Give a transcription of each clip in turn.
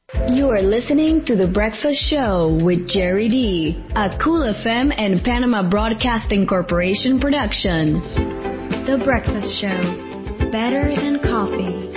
You are listening to The Breakfast Show with Jerry D, a Cool FM and Panama Broadcasting Corporation production. The Breakfast Show, better than coffee.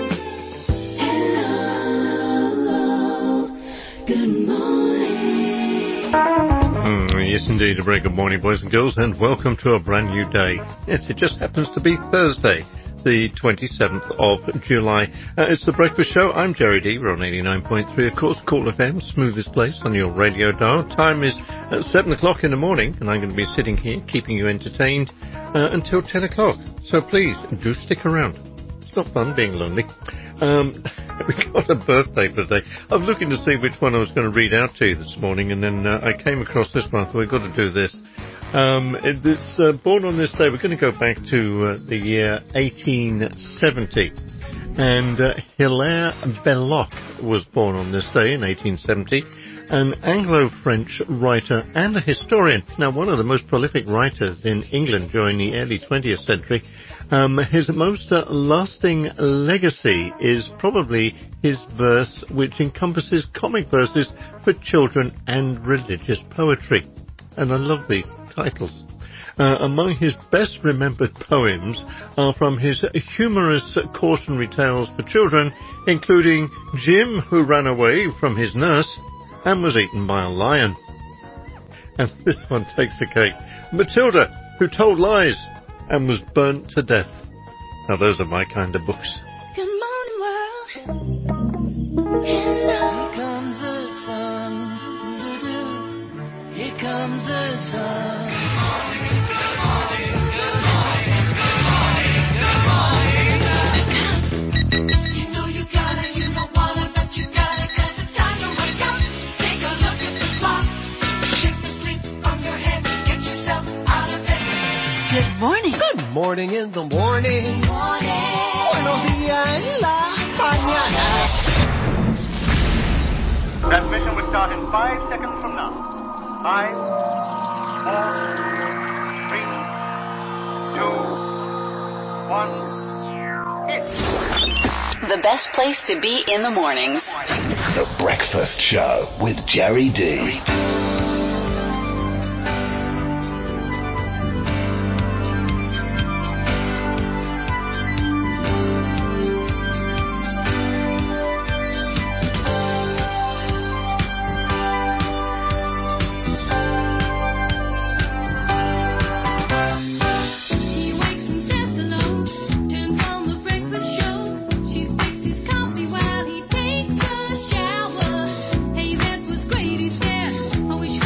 Hello, good morning. Yes, indeed, a very good morning, boys and girls, and welcome to a brand new day. Yes, it just happens to be Thursday, the 27th of July. It's The Breakfast Show. I'm Jerry D. We're on 89.3, of course, Cool FM, smoothest place on your radio dial. Time is at 7 o'clock in the morning, and I'm going to be sitting here keeping you entertained until 10 o'clock. So please, do stick around. It's not fun being lonely. We got a birthday today. I was looking to see which one I was going to read out to you this morning, and then I came across this one. I thought, we've got to do this. It's born on this day. We're going to go back to the year 1870. And Hilaire Belloc was born on this day in 1870, an Anglo-French writer and a historian. Now, one of the most prolific writers in England during the early 20th century. His most lasting legacy is probably his verse, which encompasses comic verses for children and religious poetry. And I love these titles. Among his best remembered poems are from his humorous cautionary tales for children, including Jim, who ran away from his nurse and was eaten by a lion. And this one takes the cake. Matilda, who told lies and was burnt to death. Now those are my kind of books. Good morning, world. Hello. Here comes the sun. Here comes the sun. Good morning, good morning, good morning, good morning, good morning. You know you gotta, you don't wanna, but you gotta, 'cause it's time to wake up. Take a look at the clock. Shake the sleep from your head. Get yourself out of bed. Good morning. Good morning in the morning. Buenos días en la mañana. Transmission will start in 5 seconds from now. 5, 4, 3, 2, 1, hit. The best place to be in the mornings. The Breakfast Show with Jerry D. Hey, that was great, he said. I wish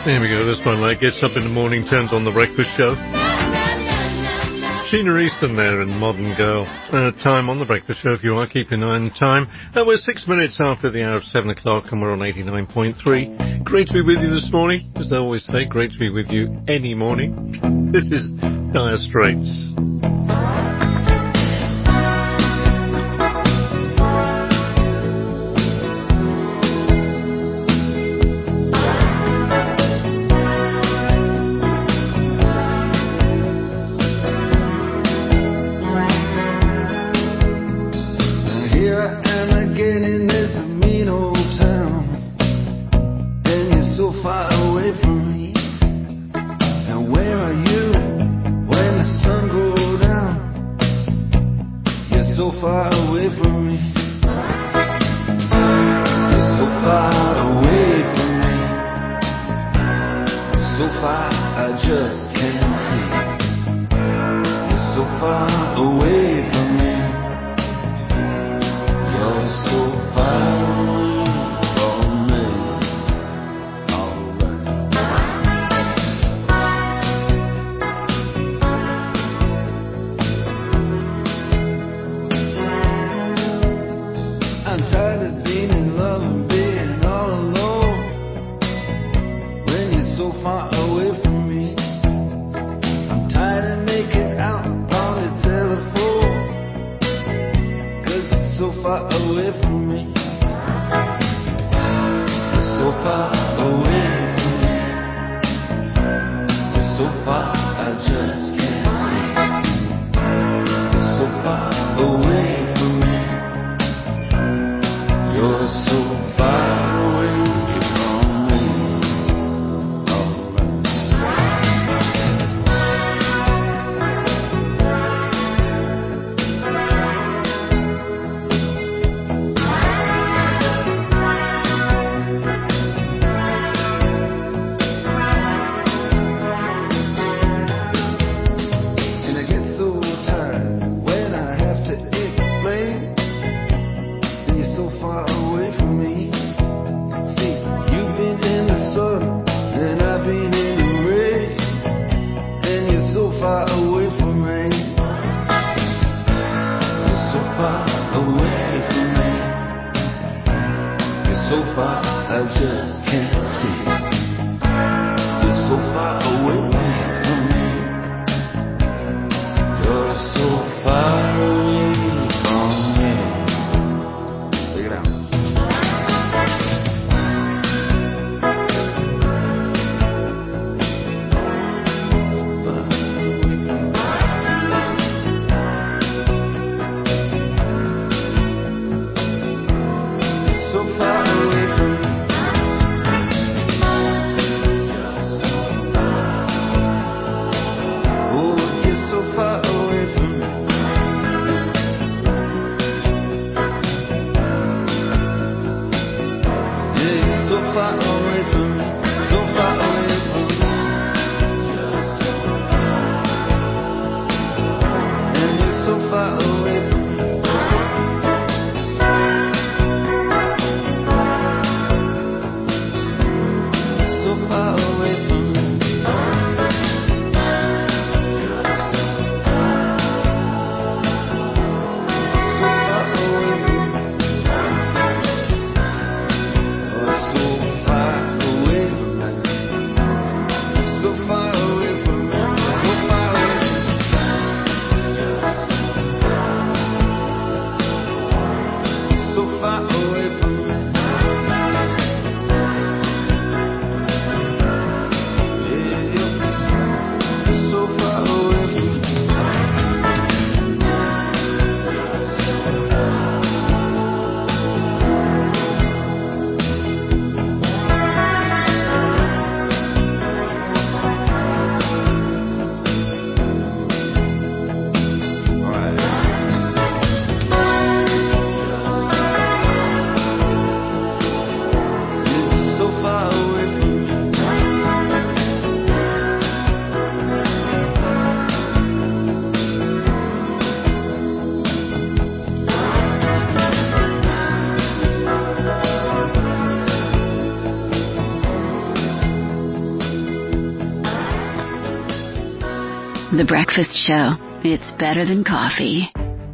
Here we go, this one like gets up in the morning, turns on the breakfast show. Sheena Easton there in Modern Girl. Time on the breakfast show if you are keeping an eye on time. We're 6 minutes after the hour of 7 o'clock and we're on 89.3. Great to be with you this morning. As I always say, great to be with you any morning. This is Dire Straits. The Breakfast Show. It's better than coffee.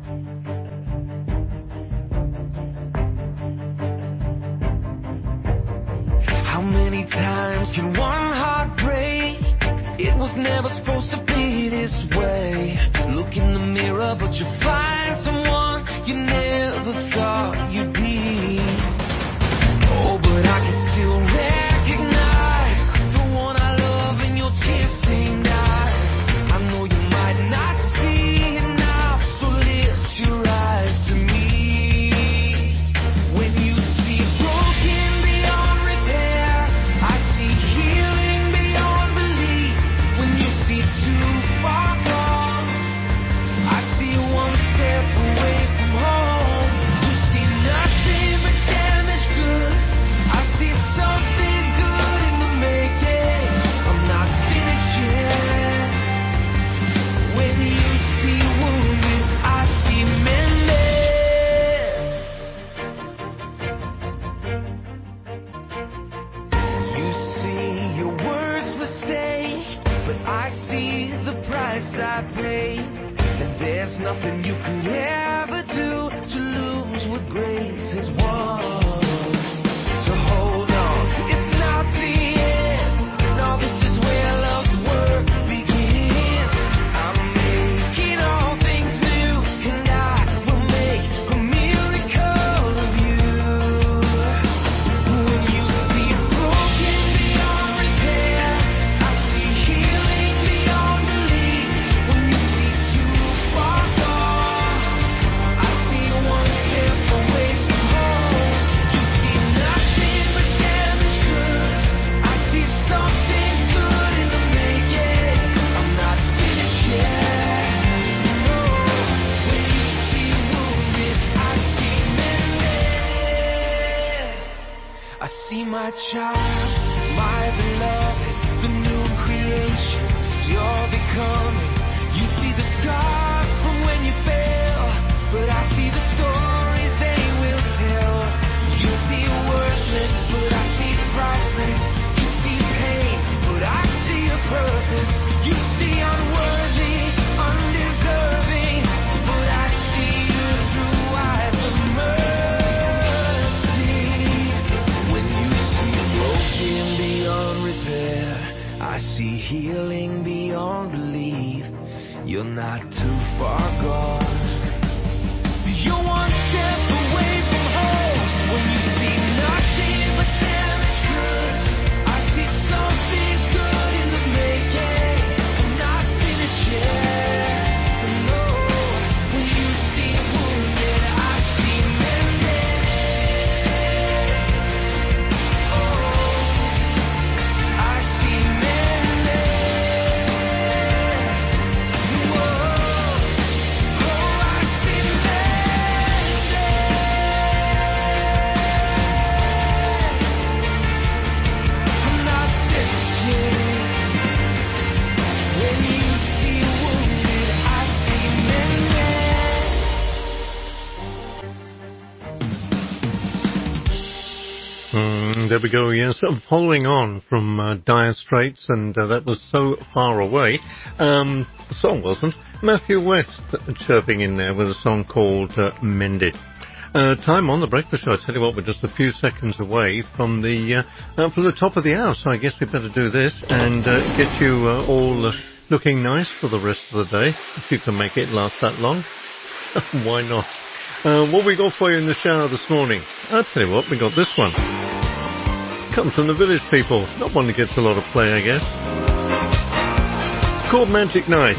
How many times can one heart break? It was never supposed to be this way. Look in the mirror, but you find someone you never thought you'd be. Oh, but I can still recognize the one I love in your tear-stained eyes. I know you might not see it now, so lift your eyes to me. When you see broken beyond repair, I see healing beyond belief. When you see too far gone, I see one step away from home. You see nothing but damaged goods. I see something good in the making. I'm not finished yet. When you see wounded, I see mended. You see your worst mistake, but I see the price I paid. And there's nothing you could ever do to lose what grace has won. So hold on, it's not the end. No, this is where love's work begins. I'm making all things new, and I will make a miracle of you. When you see broken beyond repair, I see healing beyond belief. When you see too far gone, I see one step away from home. You see nothing but damaged goods. I see something good in the making. I'm not finished yet. No, when you see wounded, I see mended. I see my child, my beloved, the new creation you're becoming. You see the scars from when you fell, but I see the stories they will tell. You see worthless, but I see priceless. You see pain, but I see a purpose. You see unworthy, undeserving, but I see you through eyes of mercy. When you see broken beyond repair, I see healing beyond belief. You're not too far gone. You're one step away from home. When you see nothing but damaged goods, I see something good in the making. I'm not finished yet. No, when you see wounded, I see mended. Oh, I see mended. Whoa, oh, I see I'm not finished yet. When you see wounded, I see mended. There we go, yes. Following on from Dire Straits, and that was So Far Away. The song wasn't. Matthew West chirping in there with a song called Mended. Time on the Breakfast Show. I tell you what, we're just a few seconds away from the top of the hour, so I guess we better do this and get you all looking nice for the rest of the day, if you can make it last that long. Why not? What we got for you in the shower this morning? I'll tell you what, we got this one. Comes from the Village People. Not one that gets a lot of play, I guess. It's called Magic Night.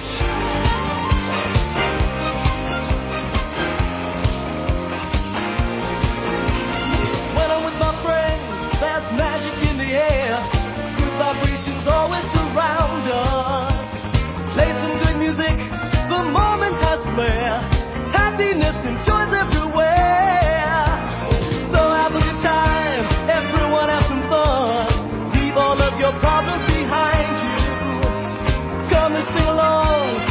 When I'm with my friends, there's magic in the air. Good vibrations always surround us. Play some good music, the moment has flair. Happiness and joy's everywhere. So have a good time, everyone have some fun. Leave all of your problems behind you. Come and sing along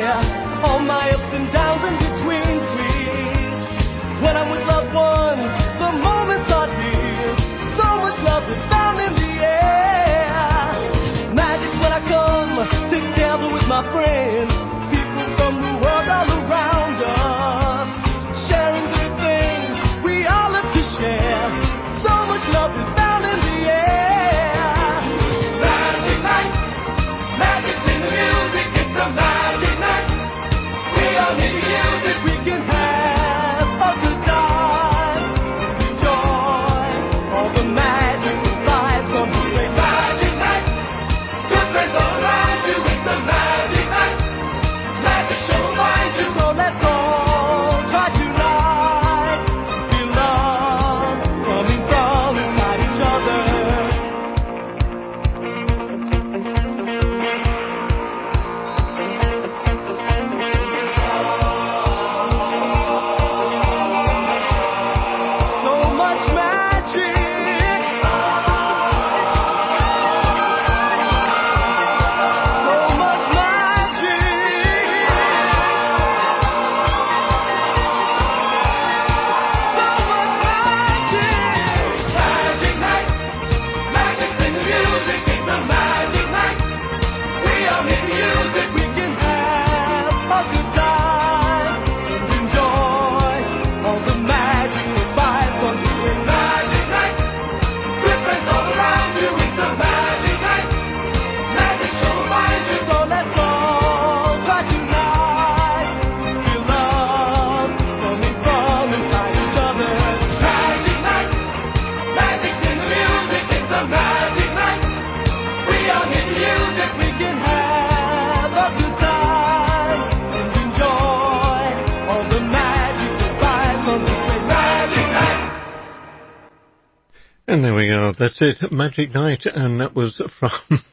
share all my ups and downs in between, please. When I'm with loved ones, the moments are dear. So much love is found in the air. Magic's when I come together with my friends, people from the world all around us, sharing good things we all love to share. So much love is found in the air. Magic night, magic's in the music. It's a magic night. We all need to use it. We can have a good time, enjoy all the magic vibes on this great magic night. Good friends all around you. It's a magic night. Magic show will find you. So let's all try tonight. Feel love coming from inside each other. So much magic. So much magic. So much magic. Magic night. Magic's in the music. It's a magic night. We all need to use it. We can have a good time and enjoy all the magic vibes on this great magic night. Good friends all around you. It's a magic night. Magic show will find you. So let's all try tonight. Feel love coming from inside each other. Magic night. Magic's in the music. It's a magic night. We all need to use it. We can have a good time and enjoy all the magic vibes on this great magic night. And there we go. That's it. Magic Night. And that was from...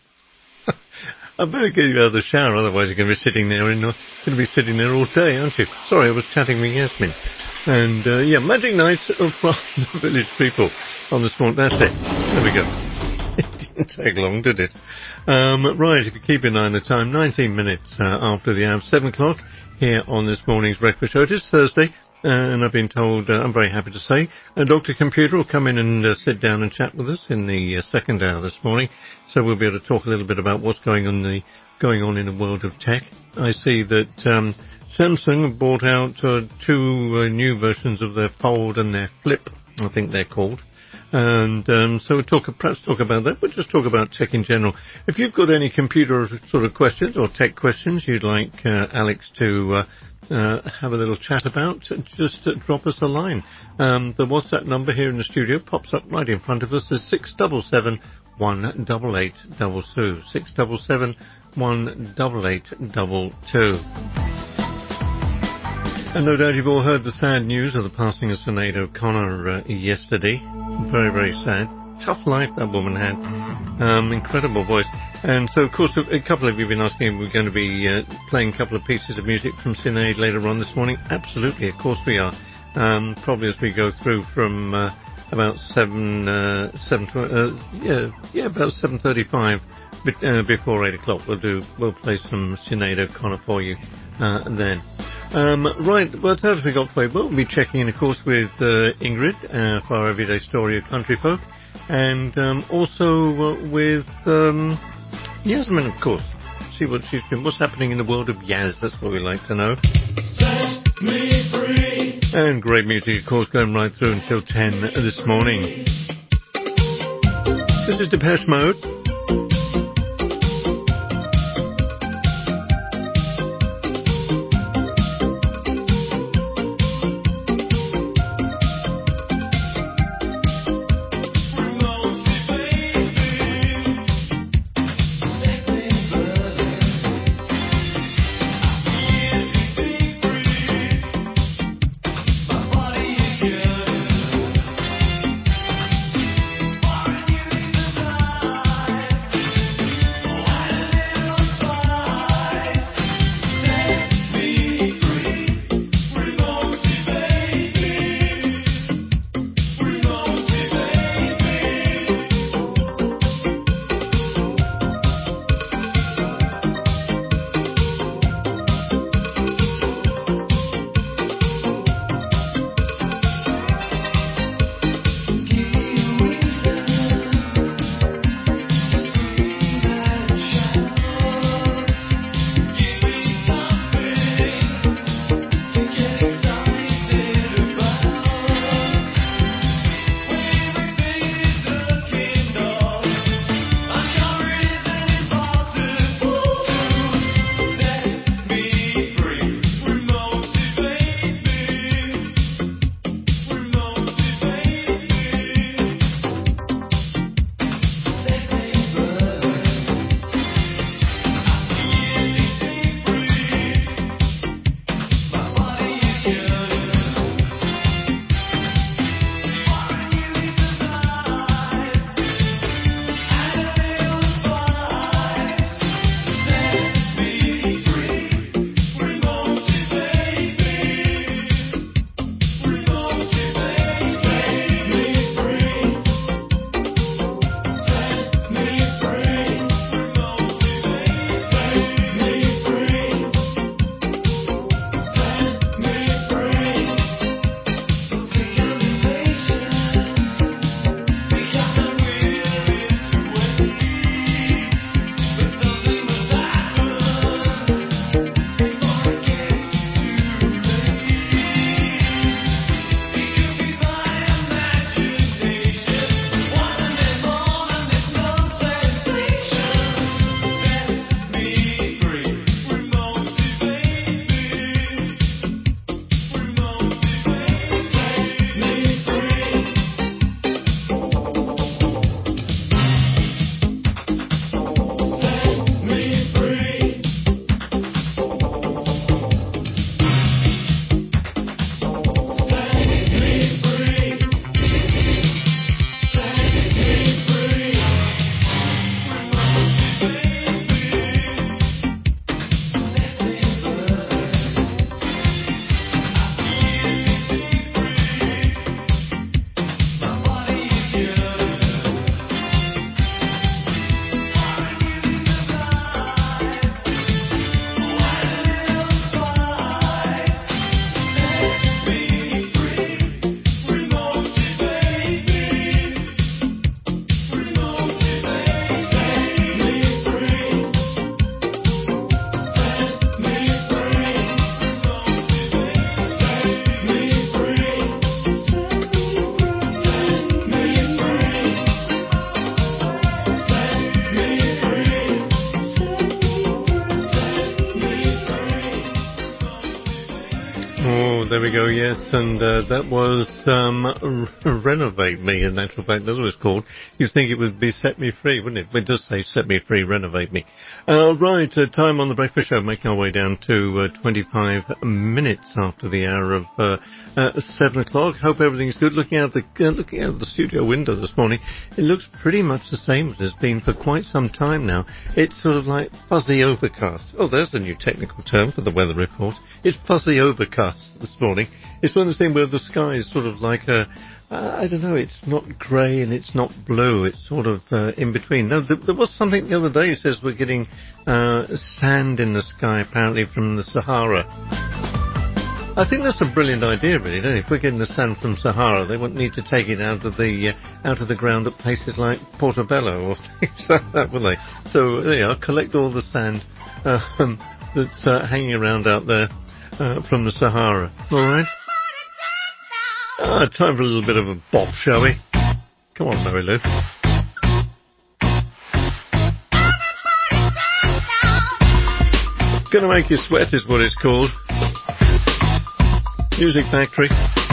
I better get you out of the shower, otherwise you're going to be sitting there all day, aren't you? Sorry, I was chatting with Yasmin. And, yeah, Magic Night from the Village People on this morning. That's it. There we go. It didn't take long, did it? Right, if you keep an eye on the time, 19 minutes after the hour of 7 o'clock here on this morning's breakfast show. It is Thursday, and I've been told, I'm very happy to say, Dr. Computer will come in and sit down and chat with us in the second hour this morning. So we'll be able to talk a little bit about what's going on in the world of tech. I see that Samsung have brought out two new versions of their Fold and their Flip, I think they're called. And so we'll perhaps talk about that, but just talk about tech in general. If you've got any computer sort of questions or tech questions you'd like Alex to have a little chat about, just drop us a line. The WhatsApp number here in the studio pops up right in front of us. Is 677 18822. 677 18822. And no doubt you've all heard the sad news of the passing of Sinead O'Connor yesterday. Very, very sad. Tough life that woman had. Incredible voice. And so, of course, a couple of you have been asking if we're going to be playing a couple of pieces of music from Sinead later on this morning. Absolutely, of course we are. Probably as we go through from about 7:35 before 8 o'clock. We'll play some Sinead O'Connor for you then. Right, well, what else we got for you? We'll be checking in, of course, with Ingrid for our everyday story of country folk, and also with Yasmin, of course. See what's happening in the world of Yaz. That's what we like to know. Set me free. And great music, of course, going right through until 10 this morning. This is Depeche Mode. Bye. there we go, yes, and that was Renovate Me, in actual fact, that's what it's called. You'd think it would be Set Me Free, wouldn't it? It does say Set Me Free, Renovate Me. Right, time on the Breakfast Show, making our way down to 25 minutes after the hour of 7 o'clock. Hope everything's good. Looking out the studio window this morning, it looks pretty much the same as it's been for quite some time now. It's sort of like fuzzy overcast. Oh, there's the new technical term for the weather report. It's fuzzy overcast this morning. It's one of the things where the sky is sort of like I don't know, it's not grey and it's not blue, it's sort of in between. No, there was something the other day, it says we're getting sand in the sky apparently from the Sahara. I think that's a brilliant idea, really, don't you? If we're getting the sand from Sahara, they won't need to take it out of the ground at places like Portobello or things like that, will they? So there you are, collect all the sand that's hanging around out there from the Sahara. All right? Time for a little bit of a bop, shall we? Come on, Mary Lou. Gonna make you sweat is what it's called. Music Factory.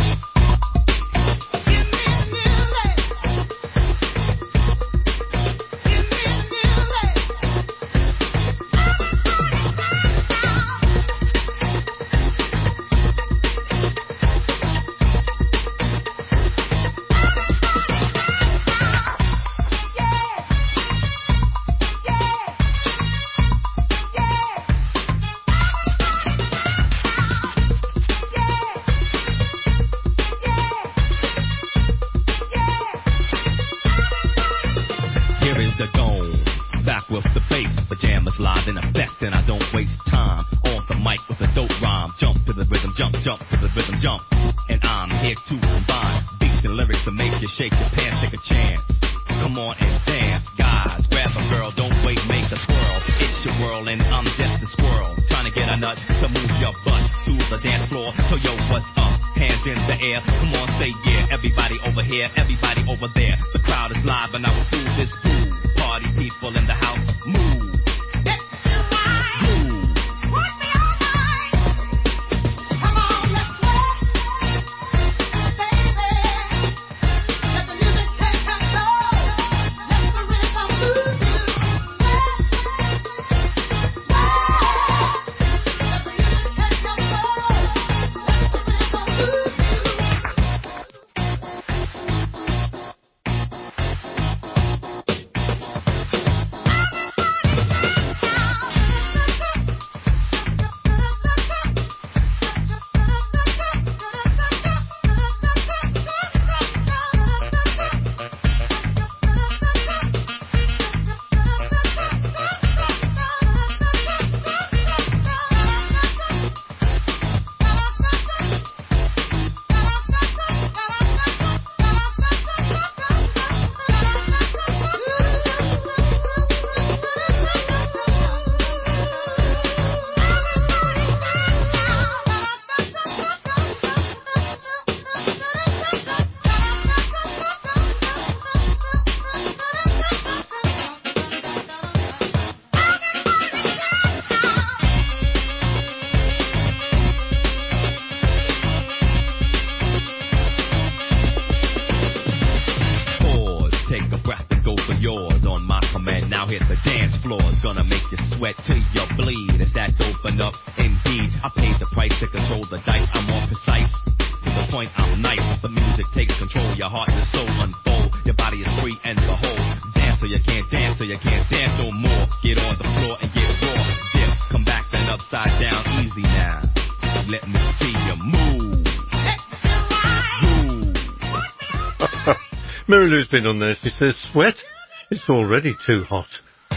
Mary Lou's been on there. She says, sweat? It's already too hot.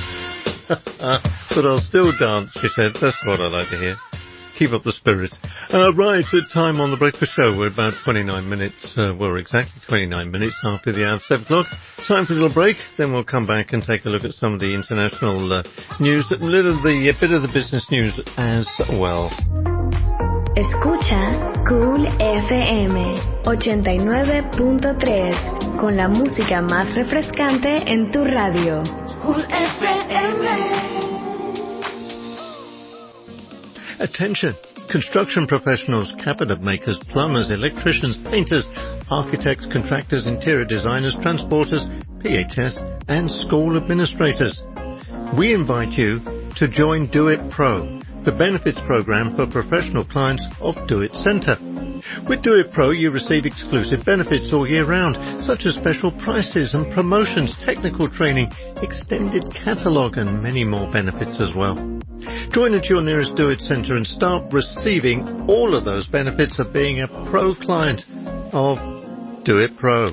But I'll still dance, she said. That's what I like to hear. Keep up the spirit. Right, time on the Breakfast Show. We're about 29 minutes, we're exactly 29 minutes after the hour of 7 o'clock. Time for a little break, then we'll come back and take a look at some of the international news, a bit of the business news as well. Escucha Cool FM 89.3 con la música más refrescante en tu radio. Cool FM. Attention, construction professionals, cabinet makers, plumbers, electricians, painters, architects, contractors, interior designers, transporters, PHS, and school administrators. We invite you to join Do It Pro, the benefits program for professional clients of Do It Centre. With Do It Pro, you receive exclusive benefits all year round, such as special prices and promotions, technical training, extended catalogue, and many more benefits as well. Join at your nearest Do It Centre and start receiving all of those benefits of being a pro client of Do It Pro.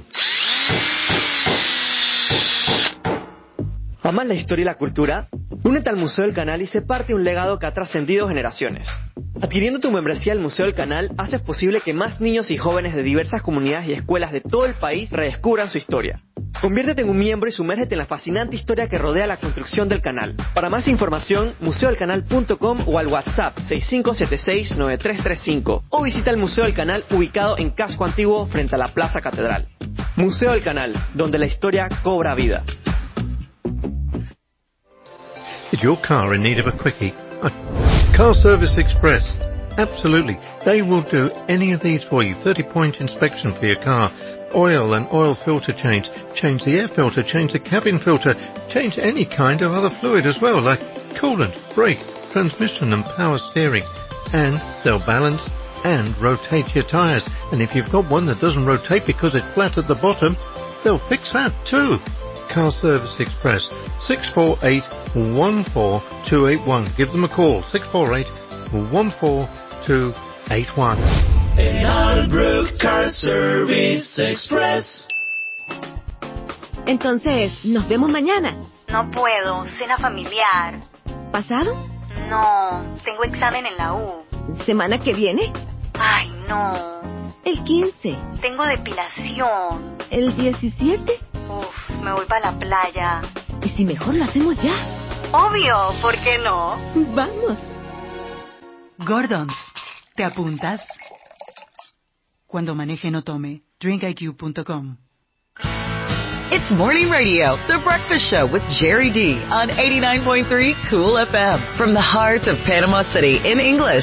¿Amas la historia y la cultura? Únete al Museo del Canal y sé parte de un legado que ha trascendido generaciones. Adquiriendo tu membresía al Museo del Canal, haces posible que más niños y jóvenes de diversas comunidades y escuelas de todo el país redescubran su historia. Conviértete en un miembro y sumérgete en la fascinante historia que rodea la construcción del canal. Para más información, museodelcanal.com o al WhatsApp 6576-9335 o visita el Museo del Canal ubicado en Casco Antiguo frente a la Plaza Catedral. Museo del Canal, donde la historia cobra vida. Is your car in need of a quickie? Car Service Express. Absolutely. They will do any of these for you. 30-point inspection for your car. Oil and oil filter change. Change the air filter. Change the cabin filter. Change any kind of other fluid as well, like coolant, brake, transmission and power steering. And they'll balance and rotate your tyres. And if you've got one that doesn't rotate because it's flat at the bottom, they'll fix that too. Car Service Express, 648-14281. Give them a call, 648-14281. En Albrook Car Service Express. Entonces, ¿nos vemos mañana? No puedo, cena familiar. ¿Pasado? No, tengo examen en la U. ¿Semana que viene? Ay, no. El 15. Tengo depilación. ¿El 17? Uf, me voy para la playa. ¿Y si mejor lo hacemos ya? Obvio, ¿por qué no? Vamos. Gordons, ¿te apuntas? Cuando maneje no tome. DrinkIQ.com. It's Morning Radio, The Breakfast Show with Jerry D on 89.3 Cool FM from the heart of Panama City in English.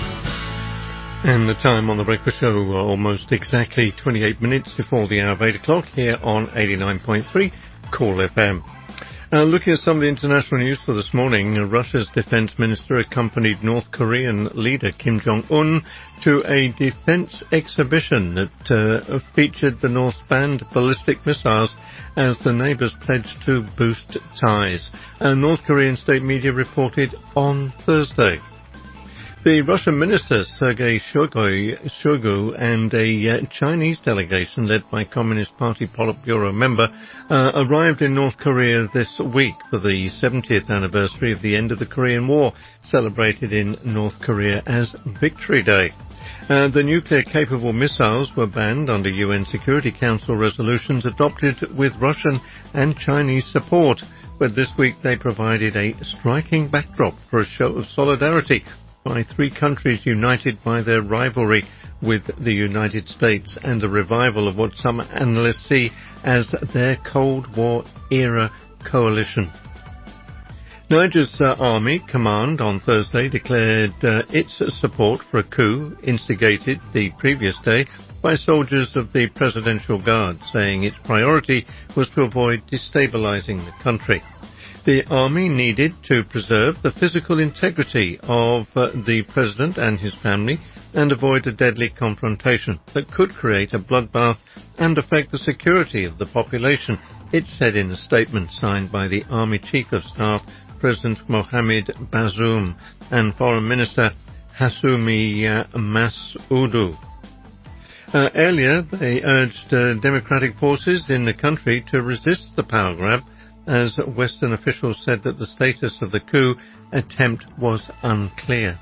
And the time on The Breakfast Show, almost exactly 28 minutes before the hour of 8 o'clock here on 89.3 Cool FM. Looking at some of the international news for this morning, Russia's defense minister accompanied North Korean leader Kim Jong-un to a defense exhibition that featured the North's banned ballistic missiles as the neighbors pledged to boost ties. North Korean state media reported on Thursday. The Russian minister, Sergei Shoigu, and a Chinese delegation led by Communist Party Politburo member arrived in North Korea this week for the 70th anniversary of the end of the Korean War, celebrated in North Korea as Victory Day. The nuclear-capable missiles were banned under UN Security Council resolutions adopted with Russian and Chinese support, but this week they provided a striking backdrop for a show of solidarity by three countries united by their rivalry with the United States and the revival of what some analysts see as their Cold War-era coalition. Niger's Army Command on Thursday declared its support for a coup instigated the previous day by soldiers of the Presidential Guard, saying its priority was to avoid destabilizing the country. The army needed to preserve the physical integrity of the president and his family and avoid a deadly confrontation that could create a bloodbath and affect the security of the population, it said in a statement signed by the Army Chief of Staff, President Mohamed Bazoum, and Foreign Minister Hassoumi Massoudou. Earlier, they urged democratic forces in the country to resist the power grab, as Western officials said that the status of the coup attempt was unclear.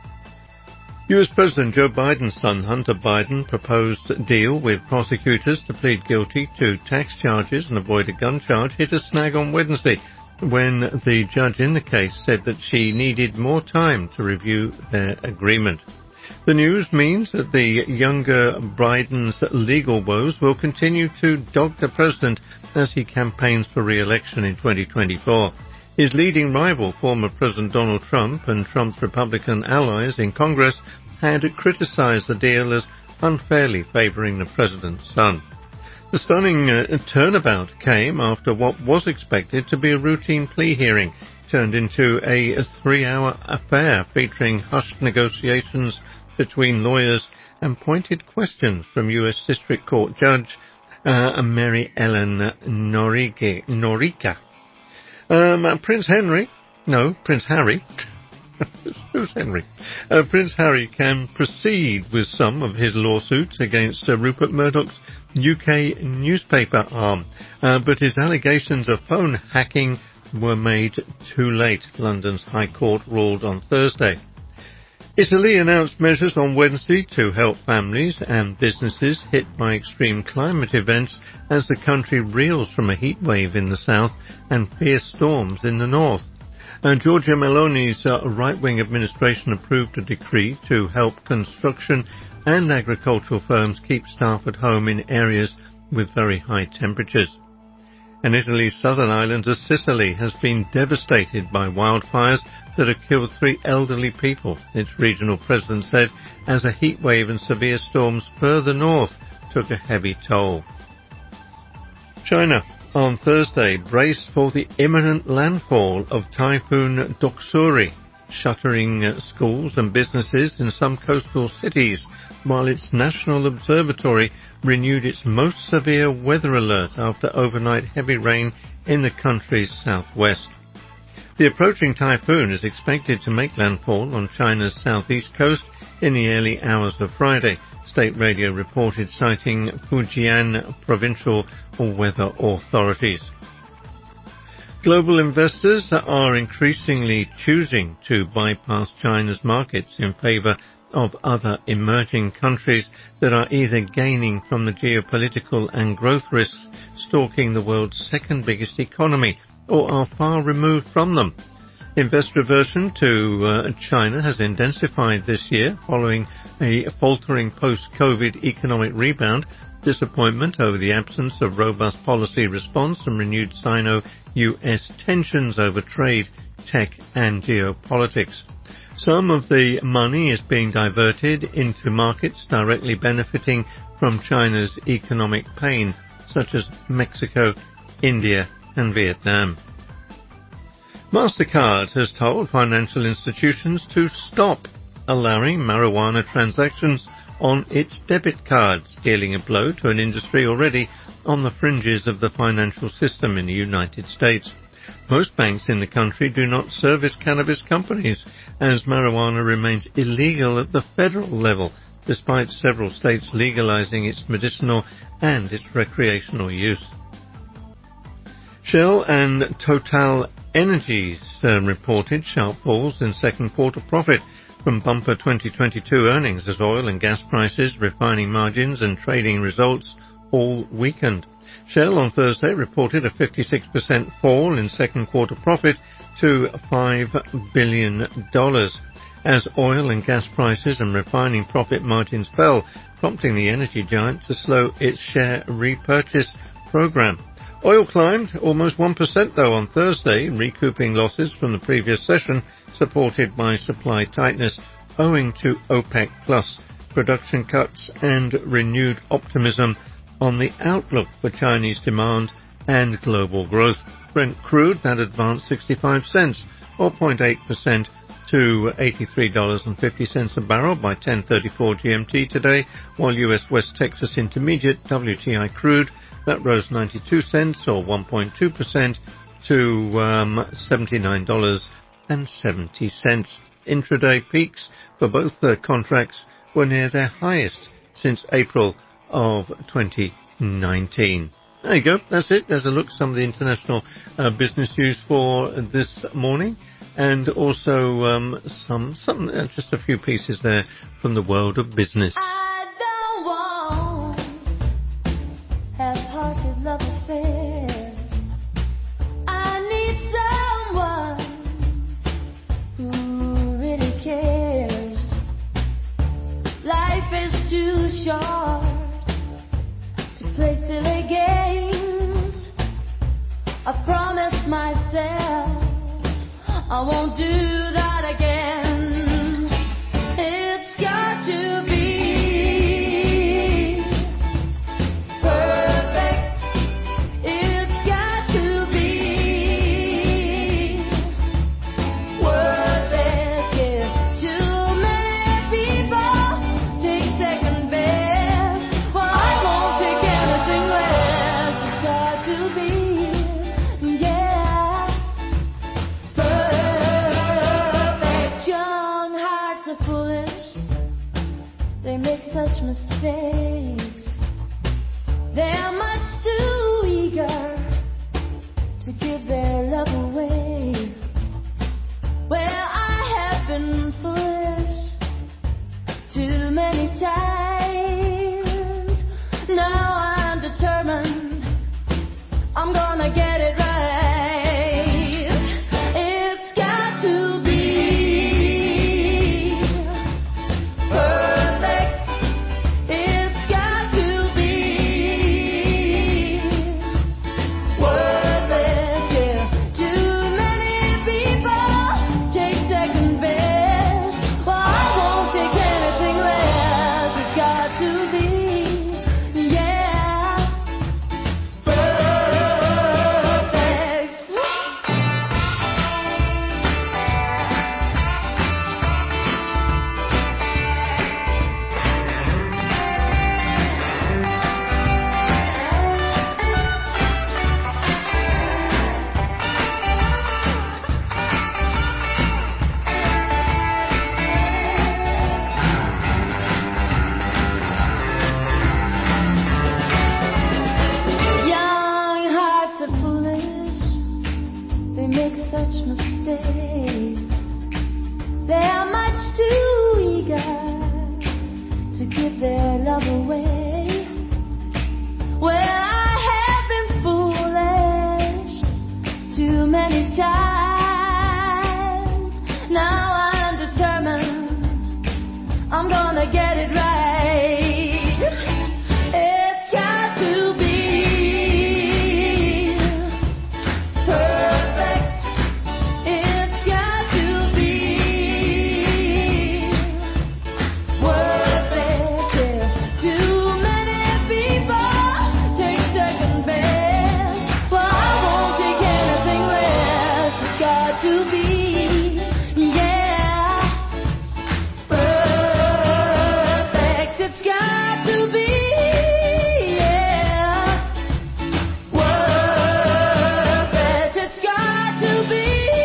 US President Joe Biden's son, Hunter Biden, proposed a deal with prosecutors to plead guilty to tax charges and avoid a gun charge hit a snag on Wednesday when the judge in the case said that she needed more time to review their agreement. The news means that the younger Biden's legal woes will continue to dog the president as he campaigns for re-election in 2024. His leading rival, former President Donald Trump, and Trump's Republican allies in Congress had criticized the deal as unfairly favoring the president's son. The stunning turnabout came after what was expected to be a routine plea hearing turned into a 3-hour affair featuring hushed negotiations between lawyers and pointed questions from U.S. District Court Judge Mary Ellen Norica. Prince Harry. Who's Henry? Prince Harry can proceed with some of his lawsuits against Rupert Murdoch's UK newspaper arm, but his allegations of phone hacking were made too late, London's High Court ruled on Thursday. Italy announced measures on Wednesday to help families and businesses hit by extreme climate events as the country reels from a heat wave in the south and fierce storms in the north. Giorgia Meloni's right-wing administration approved a decree to help construction and agricultural firms keep staff at home in areas with very high temperatures. And Italy's southern island of Sicily has been devastated by wildfires that have killed 3 elderly people, its regional president said, as a heat wave and severe storms further north took a heavy toll. China on Thursday braced for the imminent landfall of Typhoon Doksuri, shuttering schools and businesses in some coastal cities, while its National Observatory renewed its most severe weather alert after overnight heavy rain in the country's southwest. The approaching typhoon is expected to make landfall on China's southeast coast in the early hours of Friday, state radio reported, citing Fujian provincial weather authorities. Global investors are increasingly choosing to bypass China's markets in favor of other emerging countries that are either gaining from the geopolitical and growth risks stalking the world's second biggest economy or are far removed from them. Investor aversion to China has intensified this year following a faltering post-COVID economic rebound, disappointment over the absence of robust policy response and renewed Sino-US tensions over trade, tech and geopolitics. Some of the money is being diverted into markets directly benefiting from China's economic pain, such as Mexico, India and Vietnam. MasterCard has told financial institutions to stop allowing marijuana transactions on its debit cards, dealing a blow to an industry already on the fringes of the financial system in the United States. Most banks in the country do not service cannabis companies, as marijuana remains illegal at the federal level, despite several states legalizing its medicinal and its recreational use. Shell and Total Energies reported sharp falls in second quarter profit from bumper 2022 earnings as oil and gas prices, refining margins and trading results all weakened. Shell on Thursday reported a 56% fall in second quarter profit to $5 billion as oil and gas prices and refining profit margins fell, prompting the energy giant to slow its share repurchase program. Oil climbed almost 1% though on Thursday, recouping losses from the previous session, supported by supply tightness owing to OPEC Plus production cuts and renewed optimism on the outlook for Chinese demand and global growth. Brent crude that advanced 65 cents or 0.8% to $83.50 a barrel by 10:34 GMT today, while US West Texas Intermediate WTI crude that rose 92 cents or 1.2% to $79.70. Intraday peaks for both contracts were near their highest since April of 2019. There you go. That's it. There's a look at some of the international business news for this morning, and also just a few pieces there from the world of business. I don't want half-hearted love affairs. I need someone who really cares. Life is too short to play silly games. I promised myself I won't do that again. It's got to be perfect. It's got to be worth it. Yeah. Too many people take second best. Well, I won't take anything less. It's got to be, yeah, perfect. Young hearts are foolish. They make such mistakes. They're much too eager to give their love away. Well, I have been foolish too many times. Now I'm determined I'm gonna get it right. It's got to be perfect. It's got to be worth it. Yeah. Too many people take second best. Well, I won't take anything less. It's got to be, yeah, perfect. Young hearts are foolish. They make such mistakes. They are much too eager to give their love away. Well, I have been foolish too many times. Now I'm determined I'm gonna get it right. It's got to be perfect. It's got to be worth it. Yeah. Too many people take second best. Well, I won't take anything less. It's got to be, yeah, perfect. It's got to be, yeah, worth it. It's got to be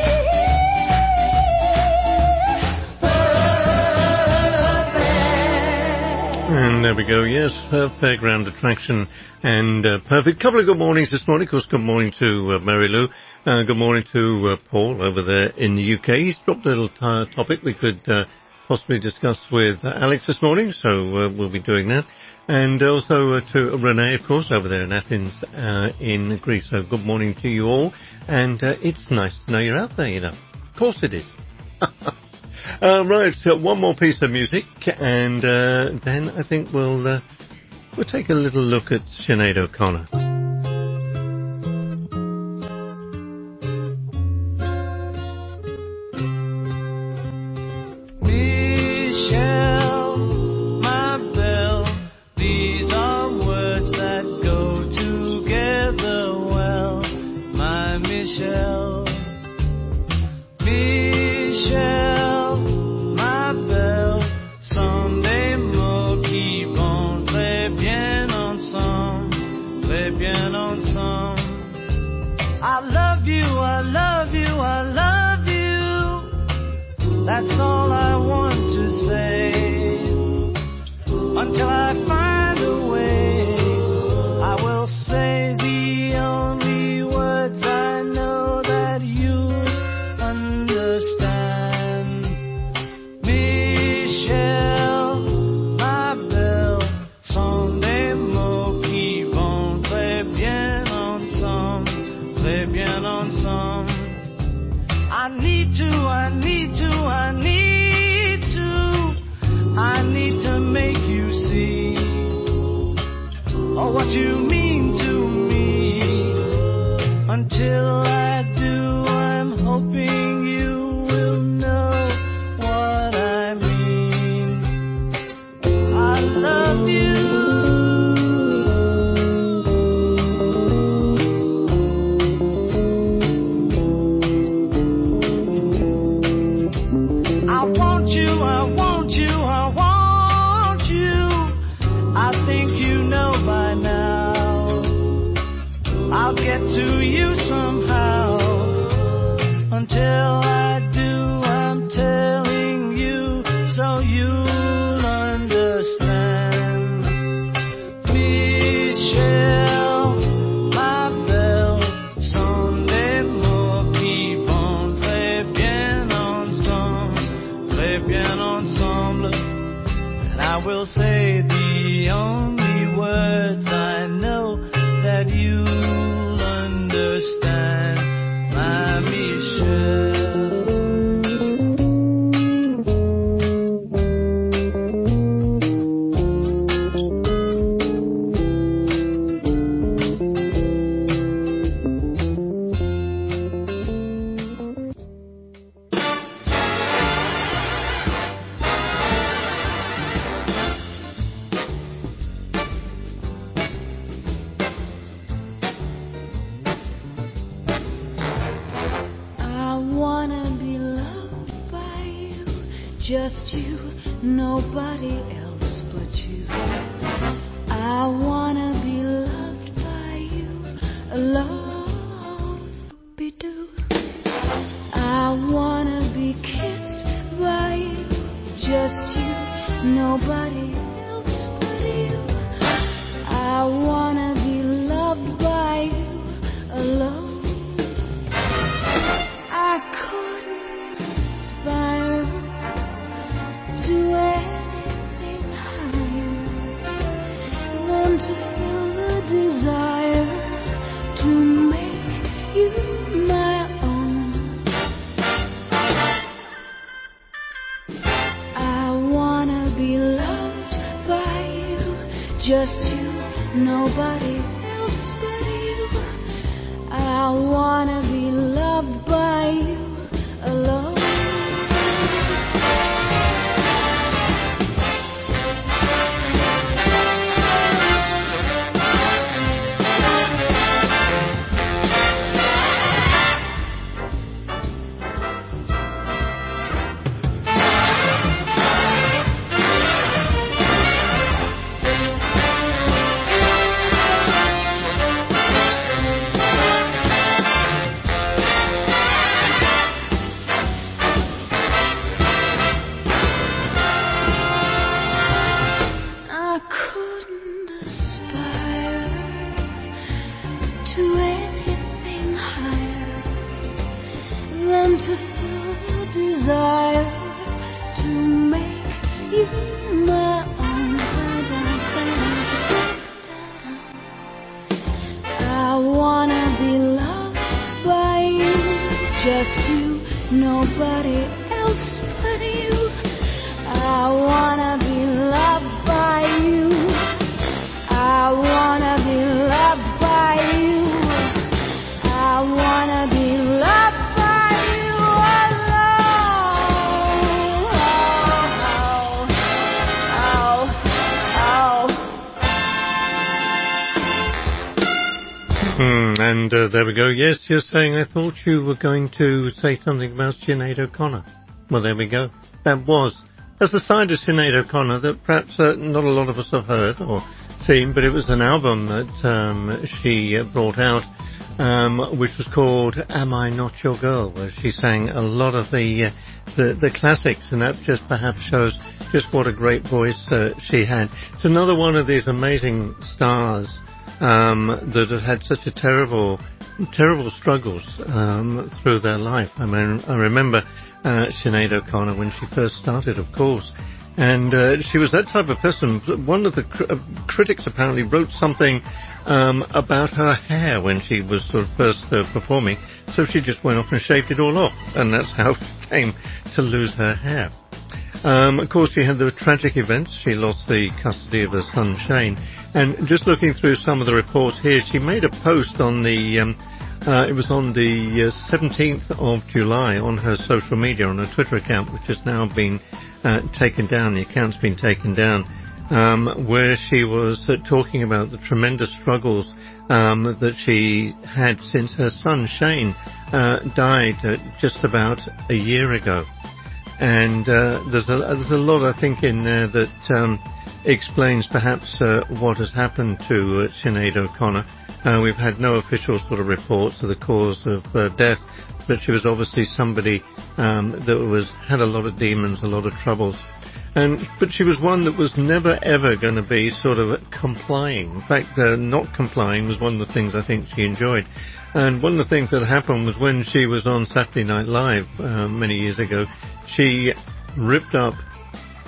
perfect. And there we go, yes, Fairground Attraction and perfect. Couple of good mornings this morning. Of course, good morning to Mary Lou. Good morning to Paul over there in the UK. He's dropped a little topic we could possibly discuss with Alex this morning, so we'll be doing that. And also to Renee, of course, over there in Athens in Greece. So good morning to you all. And it's nice to know you're out there, you know. Of course it is. Right, so one more piece of music, and then I think we'll take a little look at Sinead O'Connor. Michelle, my belle, these are words that go together well. My Michelle, Michelle, my belle, someday mots qui vont très bien ensemble, très bien ensemble. I love you, I love you, I love you. That's all I want to say. Until I find a way, I will say the only words I know that you understand. Michelle, ma belle, sont des mots qui vont très bien ensemble, très bien ensemble. I need to, I need to, I need to, I need to make you see, oh, what you mean to me. Until I do, I'm hoping you say the only words I know that you'll understand, my Michelle. Just you, nobody else but you. I wanna be loved by you alone. Be-do. I wanna be kissed by you. Just you, nobody else but you. I wanna be loved by you alone. I couldn't aspire to anything higher than to feel the desire to make you my own. I wanna be loved by you, just you, nobody else but you. I wanna be loved by you alone. Nobody else but you. I wanna be loved by you. I wanna be loved by you. I wanna be loved by you alone. And there we go. Yes, you're saying I thought you were going to say something about Sinead O'Connor. Well, there we go. That's a side of Sinead O'Connor that perhaps not a lot of us have heard or seen, but it was an album that she brought out, which was called Am I Not Your Girl, where she sang a lot of the classics, and that just perhaps shows just what a great voice she had. It's another one of these amazing stars that have had such a terrible struggles through their life. I mean, I remember Sinead O'Connor when she first started, of course, and she was that type of person. One of the critics apparently wrote something about her hair when she was sort of first performing, so she just went off and shaved it all off, and that's how she came to lose her hair. Of course, she had the tragic events. She lost the custody of her son Shane. And just looking through some of the reports here, she made a post on the, it was on the 17th of July on her social media, on her Twitter account, which has now been taken down. The account's been taken down, where she was talking about the tremendous struggles that she had since her son Shane died just about a year ago. And there's a lot, I think, in there that explains perhaps what has happened to Sinead O'Connor. We've had no official sort of reports of the cause of death, but she was obviously somebody that had a lot of demons, a lot of troubles. But she was one that was never ever going to be sort of complying. In fact, not complying was one of the things I think she enjoyed. And one of the things that happened was when she was on Saturday Night Live many years ago, she ripped up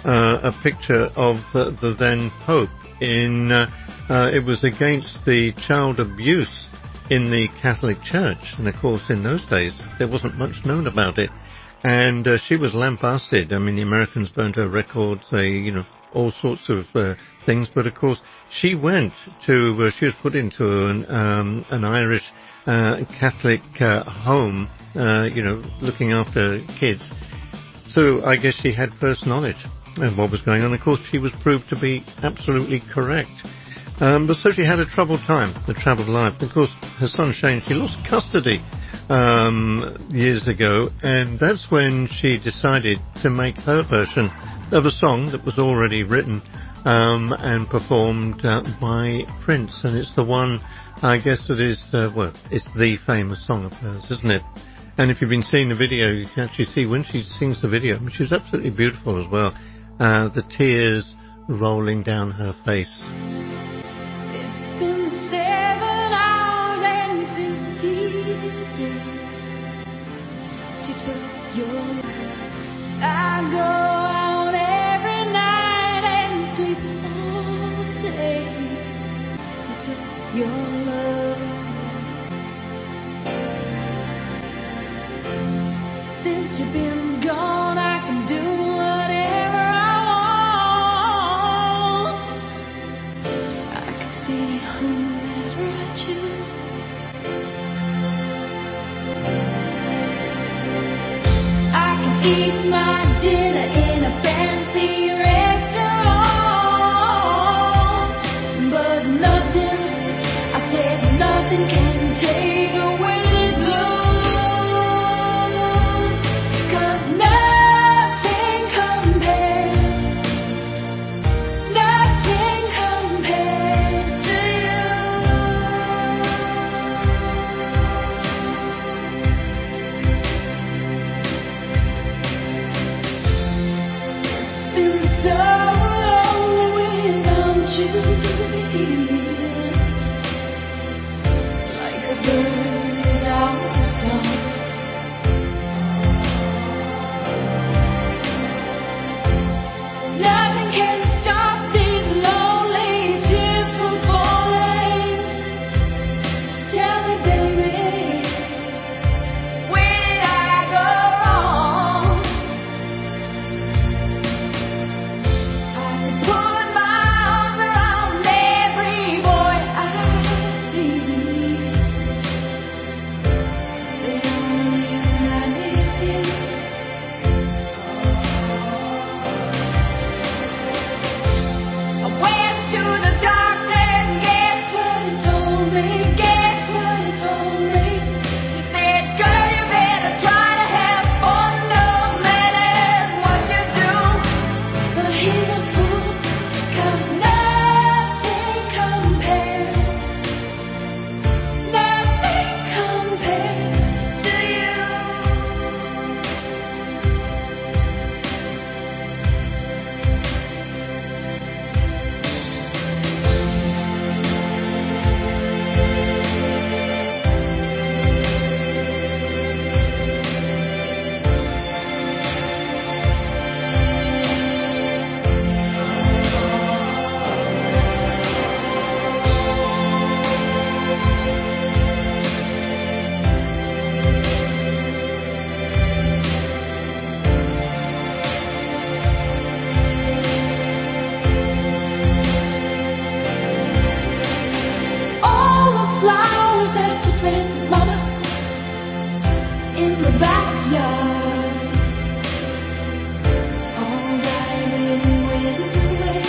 a picture of the then Pope in, it was against the child abuse in the Catholic Church. And of course, in those days, there wasn't much known about it. And she was lambasted. I mean, the Americans burned her records, all sorts of things. But of course, she went to, she was put into an Irish Catholic home, looking after kids. So I guess she had first knowledge of what was going on. Of course, she was proved to be absolutely correct. But so she had a troubled time, a troubled life. Of course, her son Shane, she lost custody years ago, and that's when she decided to make her version of a song that was already written and performed by Prince. And it's the one, I guess, that is, it's the famous song of hers, isn't it? And if you've been seeing the video, you can actually see when she sings the video, I mean, she's absolutely beautiful as well. The tears rolling down her face. It's been 7 hours and 50 days since you took your life. I go out every night and sleep all day since you took your love. Since you've been gone, I can do whatever I want. I can see whomever I choose. I can eat my dinner in a fancy restaurant, but nothing, I said nothing can take away this blues, 'cause nothing compares to you. It's been so lonely without you here, like a bird without a song. Nothing can stop these lonely tears from falling. Tell me, baby, where did I go wrong? I could put my arms around every boy I see. They only remind me of you. I went to the doctor and guess what he told me? Guess what he told me? He said, girl, you better try to have fun no matter what you do. But he's a fool, 'cause nothing compares to you. All the flowers that you planted, mama, in the backyard, all died and went away.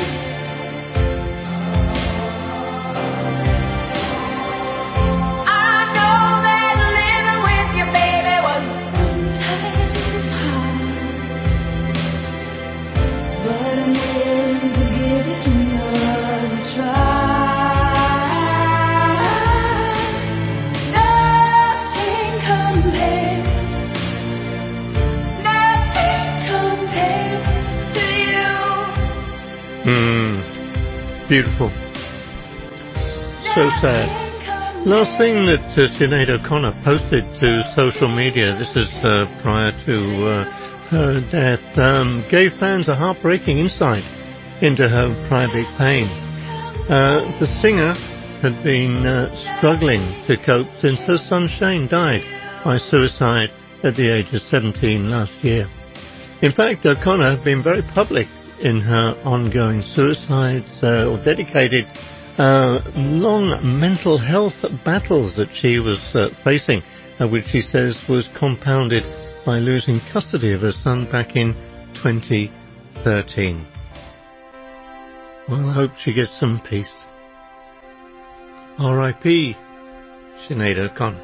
I know that living with your baby was sometimes hard, but I'm willing to give it another try. Nothing compares to you. Beautiful. So sad. Last thing that Sinead O'Connor posted to social media, this is prior to Her death gave fans a heartbreaking insight into her private pain. The singer had been struggling to cope since her son Shane died by suicide at the age of 17 last year. In fact, O'Connor had been very public in her ongoing suicides or dedicated long mental health battles that she was facing, which she says was compounded by losing custody of her son back in 2013. Well, I hope she gets some peace. R.I.P. Sinead O'Connor.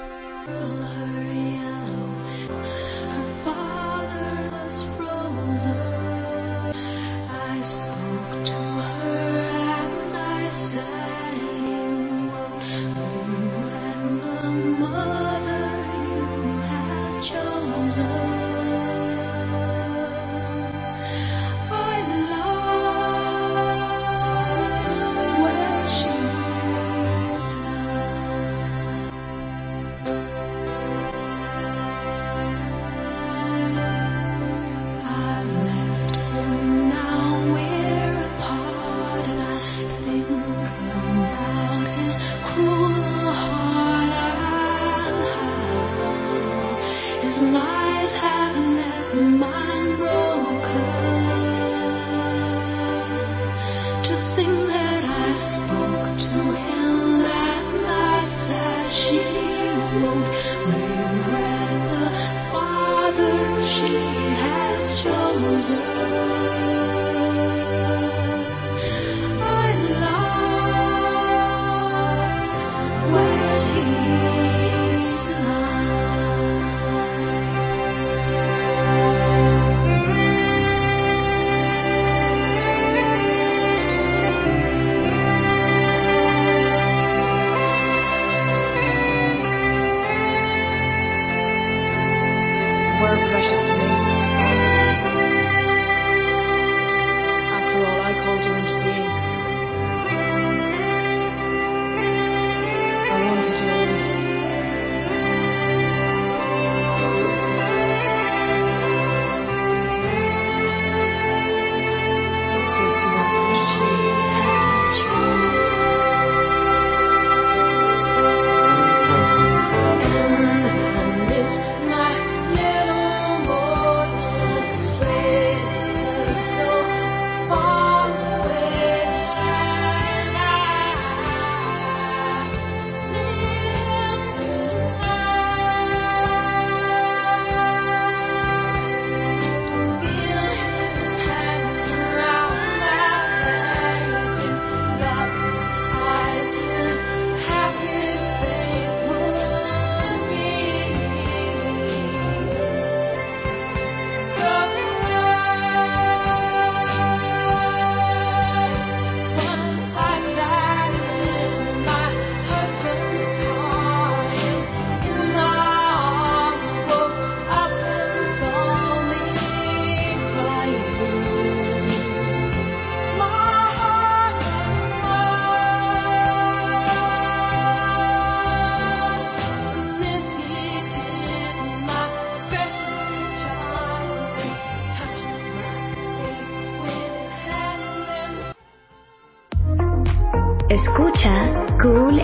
Escucha Cool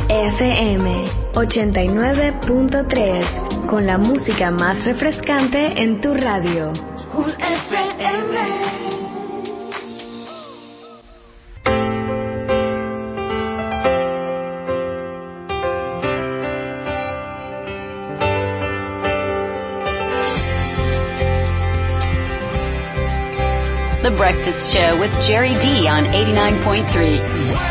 FM 89.3 con la música más refrescante en tu radio. Cool FM. The Breakfast Show with Jerry D on 89.3.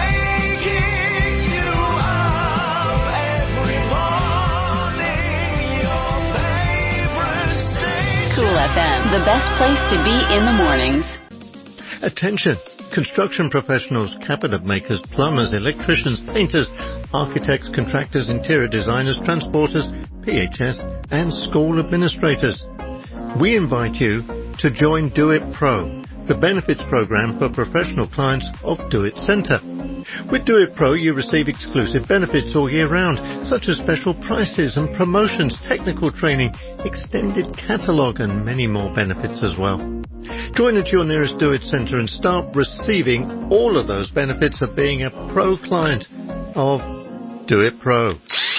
Cool FM, the best place to be in the mornings. Attention! Construction professionals, cabinet makers, plumbers, electricians, painters, architects, contractors, interior designers, transporters, PHS, and school administrators. We invite you to join Do It Pro, the benefits program for professional clients of Do It Centre. With Do It Pro, you receive exclusive benefits all year round, such as special prices and promotions, technical training, extended catalogue, and many more benefits as well. Join at your nearest Do It centre and start receiving all of those benefits of being a pro client of Do It Pro.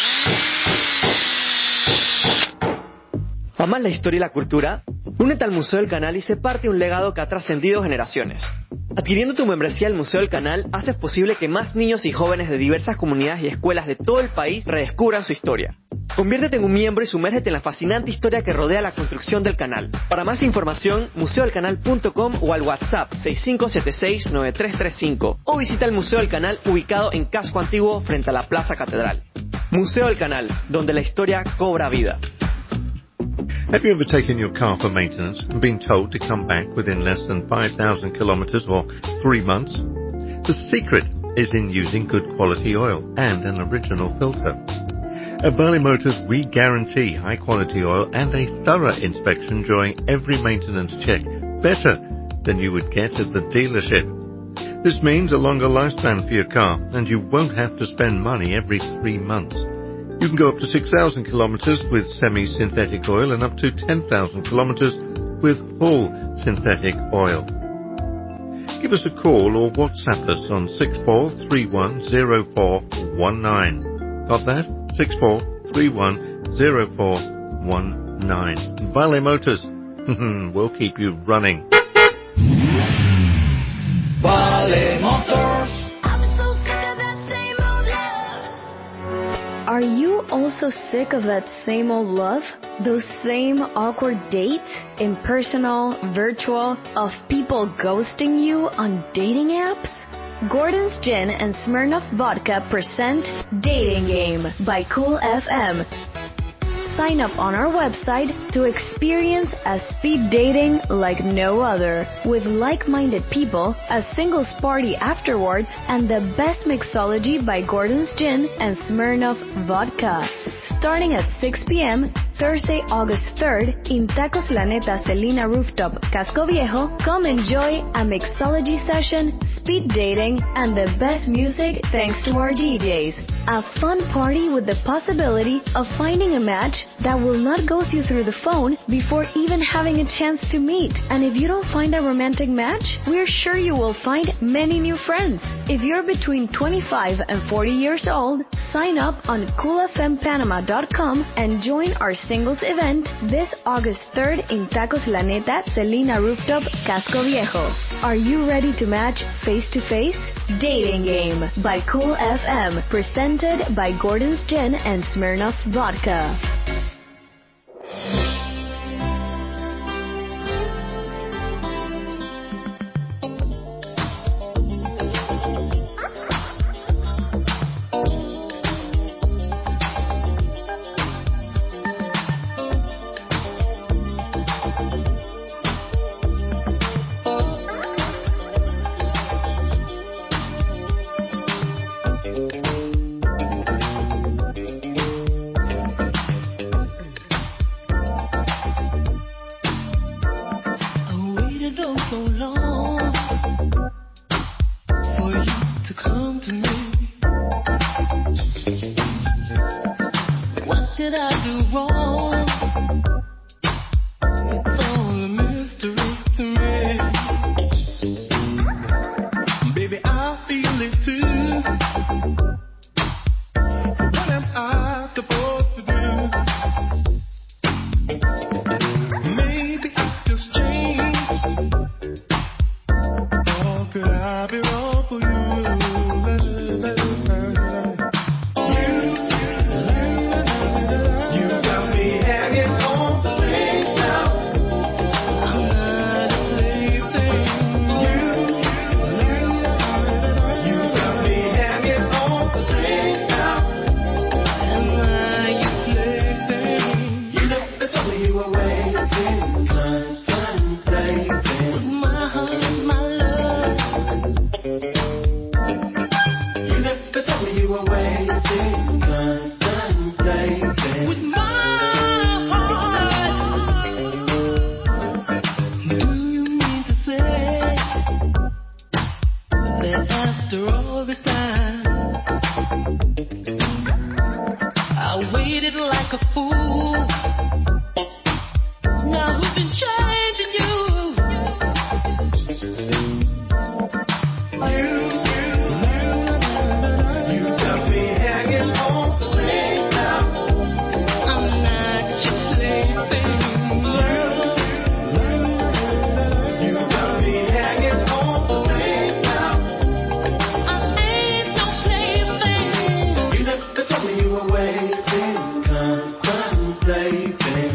¿Amas la historia y la cultura? Únete al Museo del Canal y sé parte de un legado que ha trascendido generaciones. Adquiriendo tu membresía al Museo del Canal, haces posible que más niños y jóvenes de diversas comunidades y escuelas de todo el país redescubran su historia. Conviértete en un miembro y sumérgete en la fascinante historia que rodea la construcción del canal. Para más información, museodelcanal.com o al WhatsApp 6576-9335 o visita el Museo del Canal ubicado en Casco Antiguo frente a la Plaza Catedral. Museo del Canal, donde la historia cobra vida. Have you ever taken your car for maintenance and been told to come back within less than 5,000 kilometers or 3 months? The secret is in using good quality oil and an original filter. At Valley Motors, we guarantee high quality oil and a thorough inspection during every maintenance check, better than you would get at the dealership. This means a longer lifespan for your car, and you won't have to spend money every 3 months. You can go up to 6,000 kilometers with semi-synthetic oil and up to 10,000 kilometers with full synthetic oil. Give us a call or WhatsApp us on 64310419. Got that? 64310419. Valley Motors. We'll keep you running. Valley Motors. Are you also sick of that same old love? Those same awkward dates? Impersonal, virtual, of people ghosting you on dating apps? Gordon's Gin and Smirnoff Vodka present Dating Game by Cool FM. Sign up on our website to experience a speed dating like no other, with like-minded people, a singles party afterwards, and the best mixology by Gordon's Gin and Smirnoff Vodka. Starting at 6 p.m., Thursday, August 3rd, in Tacos La Neta Celina Rooftop, Casco Viejo, come enjoy a mixology session, speed dating, and the best music thanks to our DJs. A fun party with the possibility of finding a match that will not ghost you through the phone before even having a chance to meet. And if you don't find a romantic match, we're sure you will find many new friends. If you're between 25 and 40 years old, sign up on coolfmpanama.com and join our singles event this August 3rd in Tacos La Neta Celina Rooftop, Casco Viejo. Are you ready to match face to face? Dating Game by Cool FM, presented by Gordon's Gin and Smirnoff Vodka. after all this time, I waited like a fool. Now who's been changing you? You got me hanging on the leg now. I'm not your plaything. You got me hanging on the leg now. I ain't no plaything. You never told me you were waiting, contemplating.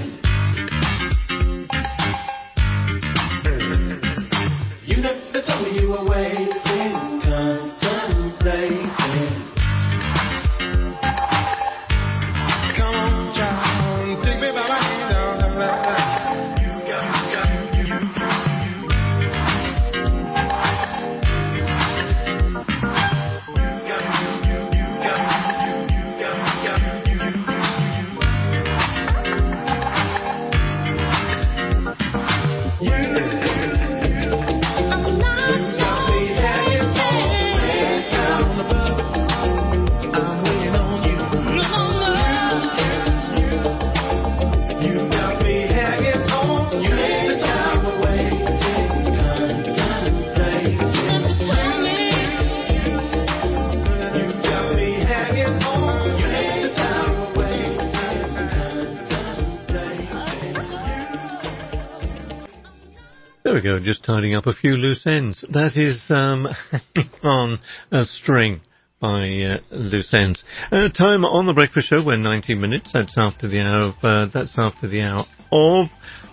You never told me you were waiting, contemplating. Come on, child, take me by my hand down the line. You got me. There we go, just tidying up a few loose ends. That is on a string by Loose Ends. Time on the Breakfast Show, we're 19 minutes. That's after the hour of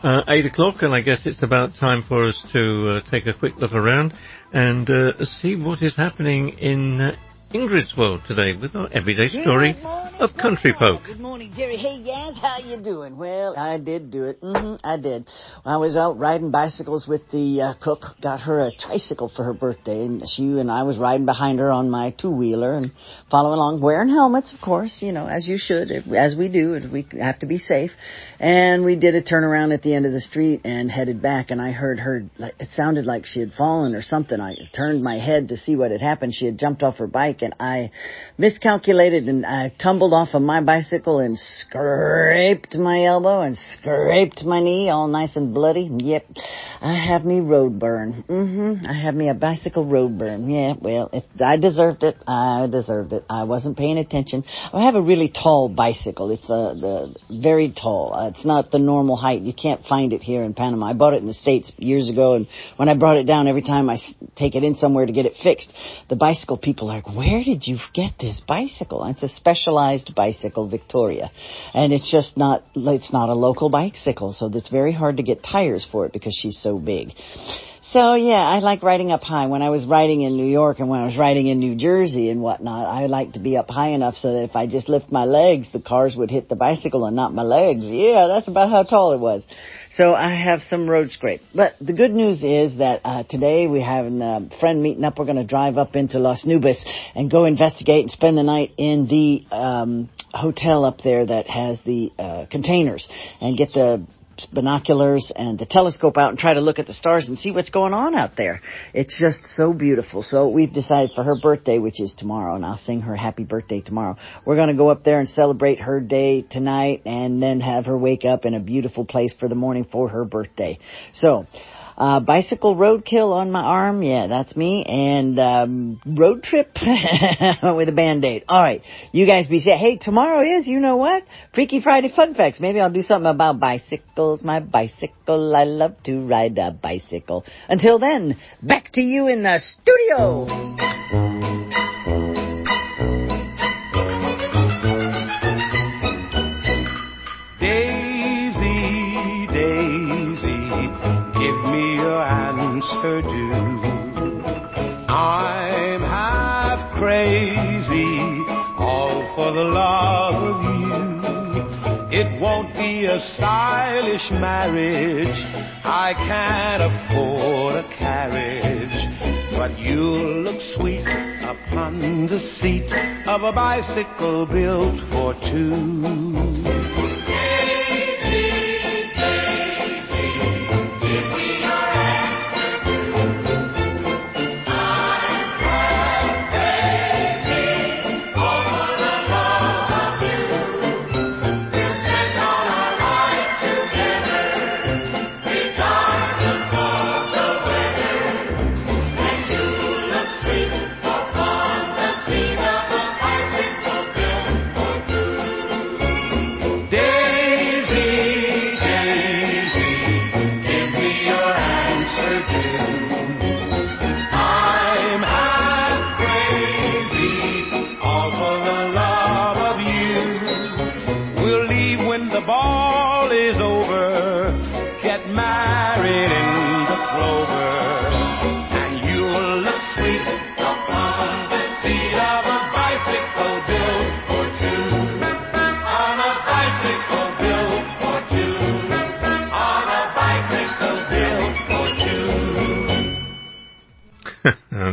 8 o'clock, and I guess it's about time for us to take a quick look around and see what is happening in Ingrid's world today with our everyday story of country folk. Good morning, Jerry. Hey, Yaz, how you doing? Well, I did do it. I did. I was out riding bicycles with the cook. Got her a tricycle for her birthday, and I was riding behind her on my two-wheeler and following along, wearing helmets, of course, you know, as you should, as we do. We have to be safe. And we did a turnaround at the end of the street and headed back, and I heard her, it sounded like she had fallen or something. I turned my head to see what had happened. She had jumped off her bike, and I miscalculated, and I tumbled off of my bicycle and scraped my elbow and scraped my knee, all nice and bloody. Yep, I have me road burn. I have me a bicycle road burn. Yeah, well, if I deserved it, I deserved it. I wasn't paying attention. I have a really tall bicycle. It's very tall. It's not the normal height. You can't find it here in Panama. I bought it in the States years ago, and when I brought it down, every time I take it in somewhere to get it fixed, the bicycle people are like, where did you get this bicycle? And it's a specialized bicycle, Victoria. And it's just not a local bicycle, so it's very hard to get tires for it because she's so big. So, yeah, I like riding up high. When I was riding in New York and when I was riding in New Jersey and whatnot, I like to be up high enough so that if I just lift my legs, the cars would hit the bicycle and not my legs. Yeah, that's about how tall it was. So I have some road scrape. But the good news is that today we have a friend meeting up. We're going to drive up into Las Nubes and go investigate and spend the night in the hotel up there that has the containers and get the binoculars and the telescope out and try to look at the stars and see what's going on out there. It's just so beautiful. So we've decided for her birthday, which is tomorrow, and I'll sing her happy birthday tomorrow, we're going to go up there and celebrate her day tonight and then have her wake up in a beautiful place for the morning for her birthday. So bicycle roadkill on my arm, yeah, that's me, and road trip with a Band-Aid. All right, you guys be safe. Hey, tomorrow is, you know what, Freaky Friday Fun Facts. Maybe I'll do something about bicycles. My bicycle, I love to ride a bicycle. Until then, back to you in the studio. Answer due. I'm half crazy, all for the love of you. It won't be a stylish marriage, I can't afford a carriage, but you'll look sweet upon the seat of a bicycle built for two.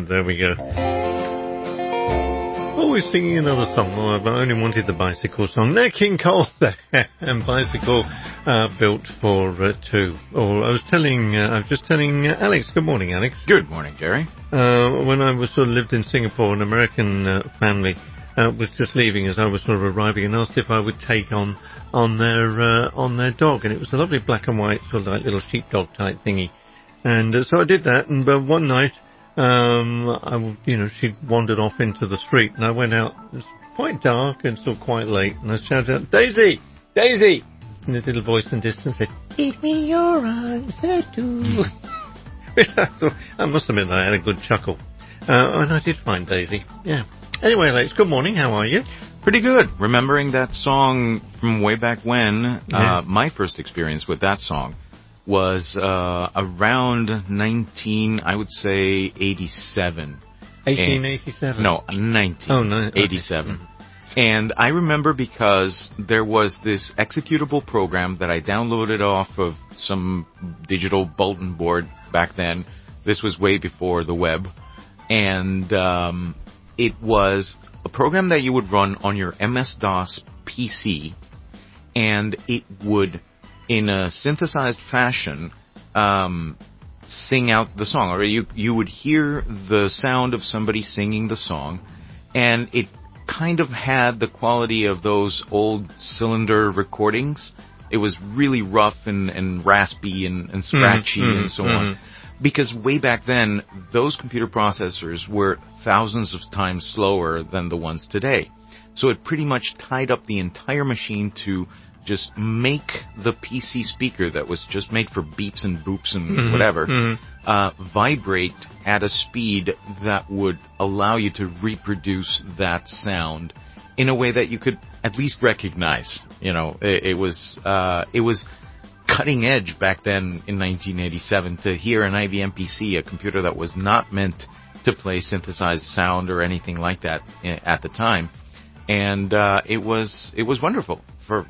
there we go. Always singing another song. Oh, I only wanted the bicycle song. Nat King Cole there, and Bicycle Built for Two. Or I was just telling Alex. Good morning, Alex. Good morning, Jerry. When I was sort of lived in Singapore, an American family was just leaving as I was sort of arriving, and asked if I would take on their dog, and it was a lovely black and white sort of like little sheepdog type thingy, and so I did that. And one night, she wandered off into the street, and I went out. It was quite dark and still quite late, and I shouted out, "Daisy, Daisy!" And the little voice in the distance said, "Give me your arms, I do." Which I must admit I had a good chuckle, and I did find Daisy. Yeah. Anyway, Alex, good morning. How are you? Pretty good. Remembering that song from way back when, my first experience with that song was around 1887. 1887? No, 1987. Okay. And I remember because there was this executable program that I downloaded off of some digital bulletin board back then. This was way before the web. And it was a program that you would run on your MS-DOS PC, and it would, in a synthesized fashion, sing out the song. Or you would hear the sound of somebody singing the song, and it kind of had the quality of those old cylinder recordings. It was really rough and raspy and scratchy and so on. Because way back then, those computer processors were thousands of times slower than the ones today. So it pretty much tied up the entire machine to just make the PC speaker that was just made for beeps and boops and whatever, vibrate at a speed that would allow you to reproduce that sound in a way that you could at least recognize. You know, it was cutting edge back then in 1987 to hear an IBM PC, a computer that was not meant to play synthesized sound or anything like that at the time. And it was wonderful for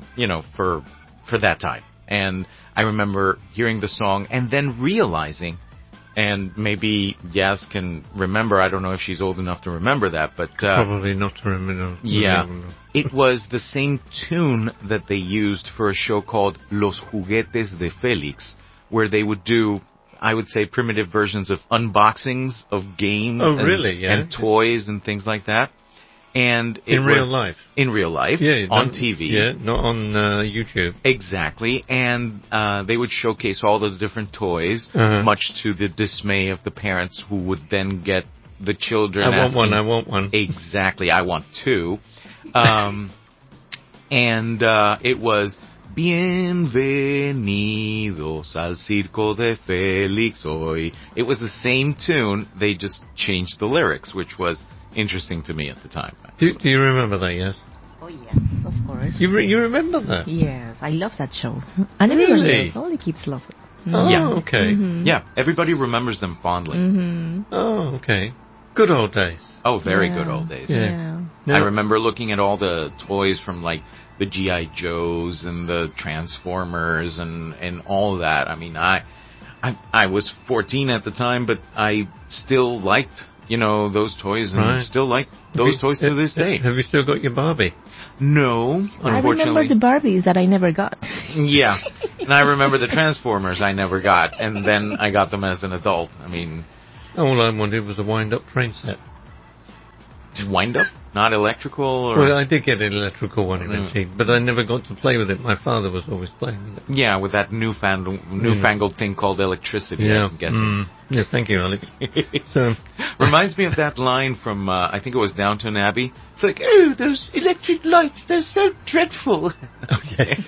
that time. And I remember hearing the song and then realizing, and maybe Yaz can remember, I don't know if she's old enough to remember that, but probably not to remember. Yeah, it was the same tune that they used for a show called Los Juguetes de Félix, where they would do, I would say, primitive versions of unboxings of games and toys and things like that. And in real life, yeah, on TV, yeah, not on YouTube. Exactly, and they would showcase all the different toys, much to the dismay of the parents, who would then get the children. I want one. Exactly, I want two. And it was Bienvenidos al Circo de Félix hoy. It was the same tune. They just changed the lyrics, which was interesting to me at the time. Do you remember that, yes? Oh, yes, of course. You remember that? Yes, I love that show. And everyone does. All the kids love it. Oh, yeah. Okay. Yeah, everybody remembers them fondly. Oh, okay. Good old days. Oh, very good old days. Yeah. I remember looking at all the toys from, like, the G.I. Joes and the Transformers and all of that. I mean, I was 14 at the time, but I still liked, those toys, and still like those toys to this day. Have you still got your Barbie? No, unfortunately. I remember the Barbies that I never got. Yeah, and I remember the Transformers I never got, and then I got them as an adult. I mean, all I wanted was a wind-up train set. Wind-up? Not electrical? Or? Well, I did get an electrical one eventually, but I never got to play with it. My father was always playing with it. Yeah, with that newfangled thing called electricity, I'm guessing. Yes, thank you, Alex. Reminds me of that line from, I think it was Downton Abbey. It's like, oh, those electric lights, they're so dreadful. Oh, yes.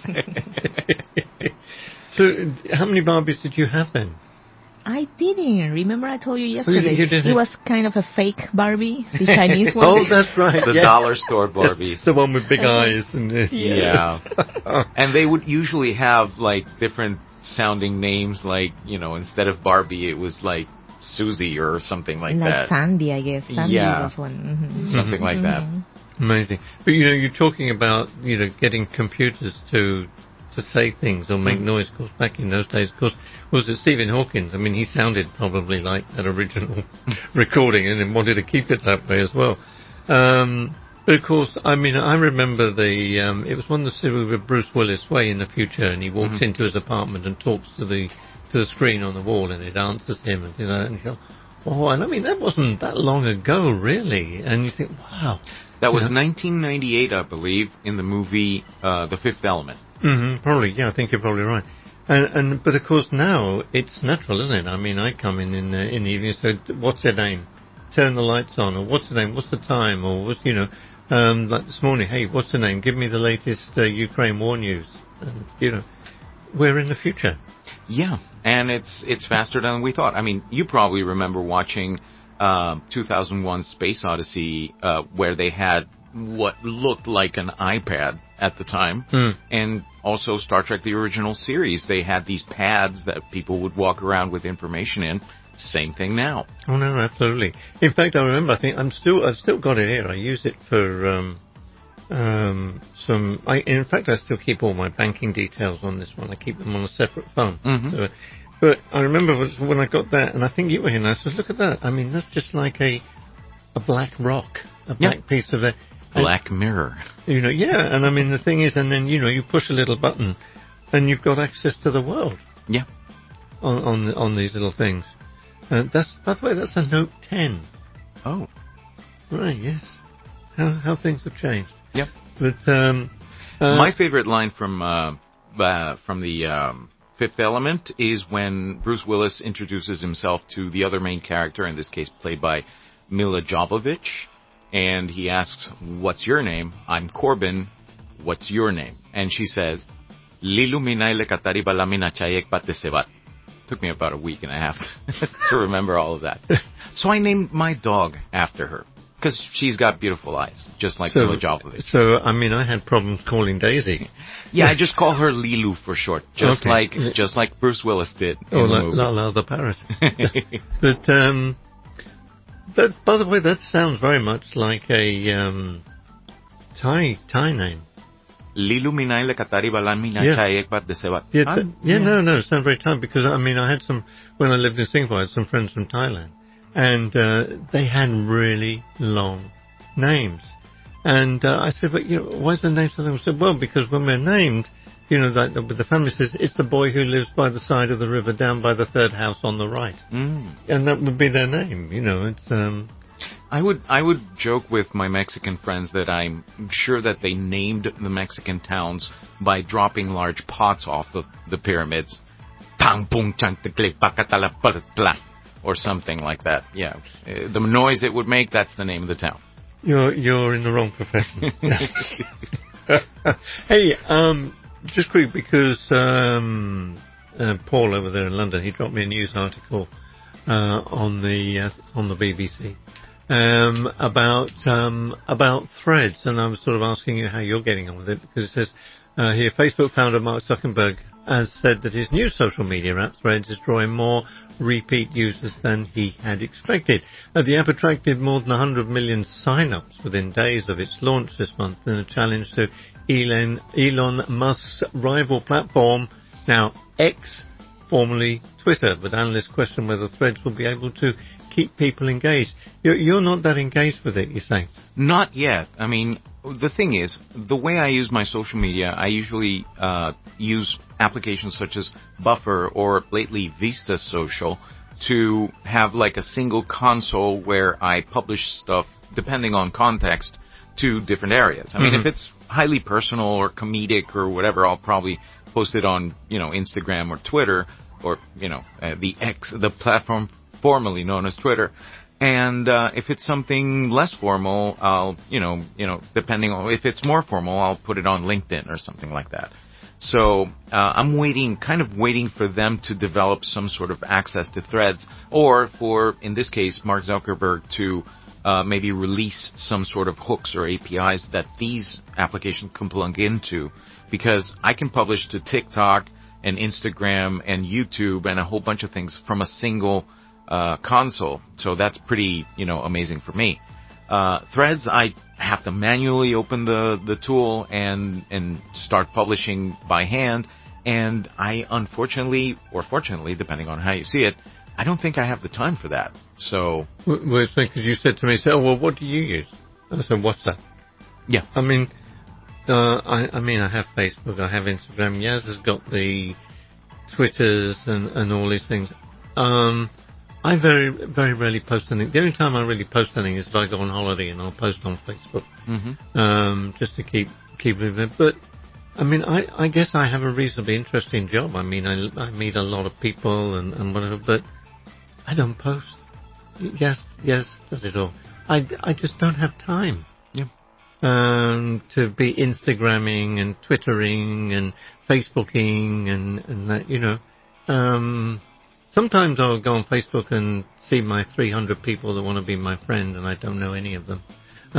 So, how many Barbies did you have then? I didn't. Remember I told you yesterday? You didn't. It was kind of a fake Barbie, the Chinese one. Oh, that's right. The dollar store Barbies. Yes, the one with big eyes. And yeah. And they would usually have, like, different sounding names, like, instead of Barbie, it was like Susie or something like that. Like Sandy, I guess. Sandy was one. Something like that. Amazing. But, you're talking about, getting computers to to say things or make noise. Of course, back in those days, of course, was it Stephen Hawkins? I mean, he sounded probably like that original recording and then wanted to keep it that way as well. But of course, I mean, I remember it was one of the series with Bruce Willis way in the future, and he walks into his apartment and talks to the screen on the wall, and it answers him, and and you go, oh, and I mean, that wasn't that long ago, really, and you think, wow. That was 1998, I believe, in the movie The Fifth Element. Probably, yeah, I think you're probably right. But of course now it's natural, isn't it? I mean, I come in the evening, so what's your name? Turn the lights on, or what's the name? What's the time? Or what's like this morning, hey, what's the name? Give me the latest Ukraine war news. And, we're in the future. Yeah, and it's faster than we thought. I mean, you probably remember watching 2001 Space Odyssey, where they had what looked like an iPad at the time, and also Star Trek the original series. They had these pads that people would walk around with information in. Same thing now. Oh no, absolutely. In fact, I remember. I think I've still got it here. I use it for in fact, I still keep all my banking details on this one. I keep them on a separate phone. So, but I remember when I got that, and I think you were here, and I said, "Look at that! I mean, that's just like a black rock, a black piece of it." Black mirror. Yeah. And I mean, the thing is, and then you push a little button, and you've got access to the world. Yeah. On these little things. That's, by the way, that's a Note 10. Oh. Right, yes. How things have changed. Yep. But, my favorite line from the Fifth Element is when Bruce Willis introduces himself to the other main character, in this case played by Mila Jovovich, and he asks, "What's your name?" "I'm Corbin. What's your name?" And she says, "Lilu minayle katari balamina chayek patesevat." Took me about a week and a half to remember all of that. So I named my dog after her, because she's got beautiful eyes, just like Mila Jovovich. So, I mean, I had problems calling Daisy. Yeah, I just call her Lilu for short, just like Bruce Willis did in the movie. Lala the parrot. But, that, by the way, that sounds very much like a Thai name. Lilu minayle katari balamina chayek patesevat. No, it sounds very Thai, because, I mean, I had when I lived in Singapore, I had some friends from Thailand. And they had really long names. And I said, but, why is the name so long? I said, well, because when we're named, like the family says, it's the boy who lives by the side of the river down by the third house on the right. And that would be their name, it's... I would joke with my Mexican friends that I'm sure that they named the Mexican towns by dropping large pots off the pyramids. Or something like that. Yeah, the noise it would make, that's the name of the town. You're in the wrong profession. Hey, just quick, because Paul over there in London, he dropped me a news article on the BBC about Threads, and I was sort of asking you how you're getting on with it, because it says here, Facebook founder Mark Zuckerberg has said that his new social media app Threads is drawing more repeat users than he had expected. The app attracted more than 100 million sign-ups within days of its launch this month in a challenge to Elon Musk's rival platform, now X, formerly Twitter. But analysts question whether Threads will be able to keep people engaged. You're not that engaged with it, you say? Not yet. I mean, the thing is, the way I use my social media, I usually use applications such as Buffer or lately Vista Social to have like a single console where I publish stuff, depending on context, to different areas. I mean, if it's highly personal or comedic or whatever, I'll probably post it on, Instagram or Twitter or, the X, the platform formerly known as Twitter. And if it's something less formal, I'll, depending on if it's more formal, I'll put it on LinkedIn or something like that. So I'm waiting for them to develop some sort of access to Threads, or for, in this case, Mark Zuckerberg to maybe release some sort of hooks or APIs that these applications can plug into, because I can publish to TikTok and Instagram and YouTube and a whole bunch of things from a single console. So that's pretty, amazing for me. Threads, I have to manually open the tool and start publishing by hand. And I unfortunately, or fortunately, depending on how you see it, I don't think I have the time for that. So, well, it's because you said to me, "Oh, well, what do you use?" I said, "WhatsApp." Yeah. I mean, I have Facebook, I have Instagram. Yaz has got the Twitters and all these things. I very, very rarely post anything. The only time I really post anything is if I go on holiday and I'll post on Facebook, just to keep moving. But I mean, I guess I have a reasonably interesting job. I mean, I meet a lot of people and whatever, but I don't post. Yes, does it all. I just don't have time. Yeah. To be Instagramming and Twittering and Facebooking and that, you know. Sometimes I'll go on Facebook and see my 300 people that want to be my friend, and I don't know any of them.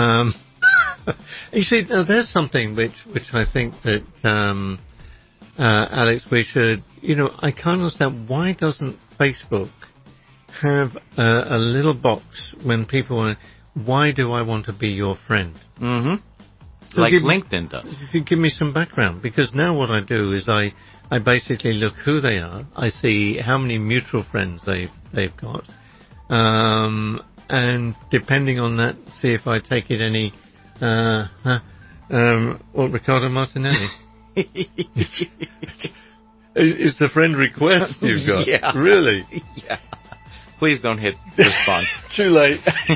You see, there's something which I think that, Alex, we should, you know, I can't understand, why doesn't Facebook have a little box when people want, why do I want to be your friend? Mm-hmm. So like LinkedIn does. If you give me some background, because now what I do is I basically look who they are, I see how many mutual friends they've got, and depending on that, see if I take it any, Ricardo Martinelli. It's the friend request you've got. Yeah. Really? Yeah. Please don't hit respond. Too late.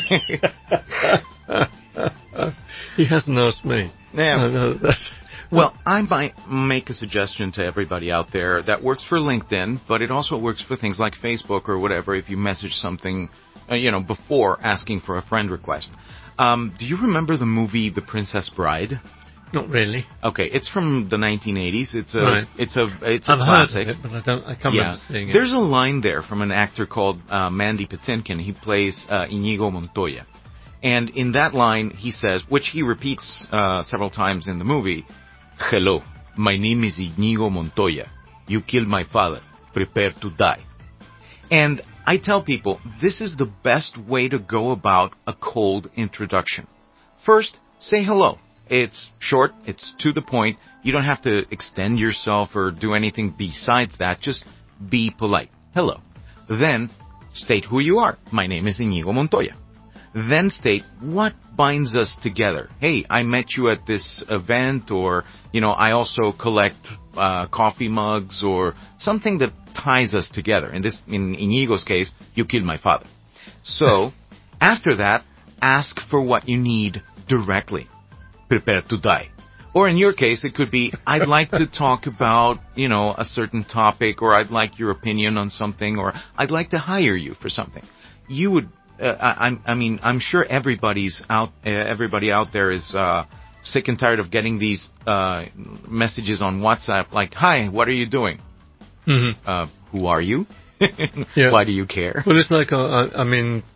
He hasn't asked me. Yeah. No, that's... Well, I might make a suggestion to everybody out there that works for LinkedIn, but it also works for things like Facebook or whatever if you message something, before asking for a friend request. Do you remember the movie The Princess Bride? Not really. Okay, it's from the 1980s. It's a Right. it's a I've classic. heard of it, but I can't remember seeing it. There's a line there from an actor called Mandy Patinkin. He plays Inigo Montoya. And in that line, he says, which he repeats several times in the movie, "Hello, my name is Inigo Montoya. You killed my father. Prepare to die." And I tell people, this is the best way to go about a cold introduction. First, say hello. It's short, it's to the point. You don't have to extend yourself or do anything besides that. Just be polite. Hello. Then, state who you are. My name is Inigo Montoya. Then state what binds us together. Hey, I met you at this event, or, I also collect coffee mugs, or something that ties us together. In Inigo's case, you killed my father. So, after that, ask for what you need directly. Prepare to die. Or in your case, it could be, I'd like to talk about, a certain topic, or I'd like your opinion on something, or I'd like to hire you for something. You would, I'm sure everybody out there is sick and tired of getting these messages on WhatsApp like, "Hi, what are you doing?" Mm-hmm. Who are you? Yeah. Why do you care? Well, it's like, sort of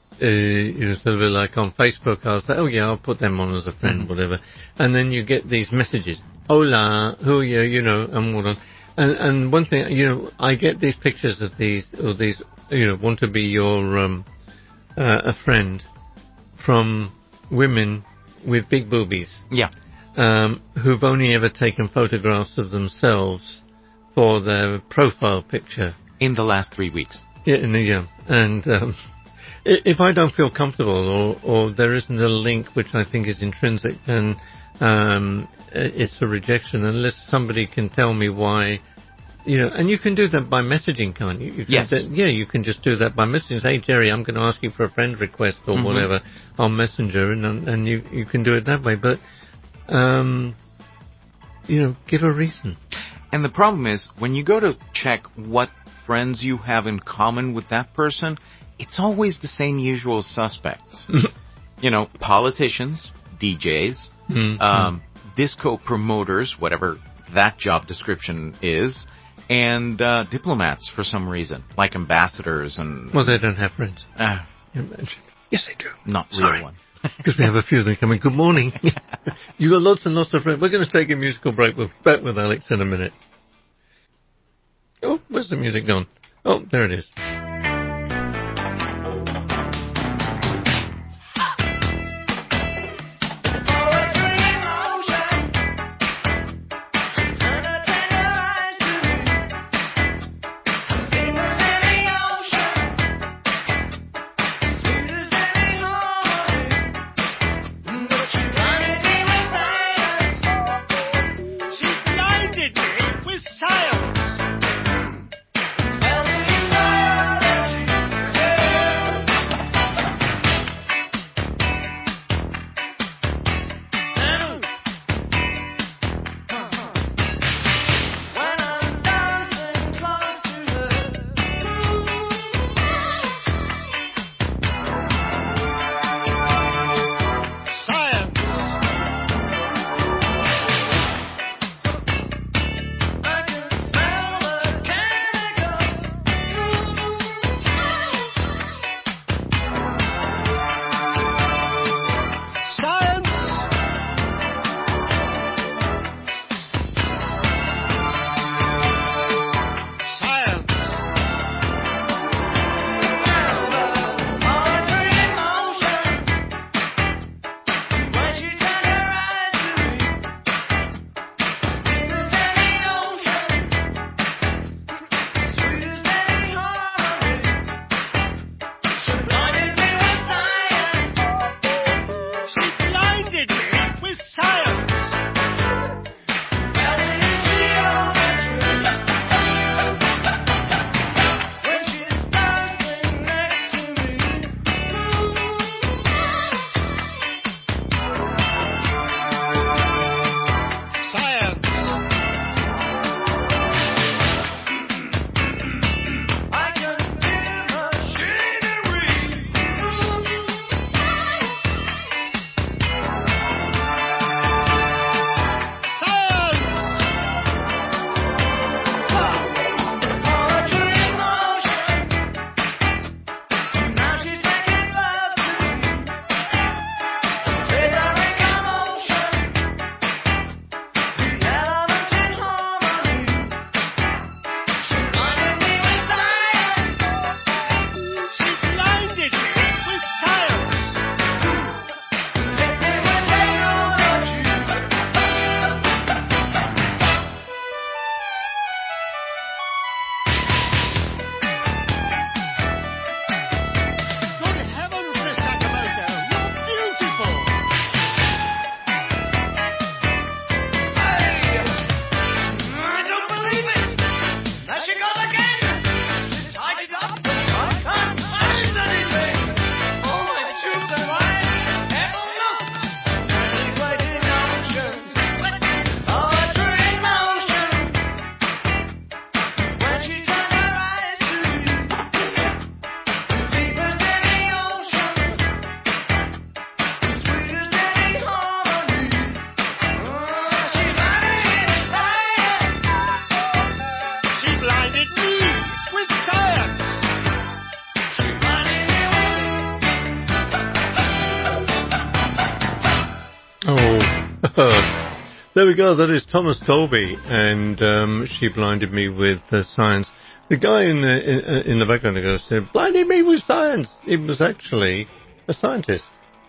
like on Facebook, I'll say, "Oh yeah, I'll put them on as a friend," whatever. And then you get these messages, "Hola, who are you?" And what on. And one thing, I get these pictures of these, want to be your, a friend from women with big boobies. Yeah. Who've only ever taken photographs of themselves for their profile picture. In the last 3 weeks. Yeah. And, if I don't feel comfortable or there isn't a link which I think is intrinsic, then, it's a rejection unless somebody can tell me why. And you can do that by messaging, can't you? Yes. You can just do that by messaging. Say, "Hey, Jerry, I'm going to ask you for a friend request," or whatever on Messenger, and you can do it that way. But, give a reason. And the problem is, when you go to check what friends you have in common with that person, it's always the same usual suspects. Politicians, DJs, disco promoters, whatever that job description is, and diplomats for some reason, like ambassadors and... Well, they don't have friends. Yes, they do. Not Sorry. real one. Because we have a few of them coming. Good morning. You got lots and lots of friends. We're going to take a musical break. We'll be back with Alex in a minute. Oh, where's the music gone? Oh, there it is. Alright. There we go. That is Thomas Dolby, and She Blinded Me with Science. The guy in the background said, "Blinded me with science." It was actually a scientist.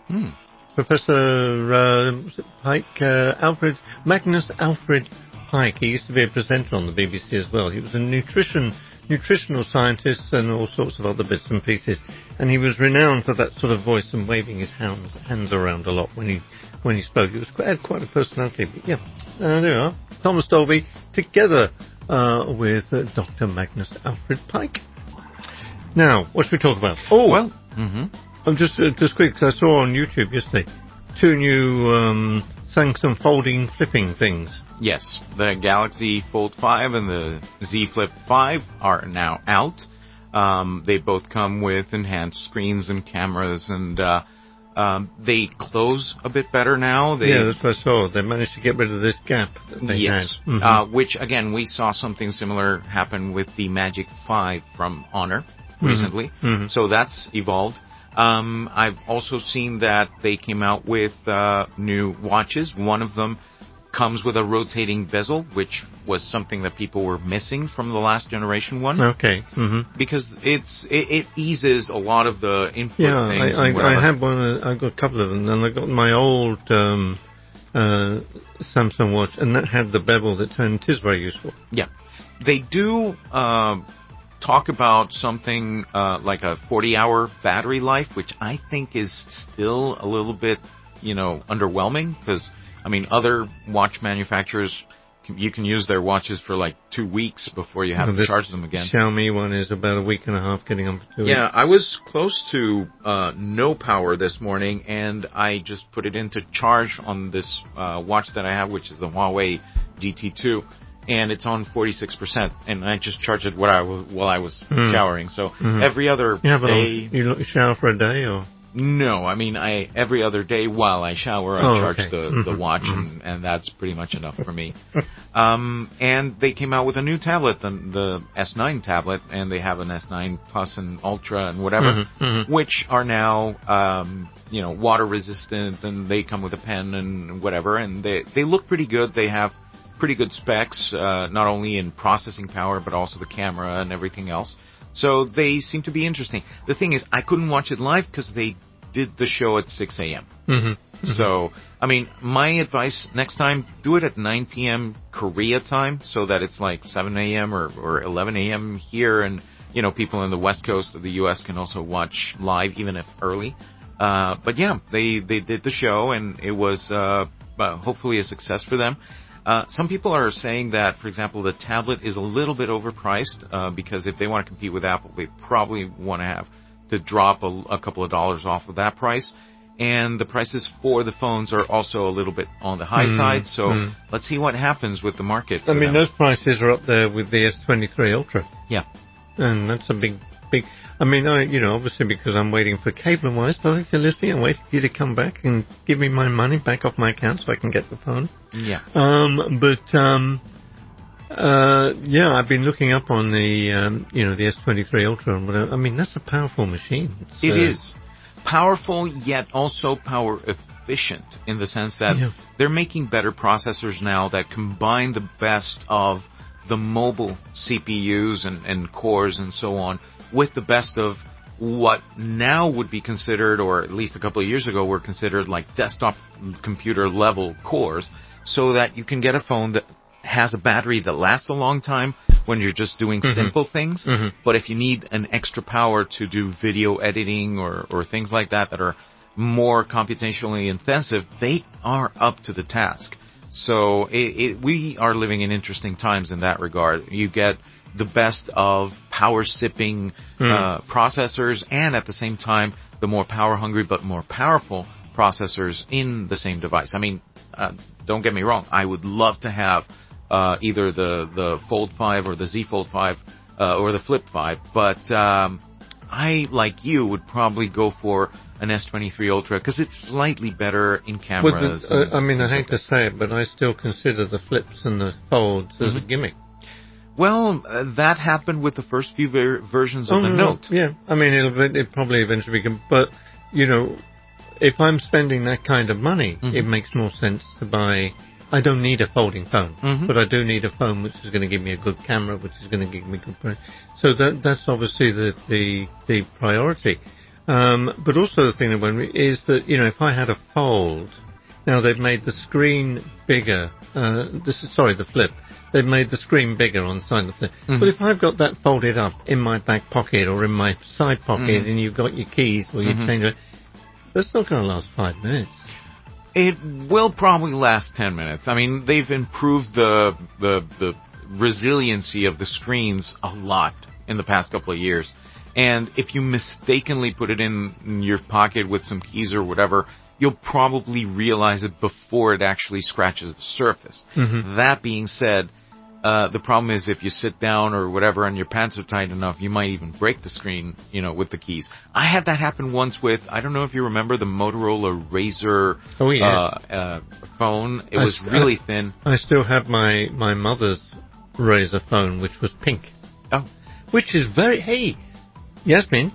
Professor Pike, Magnus Alfred Pike. He used to be a presenter on the BBC as well. He was a nutritional scientist and all sorts of other bits and pieces. And he was renowned for that sort of voice and waving his hands around a lot when he spoke. He had quite a personality. But yeah, there we are. Thomas Dolby together with Dr. Magnus Alfred Pike. Now, what should we talk about? Oh, well, I'm just quick, because I saw on YouTube yesterday 2 new Samsung folding flipping things. Yes, the Galaxy Fold 5 and the Z Flip 5 are now out. They both come with enhanced screens and cameras, and they close a bit better now. Yeah, that's what I saw. They managed to get rid of this gap that they had. Which, again, we saw something similar happen with the Magic 5 from Honor recently. So that's evolved. I've also seen that they came out with new watches. One of them comes with a rotating bezel, which was something that people were missing from the last generation one. Okay. Because it eases a lot of the input things. I had one. I got a couple of them, and I got my old Samsung watch, and that had the bevel that turned. It is very useful. Yeah, they do talk about something like a 40-hour battery life, which I think is still a little bit, underwhelming, because I mean, other watch manufacturers, you can use their watches for like 2 weeks before you have to charge them again. Xiaomi one is about a week and a half, getting on for 2 weeks. Yeah, I was close to no power this morning, and I just put it into charge on this watch that I have, which is the Huawei GT2, and it's on 46%, and I just charged it while I was showering. So every other day... You shower for a day, or...? No, I mean, every other day while I shower, I charge the watch, and that's pretty much enough for me. And they came out with a new tablet, the S9 tablet, and they have an S9 Plus and Ultra and whatever, which are now, water resistant, and they come with a pen and whatever, and they look pretty good. They have pretty good specs, not only in processing power, but also the camera and everything else. So they seem to be interesting. The thing is, I couldn't watch it live because they did the show at 6 a.m. So, I mean, my advice, next time, do it at 9 p.m. Korea time, so that it's like 7 a.m. or 11 a.m. here, and, people in the west coast of the U.S. can also watch live, even if early. But yeah, they did the show, and it was hopefully a success for them. Some people are saying that, for example, the tablet is a little bit overpriced because if they want to compete with Apple, they probably want to have to drop a couple of dollars off of that price. And the prices for the phones are also a little bit on the high side. So let's see what happens with the market. I mean, those prices are up there with the S23 Ultra. Yeah. And that's a big... I mean, obviously because I'm waiting for Cable and Wise, but if you're listening, I'm waiting for you to come back and give me my money back off my account so I can get the phone. Yeah. I've been looking up on the, the S23 Ultra and whatever. I mean, that's a powerful machine. It is. Powerful, yet also power efficient in the sense that they're making better processors now that combine the best of the mobile CPUs and cores and so on with the best of what now would be considered, or at least a couple of years ago were considered like desktop computer level cores, so that you can get a phone that has a battery that lasts a long time when you're just doing simple things. But if you need an extra power to do video editing or things like that are more computationally intensive, they are up to the task. So we are living in interesting times in that regard. You get the best of power-sipping processors, and at the same time, the more power-hungry but more powerful processors in the same device. I mean, don't get me wrong. I would love to have either the Fold 5 or the Z Fold 5 or the Flip 5, but I, like you, would probably go for an S23 Ultra because it's slightly better in cameras. I hate to say it, but I still consider the Flips and the Folds as a gimmick. Well, that happened with the first few versions of the Note. Yeah, I mean, it probably eventually become, but, if I'm spending that kind of money, Mhm. it makes more sense to buy. I don't need a folding phone, Mhm. but I do need a phone which is going to give me a good camera, which is going to give me good. So that's obviously the priority. But also the thing that is that if I had a fold, now they've made the screen bigger. The flip. They've made the screen bigger on the side of the flip. Mhm. But if I've got that folded up in my back pocket or in my side pocket, Mhm. and you've got your keys or your Mhm. change, that's not going to last 5 minutes. It will probably last 10 minutes. I mean, they've improved the resiliency of the screens a lot in the past couple of years. And if you mistakenly put it in your pocket with some keys or whatever, you'll probably realize it before it actually scratches the surface. Mhm. That being said, the problem is if you sit down or whatever and your pants are tight enough, you might even break the screen, with the keys. I had that happen once with, I don't know if you remember the Motorola Razr phone. It was really thin. I still have my mother's Razr phone, which was pink. Oh. Which is hey, Yasmin,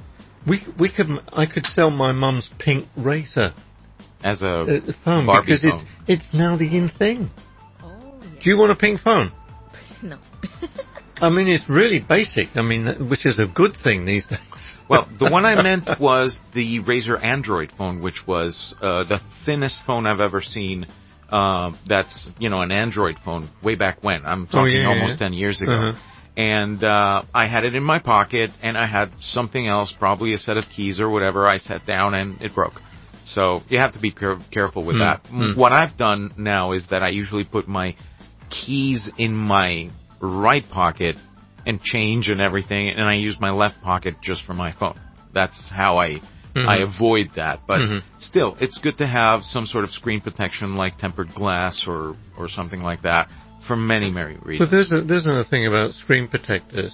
I could sell my mum's pink Razr as a phone Barbie because phone. it's now the in thing. Do you want a pink phone? No. I mean, it's really basic. I mean, which is a good thing these days. Well, the one I meant was the Razr Android phone, which was the thinnest phone I've ever seen. That's, an Android phone way back when. I'm talking almost 10 years ago. Uh-huh. And I had it in my pocket, and I had something else, probably a set of keys or whatever. I sat down, and it broke. So you have to be careful with that. What I've done now is that I usually put my keys in my right pocket and change and everything, and I use my left pocket just for my phone. That's how I avoid that. But still, it's good to have some sort of screen protection like tempered glass or something like that for many reasons. But there's another thing about screen protectors.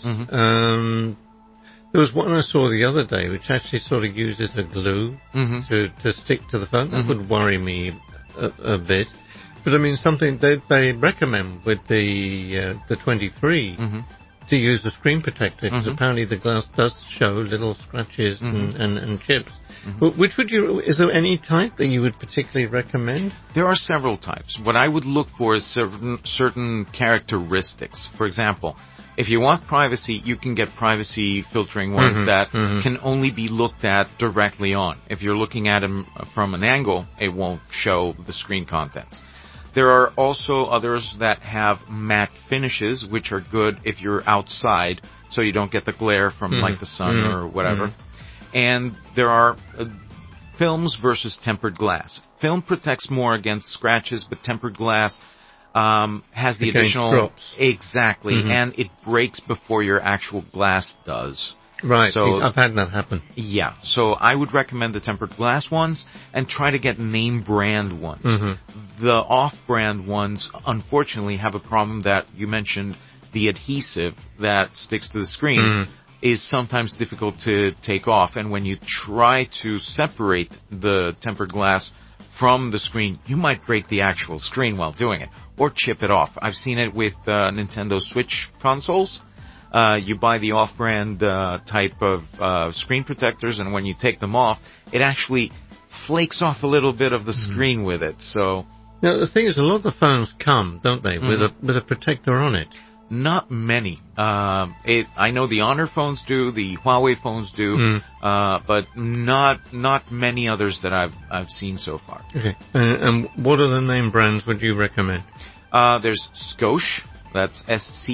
There was one I saw the other day which actually sort of uses a glue to stick to the phone. That would worry me a bit. But I mean, something they recommend with the 23 to use a screen protector, because apparently the glass does show little scratches and chips. Which is there any type that you would particularly recommend? There are several types. What I would look for is certain characteristics. For example, if you want privacy, you can get privacy filtering ones that can only be looked at directly on. If you're looking at them from an angle, it won't show the screen contents. There are also others that have matte finishes, which are good if you're outside, so you don't get the glare from like the sun or whatever. And there are films versus tempered glass. Film protects more against scratches, but tempered glass has the additional drops. Exactly, and it breaks before your actual glass does. Right, so, I've had that happen. Yeah, so I would recommend the tempered glass ones and try to get name brand ones. The off-brand ones, unfortunately, have a problem that you mentioned, the adhesive that sticks to the screen is sometimes difficult to take off, and when you try to separate the tempered glass from the screen, you might break the actual screen while doing it, or chip it off. I've seen it with Nintendo Switch consoles. You buy the off-brand type of screen protectors, and when you take them off, it actually flakes off a little bit of the screen with it. So now the thing is, a lot of the phones come, don't they, with a protector on it? Not many. I know the Honor phones do, the Huawei phones do, but not many others that I've seen so far. Okay. And what are the name brands would you recommend? There's Scosche. That's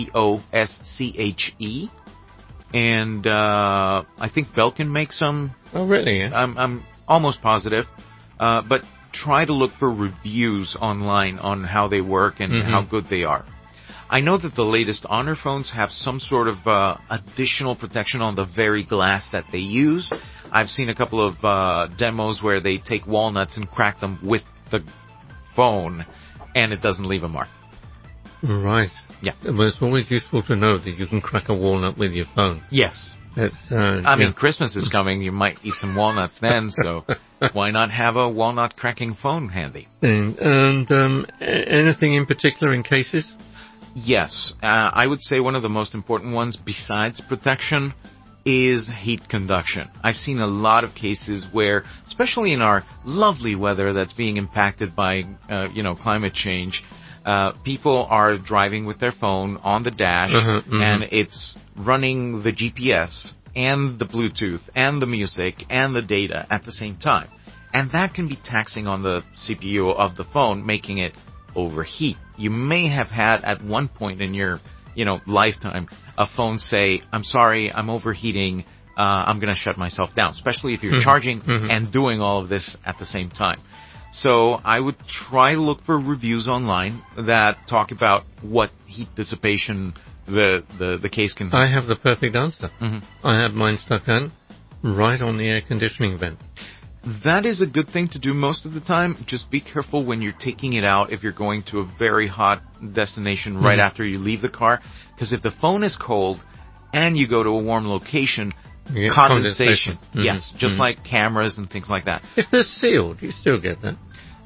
Scosche, and I think Belkin makes some. Oh, really? Yeah? I'm almost positive, but try to look for reviews online on how they work and how good they are. I know that the latest Honor phones have some sort of additional protection on the very glass that they use. I've seen a couple of demos where they take walnuts and crack them with the phone, and it doesn't leave a mark. Right. Yeah. But it's always useful to know that you can crack a walnut with your phone. Yes. I mean, Christmas is coming. You might eat some walnuts then, so why not have a walnut cracking phone handy? And anything in particular in cases? Yes. I would say one of the most important ones, besides protection, is heat conduction. I've seen a lot of cases where, especially in our lovely weather that's being impacted by, climate change, people are driving with their phone on the dash, and it's running the GPS and the Bluetooth and the music and the data at the same time. And that can be taxing on the CPU of the phone, making it overheat. You may have had at one point in your lifetime, a phone say, I'm sorry, I'm overheating, I'm going to shut myself down, especially if you're charging and doing all of this at the same time. So I would try to look for reviews online that talk about what heat dissipation the case can be. I have the perfect answer. I had mine stuck in right on the air conditioning vent. That is a good thing to do most of the time. Just be careful when you're taking it out if you're going to a very hot destination right after you leave the car. Because if the phone is cold and you go to a warm location, condensation. Yes, just like cameras and things like that. If they're sealed, you still get that.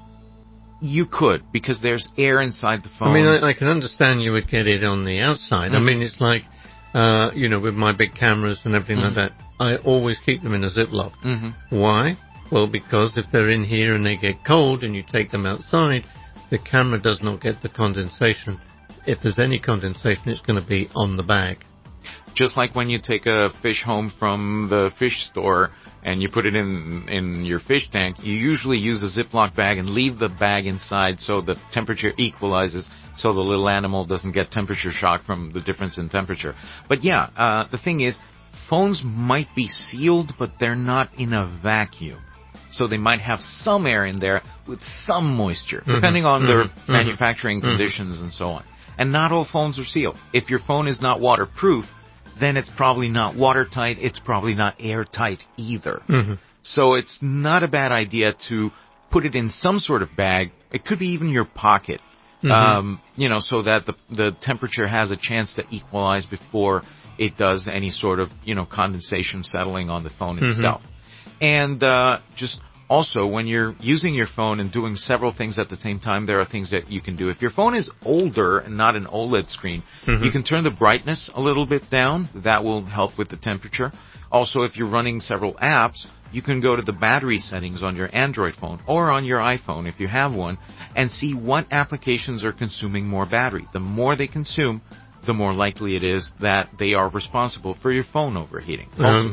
You could, because there's air inside the phone. I mean, I can understand you would get it on the outside. I mean, it's like, with my big cameras and everything like that, I always keep them in a Ziploc. Why? Well, because if they're in here and they get cold and you take them outside, the camera does not get the condensation. If there's any condensation, it's going to be on the bag. Just like when you take a fish home from the fish store and you put it in your fish tank, you usually use a Ziploc bag and leave the bag inside so the temperature equalizes, so the little animal doesn't get temperature shock from the difference in temperature. But yeah, the thing is, phones might be sealed, but they're not in a vacuum. So they might have some air in there with some moisture, depending on their manufacturing conditions and so on. And not all phones are sealed. If your phone is not waterproof, then it's probably not watertight. It's probably not airtight either. So it's not a bad idea to put it in some sort of bag. It could be even your pocket, so that the temperature has a chance to equalize before it does any sort of, condensation settling on the phone itself. And just also, when you're using your phone and doing several things at the same time, there are things that you can do. If your phone is older and not an OLED screen, you can turn the brightness a little bit down. That will help with the temperature. Also, if you're running several apps, you can go to the battery settings on your Android phone or on your iPhone if you have one and see what applications are consuming more battery. The more they consume, the more likely it is that they are responsible for your phone overheating.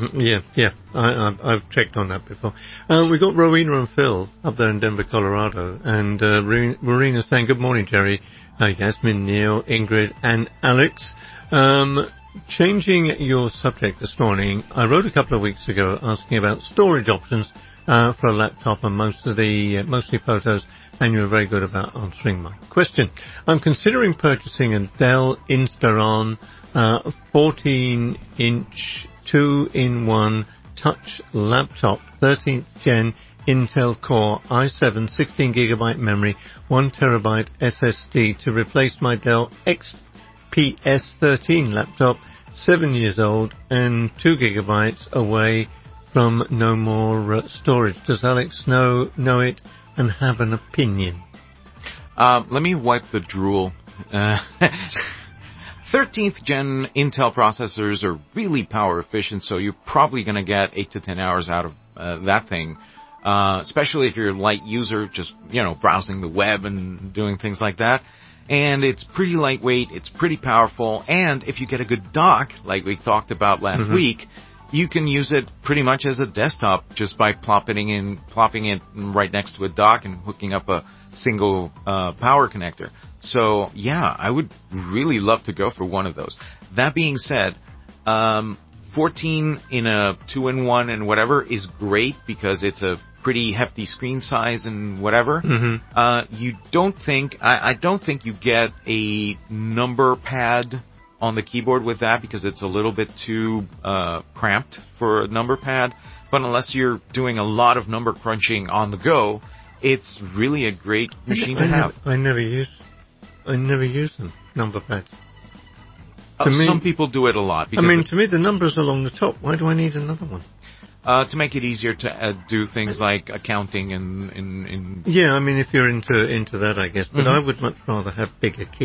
I've checked on that before. We've got Rowena and Phil up there in Denver, Colorado, and Rowena saying, good morning, Jerry, Yasmin, Neil, Ingrid, and Alex. Changing your subject this morning, I wrote a couple of weeks ago asking about storage options for a laptop and mostly photos, and you were very good about answering my question. I'm considering purchasing a Dell Inspiron 14-inch 2-in-1 touch laptop, 13th gen Intel Core i7 16GB memory, 1TB SSD to replace my Dell XPS 13 laptop, 7 years old and 2GB away from no more storage. Does Alex know it and have an opinion? Let me wipe the drool. 13th gen Intel processors are really power efficient, so you're probably going to get 8 to 10 hours out of that thing, especially if you're a light user, just, browsing the web and doing things like that. And it's pretty lightweight, it's pretty powerful, and if you get a good dock, like we talked about last week, you can use it pretty much as a desktop just by plopping it right next to a dock and hooking up a single power connector. So, yeah, I would really love to go for one of those. That being said, 14 in a 2-in-1 and whatever is great because it's a pretty hefty screen size and whatever. I don't think you get a number pad on the keyboard with that because it's a little bit too cramped for a number pad. But unless you're doing a lot of number crunching on the go, it's really a great machine to have. I never use them, number pads. Some people do it a lot. To me, the number's along the top. Why do I need another one? To make it easier to do things like accounting and Yeah, if you're into that, I guess. But I would much rather have bigger keys.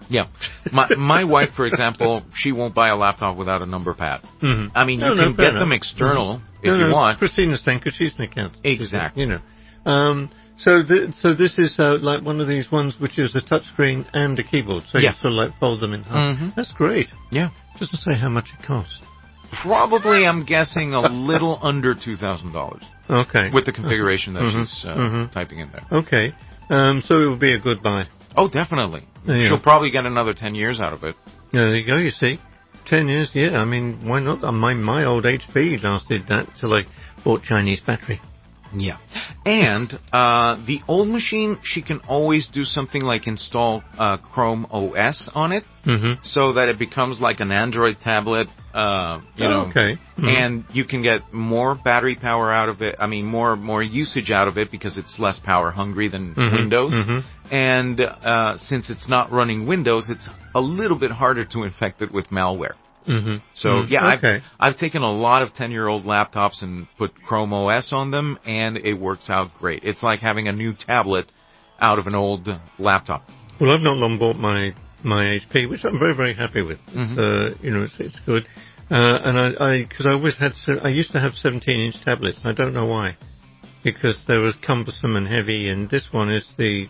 Yeah. My wife, for example, she won't buy a laptop without a number pad. Mm-hmm. I mean, you can get them external if you want. Christina's saying because she's an accountant. Exactly. You know. So this is like one of these ones which is a touchscreen and a keyboard. So you sort of like fold them in half. Mm-hmm. That's great. Yeah. Doesn't say how much it costs. Probably, I'm guessing, a little under $2,000. Okay. With the configuration that she's typing in there. Okay. So it will be a good buy. Oh, definitely. Yeah. She'll probably get another 10 years out of it. Yeah, there you go, you see. 10 years, yeah. I mean, why not? My old HP lasted that till I bought Chinese battery. Yeah. And the old machine, she can always do something like install Chrome OS on it, so that it becomes like an Android tablet, you know. Okay. And you can get more battery power out of it. I mean, more usage out of it because it's less power hungry than Windows. And since it's not running Windows, it's a little bit harder to infect it with malware. So yeah, I've taken a lot of 10-year-old laptops and put Chrome OS on them, and it works out great. It's like having a new tablet out of an old laptop. Well, I've not long bought my HP, which I'm very, very happy with. It's, you know, it's good. And because I used to have 17-inch tablets. I don't know why, because they were cumbersome and heavy, and this one is the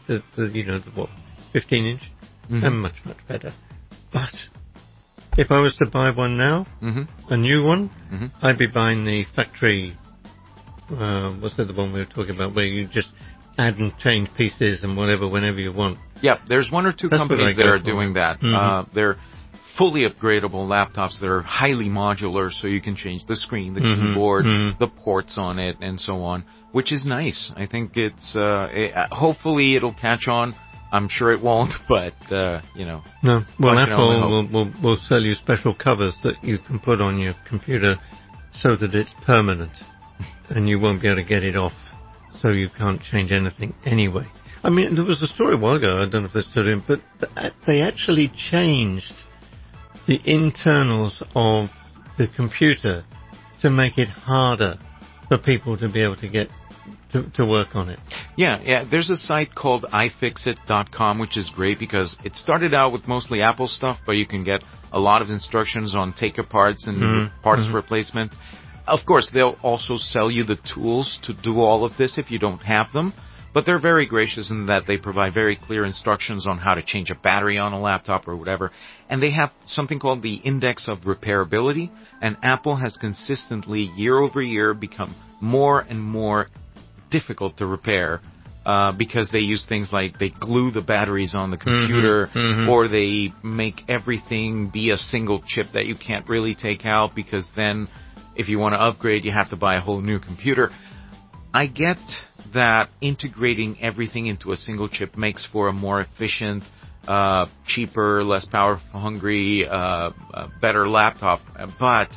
15-inch, and much better. But if I was to buy one now, a new one, I'd be buying the factory, what's the one we were talking about, where you just add and change pieces and whatever whenever you want. Yeah, there's one or two companies that are doing that. They're fully upgradable laptops that are highly modular, so you can change the screen, the keyboard, the ports on it, and so on, which is nice. I think it's, hopefully it'll catch on. I'm sure it won't, but, you know. No, well, Apple will sell you special covers that you can put on your computer so that it's permanent and you won't be able to get it off, so you can't change anything anyway. I mean, there was a story a while ago, I don't know if they're still doing, but they actually changed the internals of the computer to make it harder for people to be able to get to work on it. Yeah. There's a site called iFixit.com, which is great because it started out with mostly Apple stuff, but you can get a lot of instructions on take-aparts and parts replacement. Of course, they'll also sell you the tools to do all of this if you don't have them, but they're very gracious in that they provide very clear instructions on how to change a battery on a laptop or whatever. And they have something called the Index of Repairability, and Apple has consistently, year over year, become more and more difficult to repair because they use things like they glue the batteries on the computer or they make everything be a single chip that you can't really take out because then if you want to upgrade you have to buy a whole new computer. I get that integrating everything into a single chip makes for a more efficient, cheaper, less power hungry, better laptop, but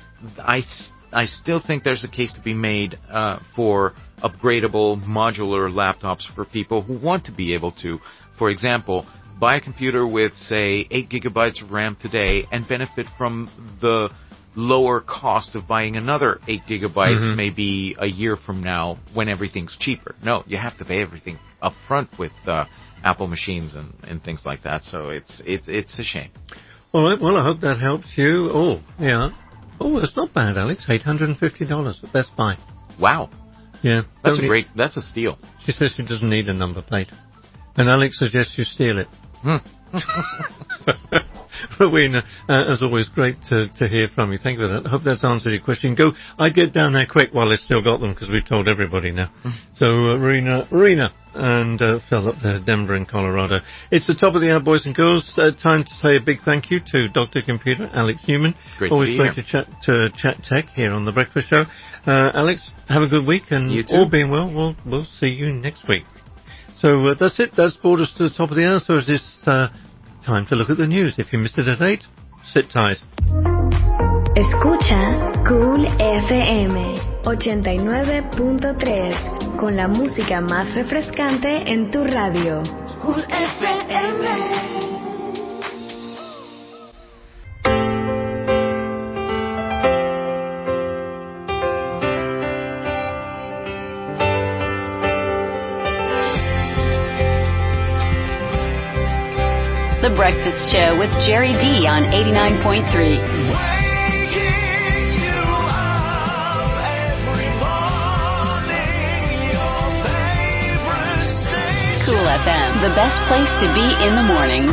I still think there's a case to be made for upgradable modular laptops for people who want to be able to, for example, buy a computer with, say, 8 gigabytes of RAM today and benefit from the lower cost of buying another 8 gigabytes maybe a year from now when everything's cheaper. No, you have to pay everything up front with Apple machines and things like that, so it's a shame. All right, well, I hope that helps you. Oh, yeah. Oh, that's not bad, Alex. $850 at Best Buy. Wow. Yeah. That's a steal. She says she doesn't need a number plate. And Alex suggests you steal it. Rowena, as always, great to hear from you. Thank you for that. I hope that's answered your question. I'd get down there quick while they've still got them because we've told everybody now. So, Rowena and Phil up there, Denver in Colorado. It's the top of the hour, boys and girls. Time to say a big thank you to Dr. Computer, Alex Newman. Always great to chat tech here on The Breakfast Show. Alex, have a good week, and you too. All being well, we'll see you next week. So that's it. That's brought us to the top of the hour. So it's time to look at the news. If you missed it at 8, sit tight. Escucha Cool FM 89.3 con la música más refrescante en tu radio. Cool FM. The Breakfast Show with Jerry D on 89.3. Cool FM, the best place to be in the mornings.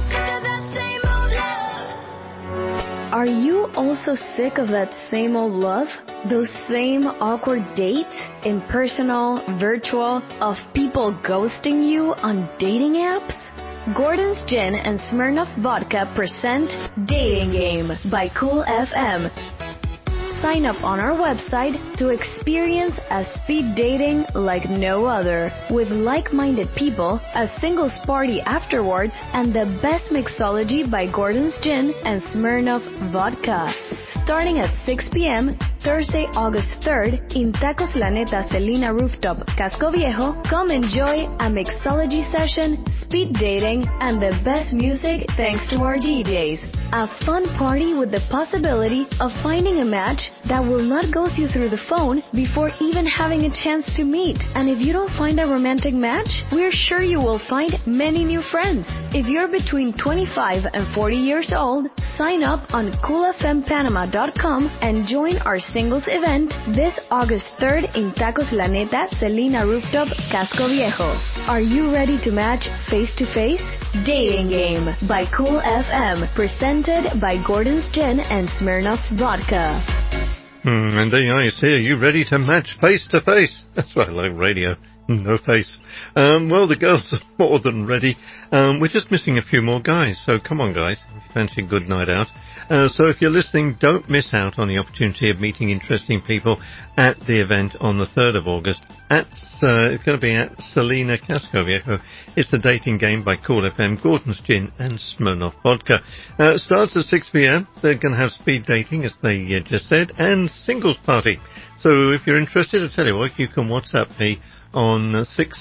Are you also sick of that same old love? Those same awkward dates, impersonal, virtual, of people ghosting you on dating apps? Gordon's Gin and Smirnoff Vodka present Dating Game by Cool FM. Sign up on our website to experience a speed dating like no other, with like-minded people, a singles party afterwards, and the best mixology by Gordon's Gin and Smirnoff Vodka. Starting at 6 p.m., Thursday, August 3rd, in Tacos La Neta Celina Rooftop, Casco Viejo, come enjoy a mixology session, speed dating, and the best music thanks to our DJs. A fun party with the possibility of finding a match that will not ghost you through the phone before even having a chance to meet. And if you don't find a romantic match, we're sure you will find many new friends. If you're between 25 and 40 years old, sign up on coolfmpanama.com and join our singles event this August 3rd in Tacos La Neta, Celina Rooftop, Casco Viejo. Are you ready to match face-to-face? Dating Game by Cool FM, presented by Gordon's Gin and Smirnoff Vodka. And there you are, you see, are you ready to match face-to-face? That's why I like radio. No face. Well, the girls are more than ready. We're just missing a few more guys, so come on, guys. If you fancy a good night out. So if you're listening, don't miss out on the opportunity of meeting interesting people at the event on the 3rd of August. It's going to be at Celina Casco Viejo. It's the Dating Game by Cool FM, Gordon's Gin and Smirnoff Vodka. It starts at 6 p.m. They're going to have speed dating, as they just said, and singles party. So if you're interested, I tell you what, you can WhatsApp me on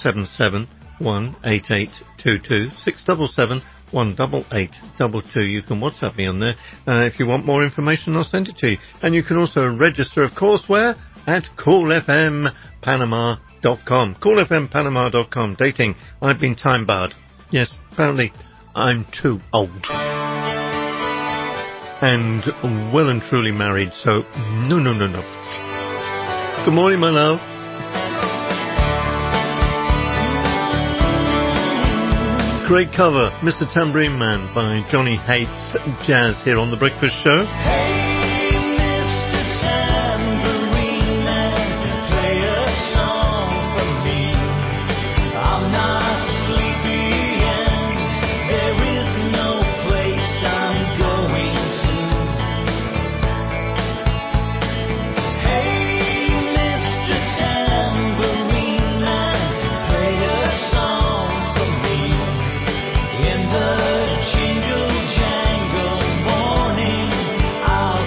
677-18822, 677-18822. You can WhatsApp me on there. If you want more information, I'll send it to you. And you can also register, of course, where? At coolfmpanama.com. coolfmpanama.com. Dating. I've been time barred. Yes, apparently I'm too old. And well and truly married, so no. Good morning, my love. Great cover, Mr. Tambourine Man by Johnny Hates Jazz here on The Breakfast Show. Jingle jangle morning, I'll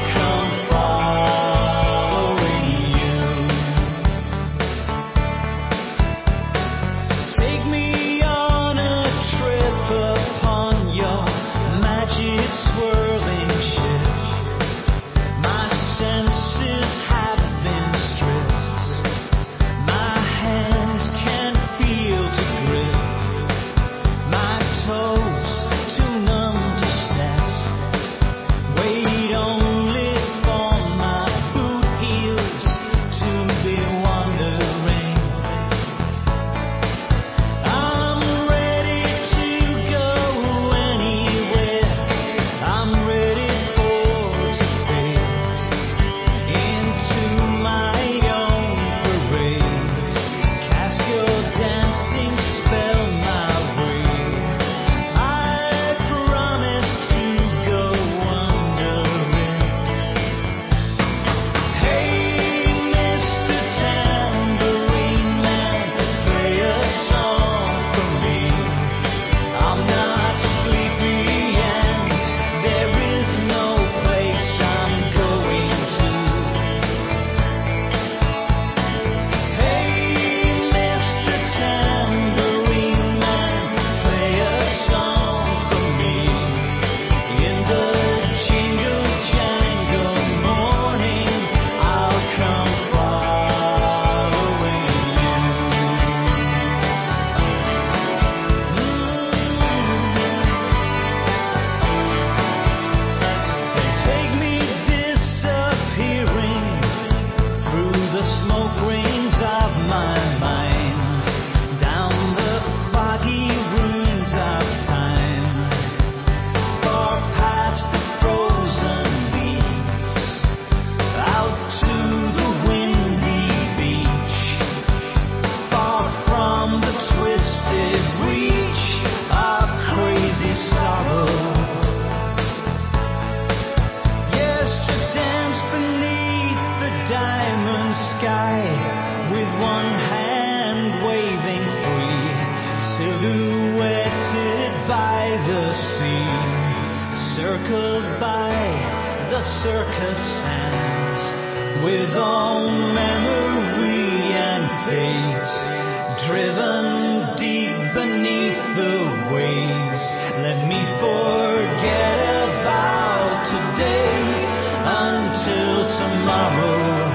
the sea, circled by the circus sands, with all memory and fate driven deep beneath the waves. Let me forget about today until tomorrow.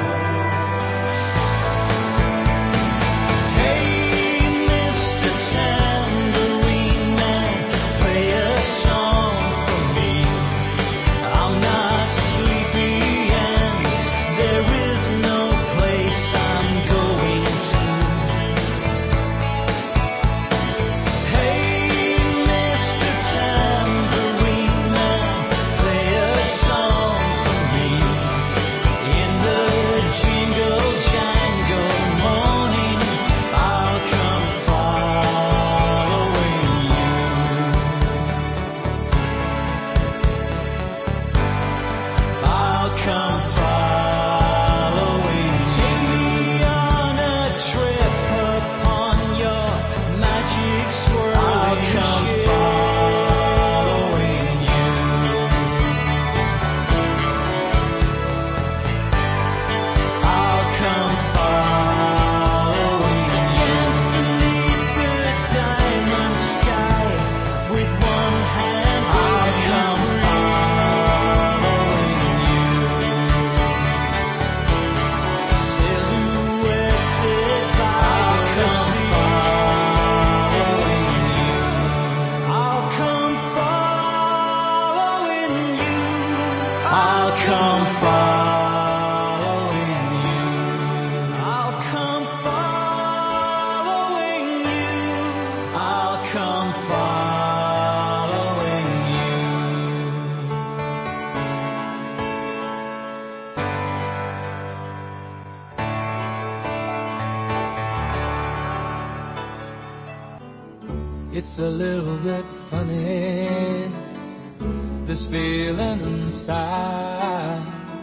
It's a little bit funny, this feeling inside.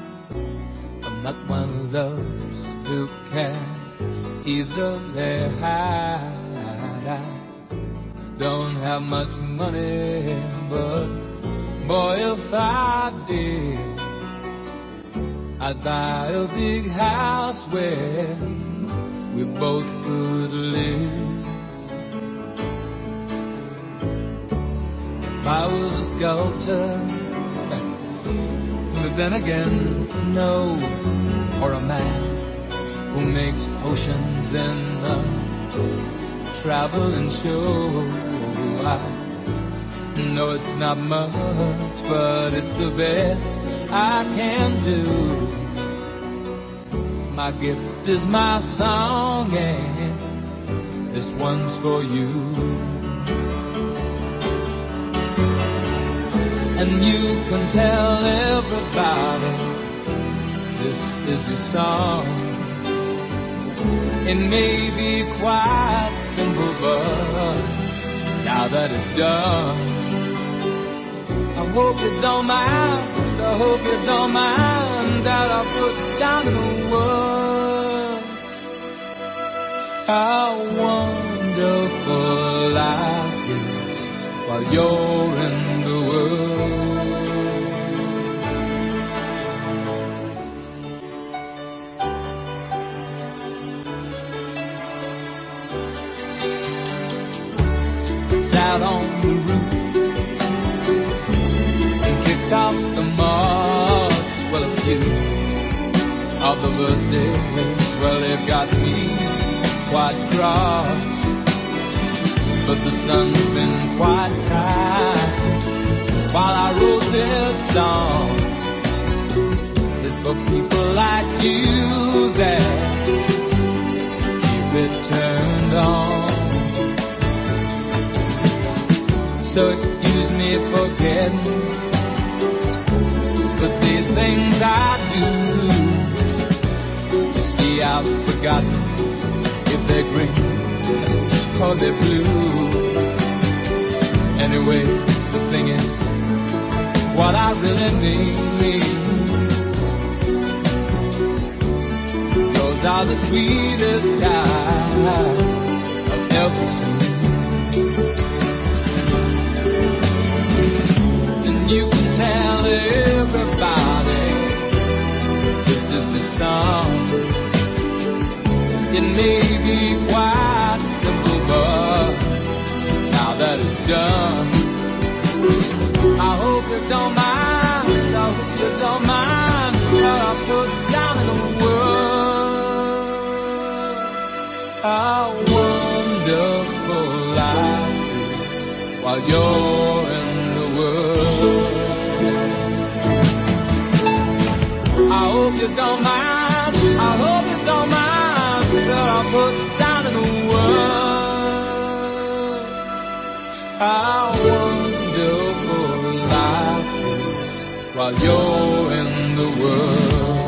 I'm not one of those who can easily hide. I don't have much money, but boy, if I did, I'd buy a big house where we both could live. I was a sculptor, but then again, no, or a man who makes potions in the traveling show. I know it's not much, but it's the best I can do. My gift is my song, and this one's for you. And you can tell everybody this is your song. It may be quite simple, but now that it's done, I hope you don't mind, I hope you don't mind that I put down the words. How wonderful life is while you're in the world. Sat on the roof and kicked off the moss. Well, a few of the verses, well, they've got me quite cross. But the sun's been quite kind while I wrote this song. It's for people like you that keep it turned on. So excuse me for getting, but these things I do, you see I've forgotten if they're green or they're blue. Anyway, the thing is, what I really mean, those are the sweetest eyes I've ever seen. done. I hope you don't mind, I hope you don't mind what I put down in the words. How wonderful life is while you're in the world. I hope you don't mind, I hope you don't mind what I put down in the words. How wonderful life is while you're in the world.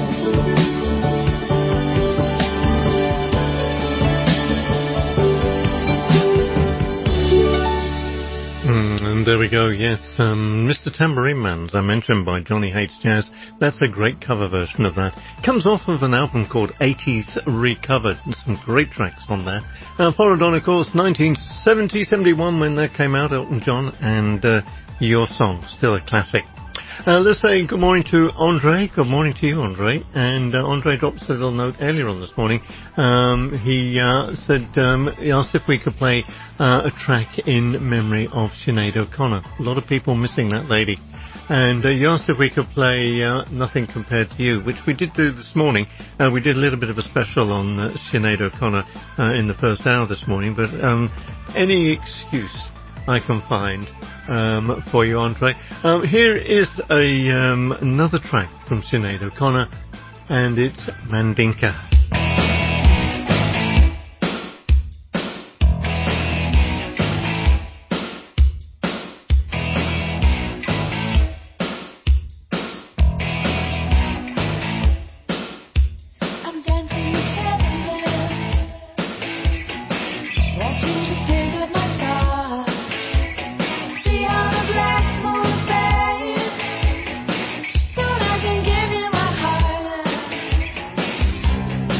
And there we go, yes, Mr. Tambourine Man, as I mentioned, by Johnny Hates Jazz. That's a great cover version of that. Comes off of an album called 80s Recovered. There's some great tracks on there. Followed on, of course, 1970-71 when that came out, Elton John, and Your Song, still a classic. Let's say good morning to Andre. Good morning to you, Andre. And Andre dropped us a little note earlier on this morning. He said he asked if we could play a track in memory of Sinead O'Connor. A lot of people missing that lady. And he asked if we could play Nothing Compared to You, which we did do this morning. We did a little bit of a special on Sinead O'Connor in the first hour this morning. But any excuse I can find for you, Andre. Here is another track from Sinead O'Connor, and it's Mandinka. I'm dancing with seven men. Want you to think of my stars. See how the black moon fades. Soon I can give you my heart.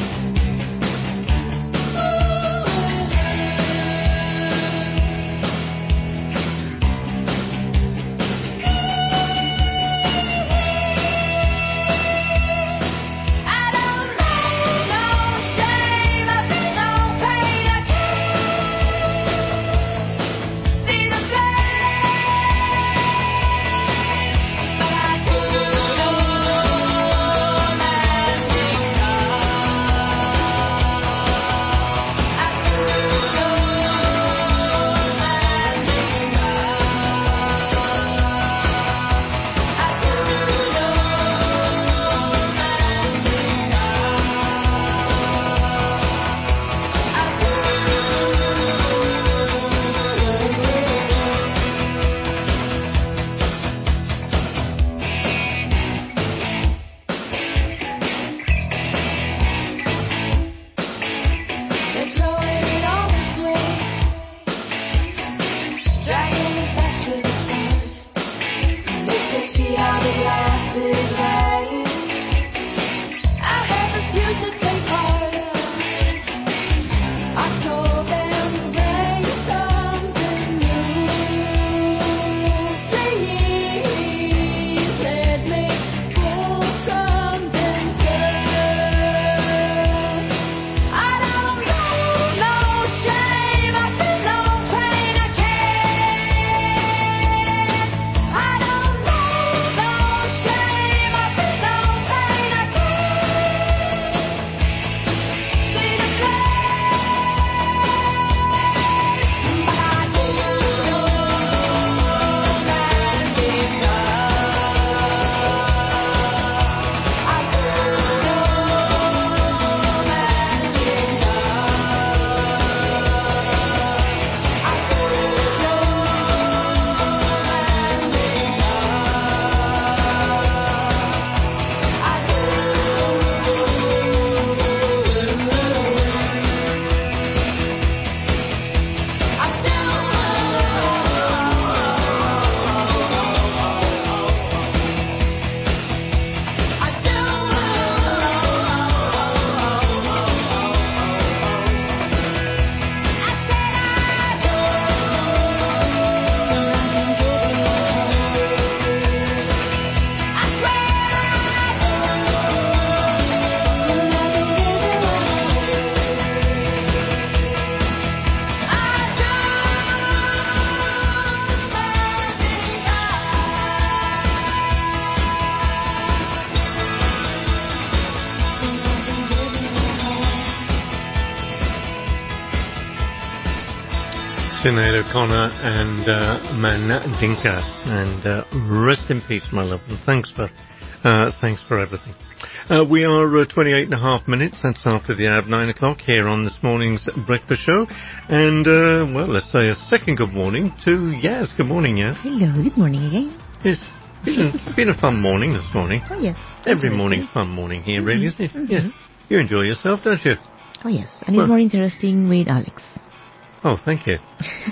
Sinead O'Connor and Mandinka, and rest in peace, my love, and thanks for everything. We are 28 and a half minutes, that's after the hour of 9 o'clock here on this morning's breakfast show, and well, let's say a second good morning to Yaz. Good morning, Yaz. Hello, good morning again. It's been a fun morning this morning. Oh yes. Every morning's fun morning here, really, isn't it? Mm-hmm. Yes. You enjoy yourself, don't you? Oh yes, and it's more interesting with Alex. Oh, thank you.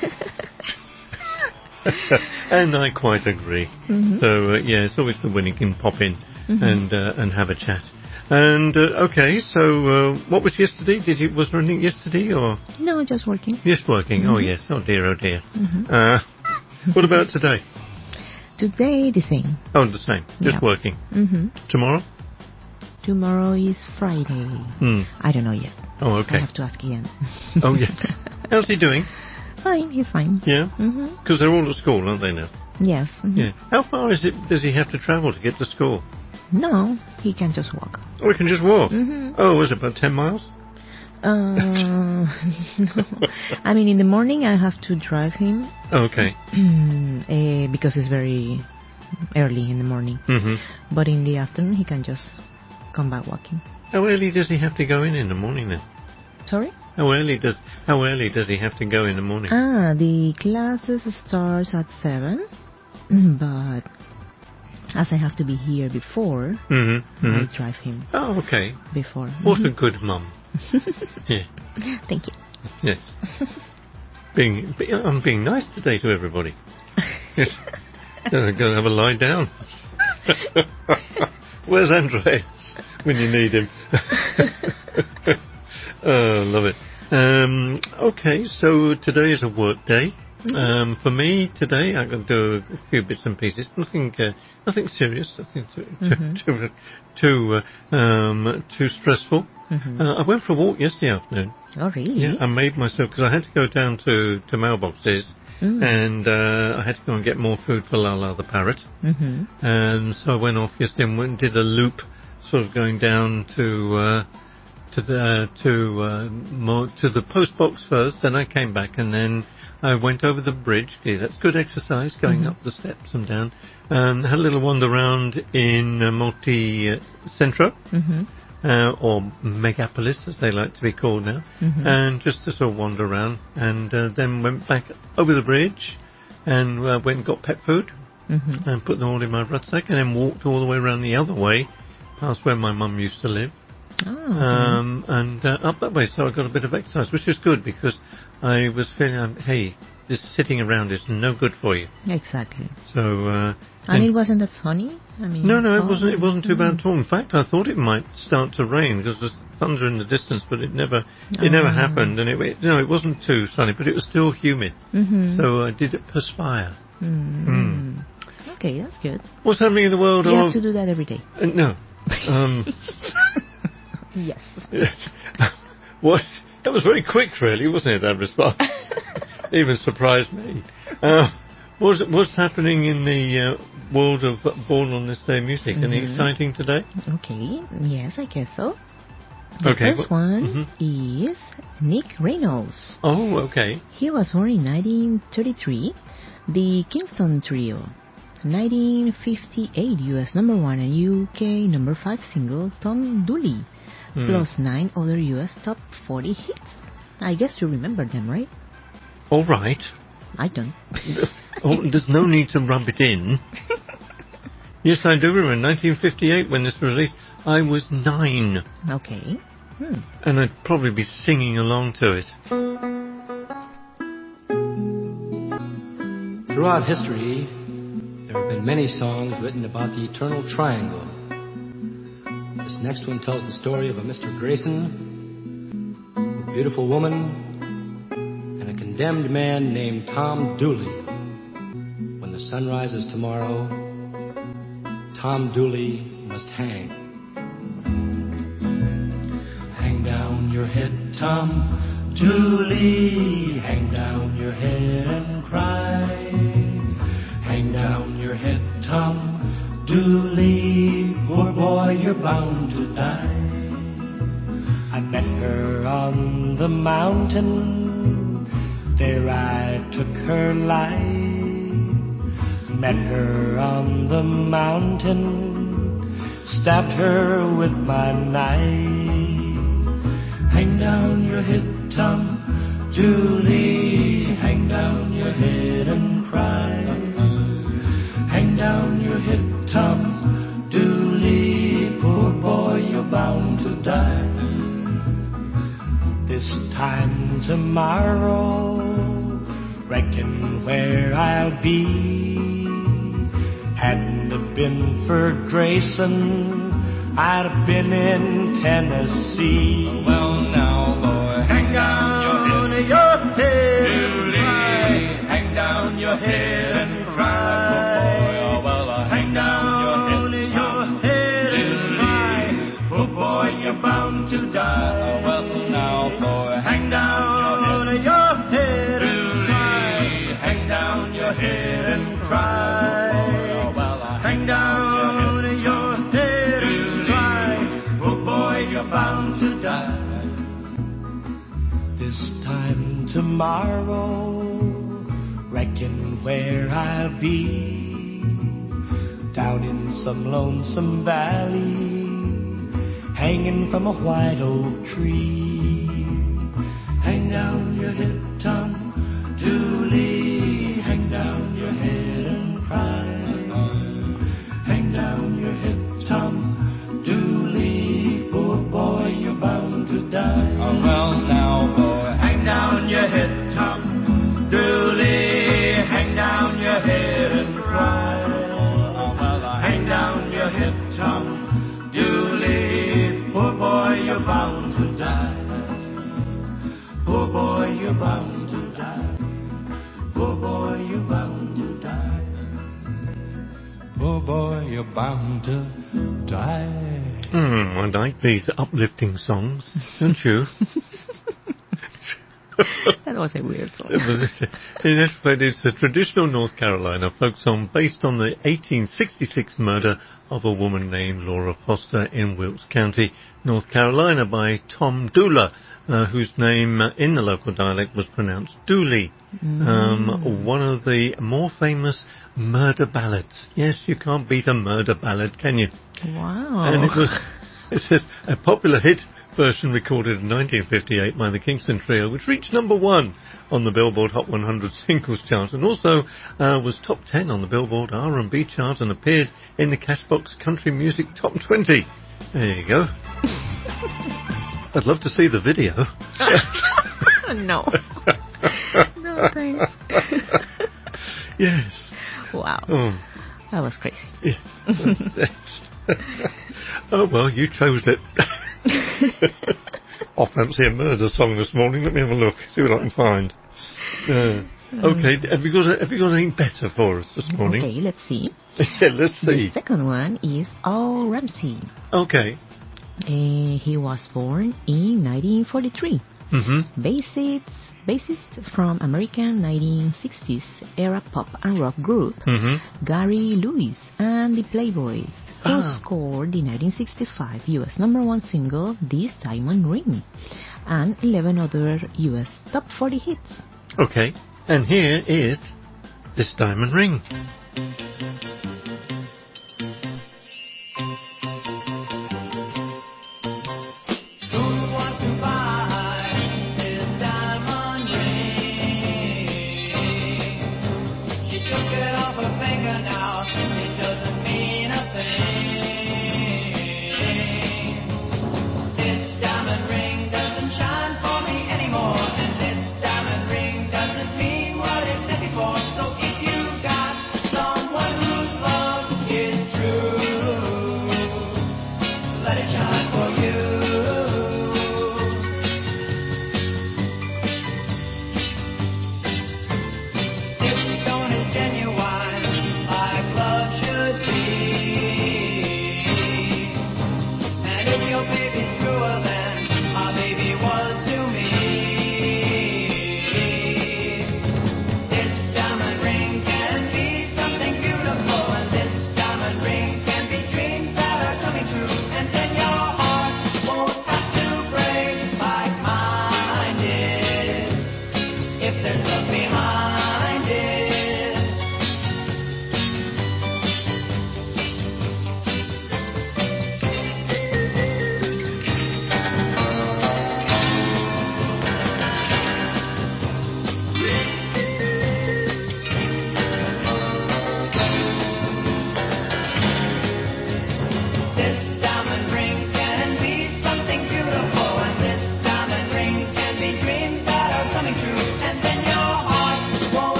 And I quite agree. Mm-hmm. So yeah, it's always good when you can pop in and have a chat. And okay, so what was yesterday? Was there anything yesterday or? No, just working. Just working. Oh yes. Oh dear. Oh dear. What about today? Today the same. Oh, the same. Just working. Tomorrow? Tomorrow is Friday. I don't know yet. Oh, okay. I have to ask Ian. Oh yes. How's he doing? Fine, he's fine. Yeah? Because they're all at school, aren't they now? Yes. Yeah. How far does he have to travel to get to school? No, he can just walk. Oh, he can just walk? Oh, is it about 10 miles? I mean, in the morning I have to drive him. Oh, okay. Because it's very early in the morning. But in the afternoon he can just come back walking. How early does he have to go in the morning then? Sorry? How early does he have to go in the morning? The classes starts at 7, but as I have to be here before, I drive him. Oh, okay. Before. What a good mum. Yeah. Thank you. Yes. I'm being nice today to everybody. Yes. I'm going to have a lie down. Where's Andreas when you need him? Oh, love it. Okay, so today is a work day. For me today, I'm going to do a few bits and pieces. Nothing serious. Nothing too stressful. I went for a walk yesterday afternoon. Oh, really? Yeah, I made myself because I had to go down to mailboxes. And I had to go and get more food for Lala the parrot. And so I went off yesterday and went and did a loop, sort of going down to the post box first. Then I came back and then I went over the bridge. Okay, that's good exercise, going up the steps and down. Had a little wander around in Multi Centro. Or Megapolis, as they like to be called now, and just to sort of wander around, and then went back over the bridge, and went and got pet food, and put them all in my rucksack, and then walked all the way around the other way, past where my mum used to live, and up that way. So I got a bit of exercise, which is good because I was feeling, hey, this sitting around is no good for you. Exactly. So. And it wasn't that sunny? I mean, No, it wasn't. It wasn't too bad at all. In fact, I thought it might start to rain because there's thunder in the distance, but it never happened. And it wasn't too sunny, but it was still humid. So I did perspire. Okay, that's good. What's happening in the world? You have to do that every day. No. Yes. What? That was very quick, really, wasn't it? That response even surprised me. What's happening in the world of Born on This Day music? Anything exciting today? Okay, yes, I guess so. The first one is Nick Reynolds. Oh, okay. He was born in 1933. The Kingston Trio. 1958 US number 1 and UK number 5 single Tom Dooley. Plus 9 other US top 40 hits. I guess you remember them, right? All right. I don't. There's no need to rub it in. Yes, I do remember. 1958, when this was released, I was 9. Okay. And I'd probably be singing along to it. Throughout history, there have been many songs written about the eternal triangle. This next one tells the story of a Mr. Grayson, a beautiful woman, condemned man named Tom Dooley. When the sun rises tomorrow, Tom Dooley must hang. Hang down your head, Tom Dooley. Hang down your head and cry. Hang down your head, Tom Dooley. Poor boy, you're bound to die. I met her on the mountain. There I took her life. Met her on the mountain, stabbed her with my knife. Hang down your head, Tom Dooley, hang down your head and cry. Hang down your head, Tom Dooley, poor boy, you're bound to die. This time tomorrow, reckon where I'll be. Hadn't it been for Grayson, I'd have been in Tennessee. Well, now, boy, hang down your head and cry. Hang down your head and cry. Well, hang down your head and cry. Oh, boy, you're bound to die. Well, now, boy, hang down your head and cry. Hang down your head and cry. Hang down your head and cry. Oh, boy, you're bound to die. This time tomorrow, reckon where I'll be. Down in some lonesome valley, hanging from a white oak tree. Hang down your head, Tom Dooley, hang down your head and cry. Hang down your head, Tom Dooley, poor boy, you're bound to die. Oh, well, now, boy, hang down your head, Tom Dooley, hang down your head and cry. Oh, well, hang down your head, Tom Dooley, poor boy, you're bound to die. Poor boy, you're bound to die. Poor boy, you're bound to die. Poor boy, you're bound to die. I like these uplifting songs, don't you? That was a weird song. It's a traditional North Carolina folk song based on the 1866 murder of a woman named Laura Foster in Wilkes County, North Carolina, by Tom Dooler, whose name in the local dialect was pronounced Dooley. One of the more famous murder ballads. Yes, you can't beat a murder ballad, can you? Wow. And it says, a popular hit version recorded in 1958 by the Kingston Trio, which reached #1 on the Billboard Hot 100 singles chart, and also was top 10 on the Billboard R&B chart, and appeared in the Cashbox Country Music Top 20. There you go. I'd love to see the video. No. No, thanks. Yes. Wow. Oh. That was crazy. Yes. Oh, well, you chose it. I fancy a murder song this morning. Let me have a look, see what I can find. Okay, have you got anything better for us this morning? Okay, let's see. Yeah, let's see. The second one is Al Ramsey. Okay. He was born in 1943. Bassist from American 1960s era pop and rock group Gary Lewis and the Playboys, who scored the 1965 US #1 single This Diamond Ring and 11 other US top 40 hits. Okay, and here is This Diamond Ring. Diamond ring doesn't mean what it said before. So if you got someone who's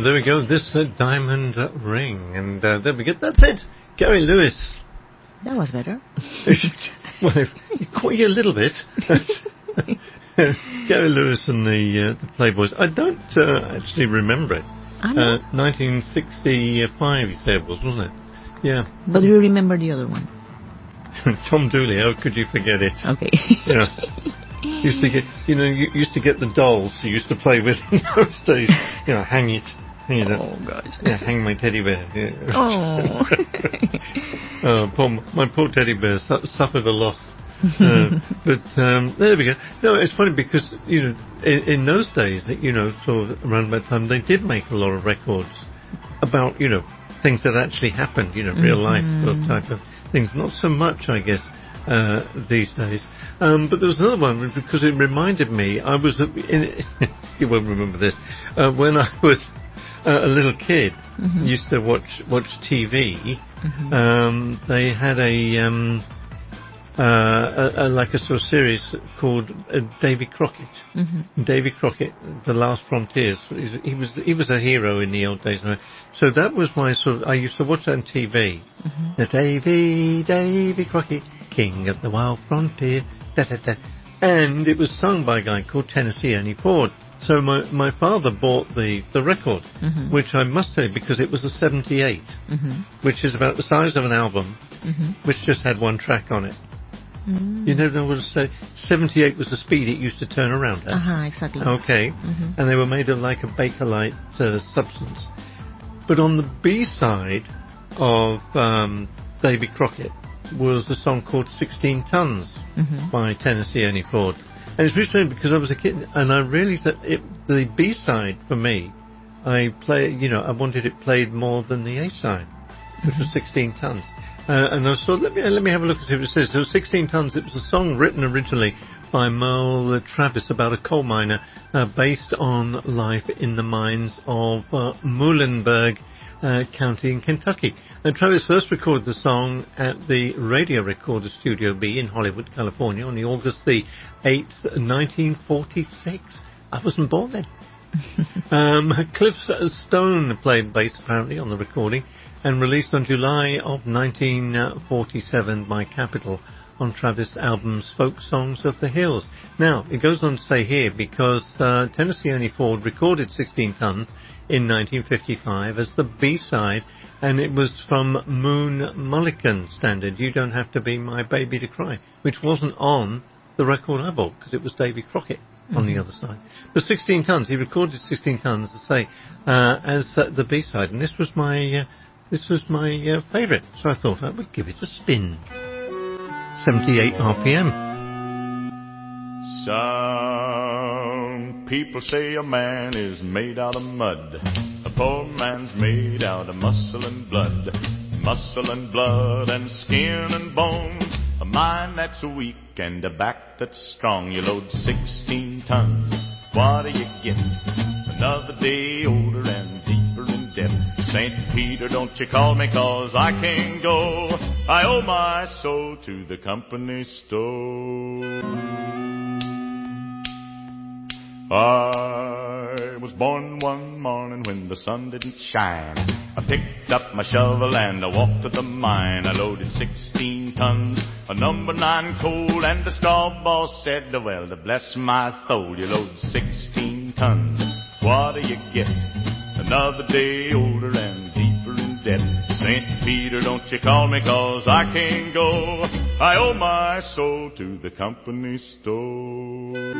there we go. This diamond ring. And there we go. That's it. Gary Lewis. That was better. Well, you a little bit. Gary Lewis and the Playboys. I don't actually remember it. 1965, you said it was, wasn't it? Yeah. But do you remember the other one? Tom Dooley. How could you forget it? Okay. You used to get the dolls you used to play with in those days. Hang it. Oh, God. Yeah, hang my teddy bear. Yeah. Oh. My poor teddy bear suffered a lot. But there we go. No, it's funny because, in those days, sort of around that time, they did make a lot of records about, things that actually happened, real life sort of type of things. Not so much, I guess, these days. But there was another one because it reminded me, I was, you won't remember this, when I was a little kid, used to watch TV. They had like a sort of series called Davy Crockett. Davy Crockett, The Last Frontiers. He was a hero in the old days. So that was my sort of. I used to watch that on TV. The Davy Crockett, King of the Wild Frontier. Da, da, da. And it was sung by a guy called Tennessee Ernie Ford. So my father bought the record, which I must say, because it was a 78, which is about the size of an album, which just had one track on it. You never know what to say. 78 was the speed it used to turn around at. Exactly. Okay. And they were made of like a Bakelite substance. But on the B-side of Davy Crockett was a song called 16 Tons by Tennessee Ernie Ford. And it's really strange because I was a kid and I realized that the B-side for me, I wanted it played more than the A-side, which was 16 Tons. And I thought, let me have a look and see what it says. So 16 Tons, it was a song written originally by Merle Travis about a coal miner based on life in the mines of Muhlenberg County in Kentucky. And Travis first recorded the song at the Radio Recorder Studio B in Hollywood, California on the August the 8th, 1946. I wasn't born then. Cliff Stone played bass apparently on the recording and released on July of 1947 by Capitol on Travis' albums Folk Songs of the Hills. Now, it goes on to say here, because Tennessee Ernie Ford recorded 16 Tons in 1955 as the B-side, and it was from Moon Mullican Standard, You Don't Have to Be My Baby to Cry, which wasn't on the record I bought, because it was Davy Crockett on the other side. But 16 Tons, he recorded 16 Tons, to say, as the B-side, and this was my favourite, so I thought I would give it a spin. 78 RPM. Some people say a man is made out of mud. A poor man's made out of muscle and blood. Muscle and blood and skin and bones. A mind that's weak and a back that's strong. You load 16 tons. What do you get? Another day older and deeper in debt. St. Peter, don't you call me, 'cause I can't go. I owe my soul to the company store. I was born one morning when the sun didn't shine. I picked up my shovel and I walked to the mine. I loaded 16 tons of number 9 coal, and the straw boss said, well, to bless my soul, you load 16 tons. What do you get? Another day older and deeper in debt. St. Peter, don't you call me, 'cause I can't go. I owe my soul to the company store.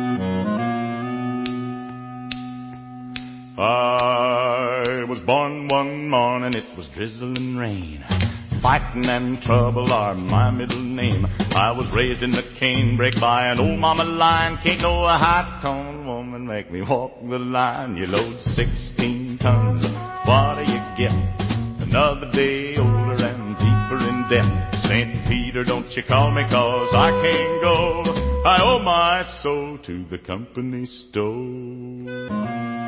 I was born one morning, it was drizzling rain. Fighting and trouble are my middle name. I was raised in the canebrake by an old mama lion. Can't no high-toned woman make me walk the line. You load 16 tons, what do you get? Another day older and deeper in debt. St. Peter, don't you call me, 'cause I can't go. I owe my soul to the company store.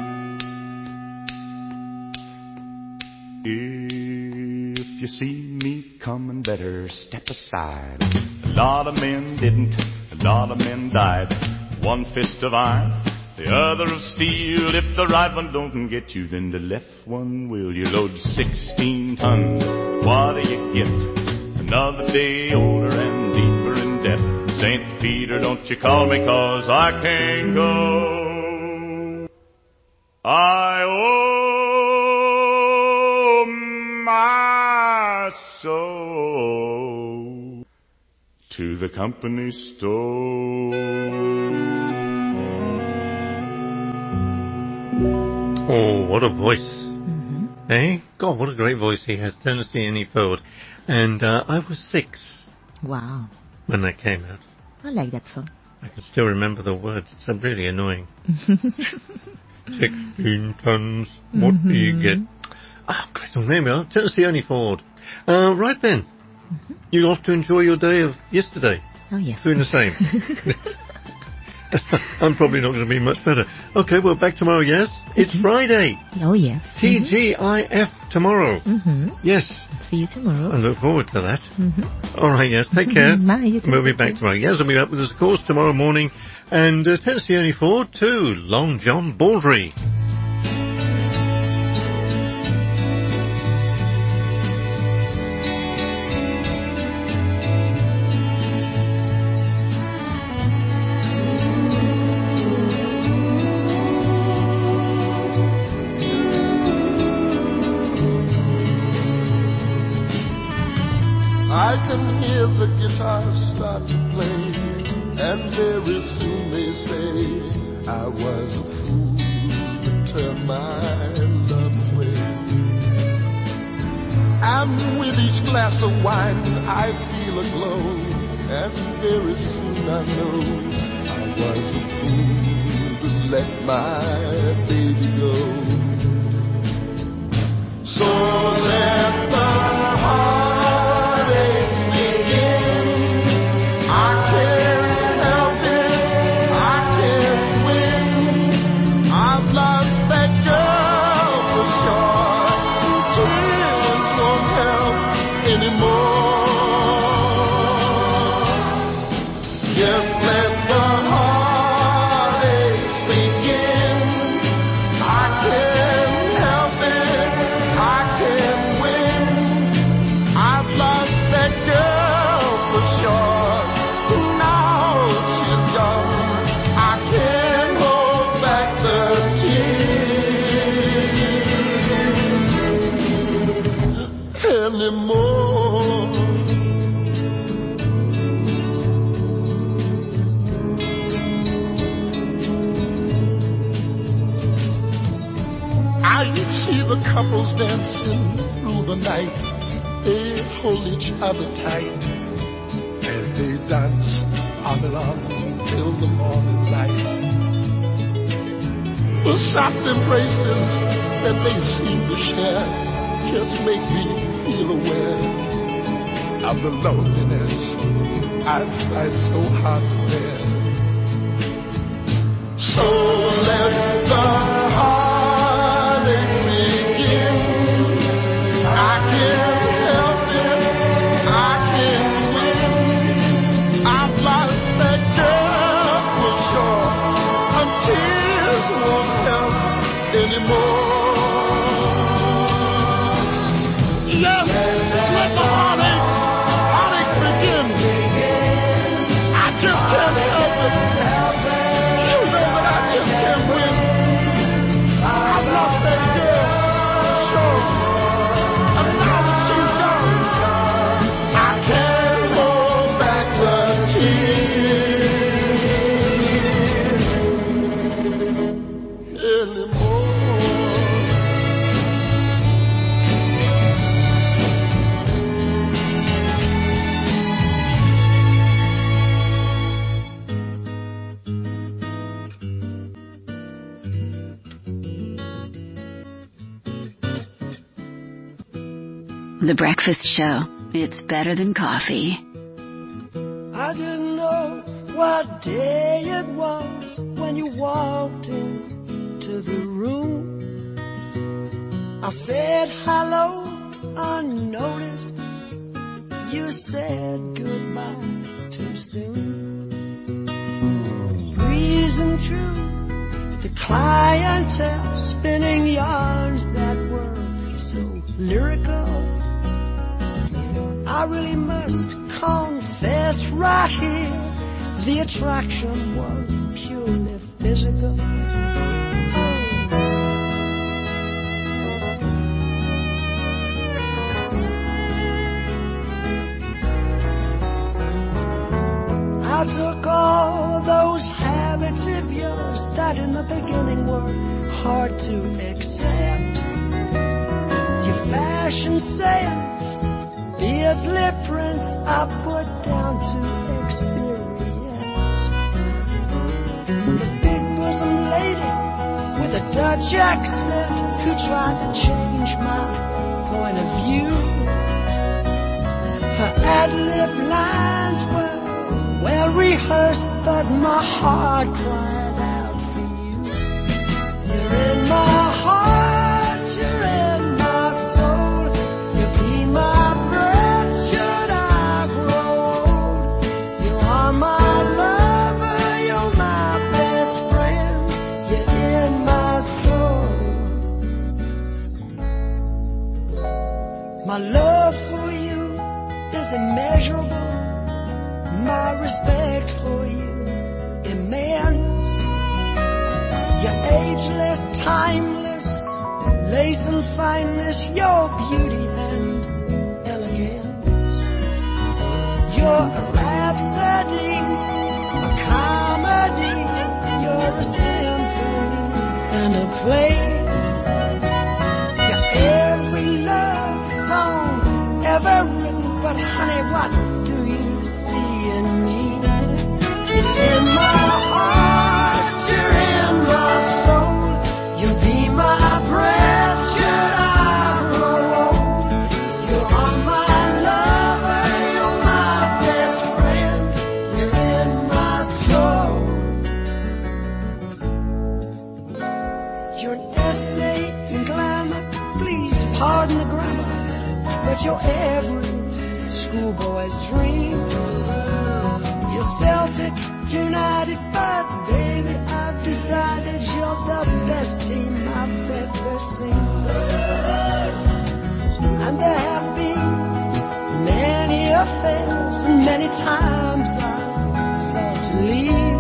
If you see me coming, better step aside. A lot of men didn't, a lot of men died. One fist of iron, the other of steel. If the right one don't get you, then the left one will. You load 16 tons, what do you get? Another day older and deeper in debt. St. Peter, don't you call me, 'cause I can't go. I owe my soul to the company store. Oh, what a voice. Eh? God, what a great voice he has, Tennessee Ernie Ford. And I was 6 Wow. when that came out. I like that song. I can still remember the words. It's really annoying. 16 tons, what do you get? Ah, great song. There we are. Tennessee Ernie Ford. Right then. You off to enjoy your day of yesterday? Oh, yes. Doing the same. I'm probably not going to be much better. Okay, well, back tomorrow, yes? It's Friday. Oh, yes. TGIF tomorrow. Yes. See you tomorrow. I look forward to that. All right, yes. Take care. Bye. You too. We'll be back tomorrow. Yes, I'll be back with us, of course, tomorrow morning. And Tennessee Ernie Ford too. Long John Baldry. I can hear the guitar start to play, and very soon they say I was a fool to turn my love away. And with each glass of wine I feel a glow, and very soon I know I was a fool to let my baby go. So let the heartaches begin. I can't help it, I can't win. I've lost that girl for sure. Tears won't help anymore. Just let the heartaches begin. I can't help it, I can't win. I've lost that girl for sure. Now she's gone, I can't hold back the tears anymore. I see the couples dancing through the night. They hold each other tight as they dance on and on till the morning light. The soft embraces that they seem to share just make me feel aware of the loneliness I find so hard to bear. So let the heartache begin. I can't help it, I can't win. I've lost that girl for sure, and tears won't help anymore. Yes, let the heartaches begin. I just can't help it. You know that I just can't win. I've lost that girl, sure. And now that she's gone, I can't hold back the tears anymore. The Breakfast Show. It's better than coffee. I didn't know what day it was when you walked into the room. I said hello unnoticed. You said goodbye too soon. Breezing through clientele spinning yarns that were so lyrical. I really must confess right here, the attraction was purely physical. I took all those habits of yours that in the beginning were hard to accept. Your fashion sense, beards, lip prints, I put down to experience. The big bosom lady with a Dutch accent who tried to change my point of view. Her ad-lib lines were well rehearsed, but my heart cried out for you. You're in my heart, you're in my soul. You be my breath should I grow old. You are my lover, you're my best friend. You're in my soul. My love for you is immeasurable. My respect for you immense. You're ageless, timeless, lace and fineness, your beauty and elegance. You're a rhapsody, a comedy, you're a symphony and a play. You're every love song ever written, but honey, what do you see in me? You're in my heart, you're in my soul. You'll be my breath should I grow old. You are my lover, you're my best friend. You're in my soul. You're an essay in glamour, please pardon the grammar, but you're every schoolboy's dream. You're Celtic, United, but baby, I've decided you're the best team I've ever seen. And there have been many affairs, and many times I thought to leave.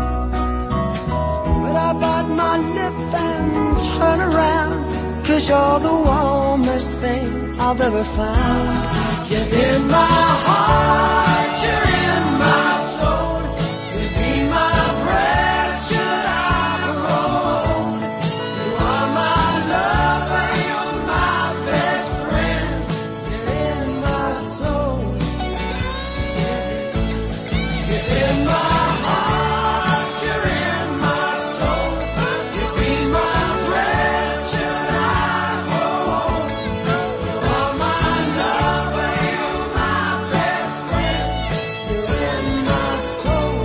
But I bite my lip and turn around, 'cause you're the warmest thing I've ever found. You're in my heart, you're in my soul. You'll be my breath should I grow old. You are my lover, you're my best friend. You're in my soul. You're in my heart, you're in my soul. You'll be my breath should I grow old. You are my lover, you're my best friend. You're in my soul.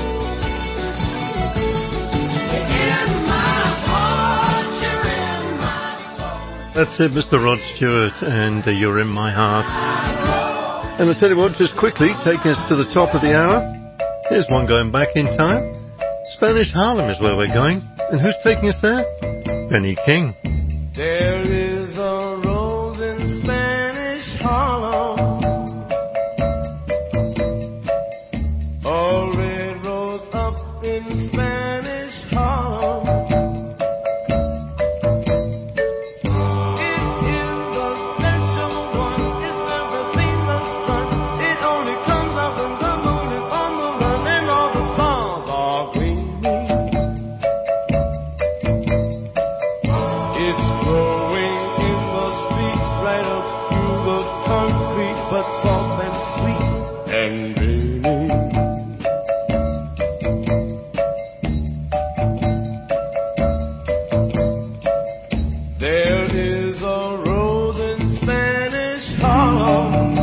You're in my heart, you're in my soul. That's it, Mr. Rod Stewart, and You're in My Heart. And I'll tell you what, just quickly, taking us to the top of the hour, here's one going back in time. Spanish Harlem is where we're going. And who's taking us there? Benny King. There is a rose in Spanish Harlem, a red rose up in Spanish Harlem. It is a special one, it's never seen the sun. It only comes out when the moon is on the run and all the stars are gleaming. It's growing in the street, right up through the concrete, but soft and sweet and dreamy. There is a rose in Spanish Harlem,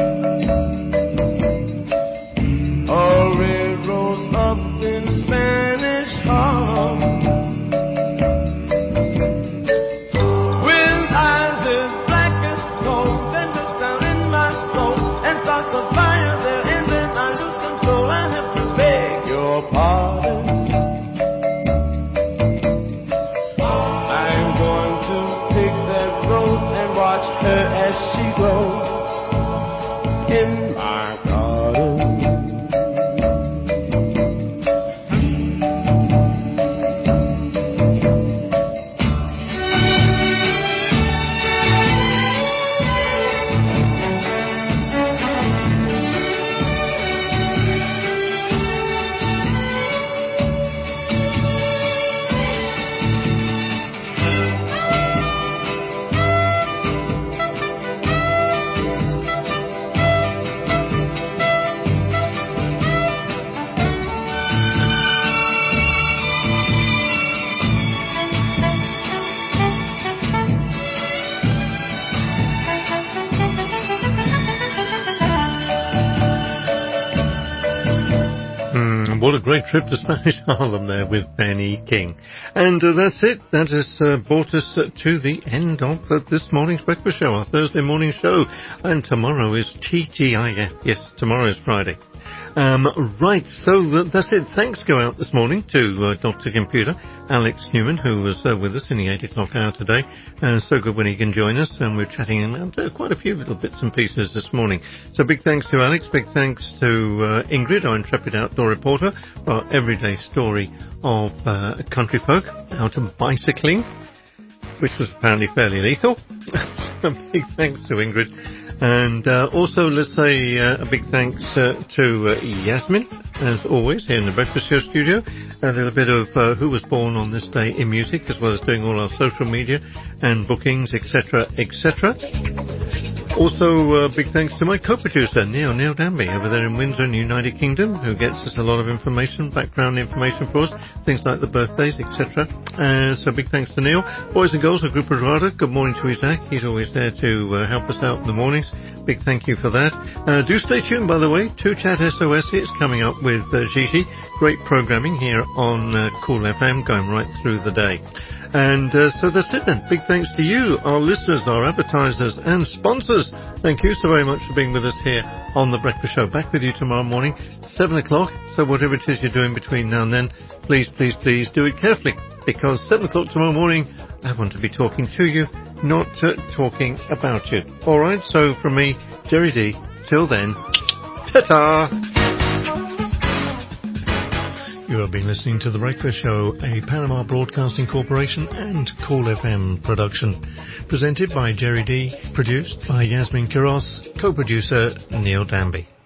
a red rose up in Spanish Harlem. With eyes as black as coal, then looks down in my soul and starts a fire there, and then I lose control. I have to beg your pardon. And what a great trip to Spanish Harlem there with Benny King. And that's it. That has brought us to the end of this morning's breakfast show, our Thursday morning show. And tomorrow is TGIF. Yes, tomorrow is Friday. Right, so that's it. Thanks go out this morning to Dr. Computer, Alex Newman, who was with us in the 8 o'clock hour today. So good when he can join us, and we're chatting about quite a few little bits and pieces this morning. So big thanks to Alex, big thanks to Ingrid, our intrepid outdoor reporter, for our everyday story of country folk out bicycling, which was apparently fairly lethal. So big thanks to Ingrid. And also, let's say a big thanks to Yasmin, as always, here in the Breakfast Show studio. A little bit of who was born on this day in music, as well as doing all our social media and bookings, etc., etc. Also, big thanks to my co-producer, Neil Danby, over there in Windsor in the United Kingdom, who gets us a lot of information, background information for us, things like the birthdays, etc. So big thanks to Neil. Boys and girls of Grupo Dorado, good morning to Isaac. He's always there to help us out in the mornings. Big thank you for that. Do stay tuned, by the way, to Chat SOS. It's coming up with Gigi. Great programming here on Cool FM, going right through the day. And so that's it then. Big thanks to you, our listeners, our advertisers and sponsors. Thank you so very much for being with us here on The Breakfast Show. Back with you tomorrow morning, 7 o'clock. So whatever it is you're doing between now and then, please, please, please do it carefully. Because 7 o'clock tomorrow morning, I want to be talking to you, not talking about you. All right, so from me, Jerry D, till then, ta-ta! You have been listening to The Breakfast Show, a Panama Broadcasting Corporation and Cool FM production. Presented by Jerry D, produced by Yasmin Quiros, co-producer Neil Danby.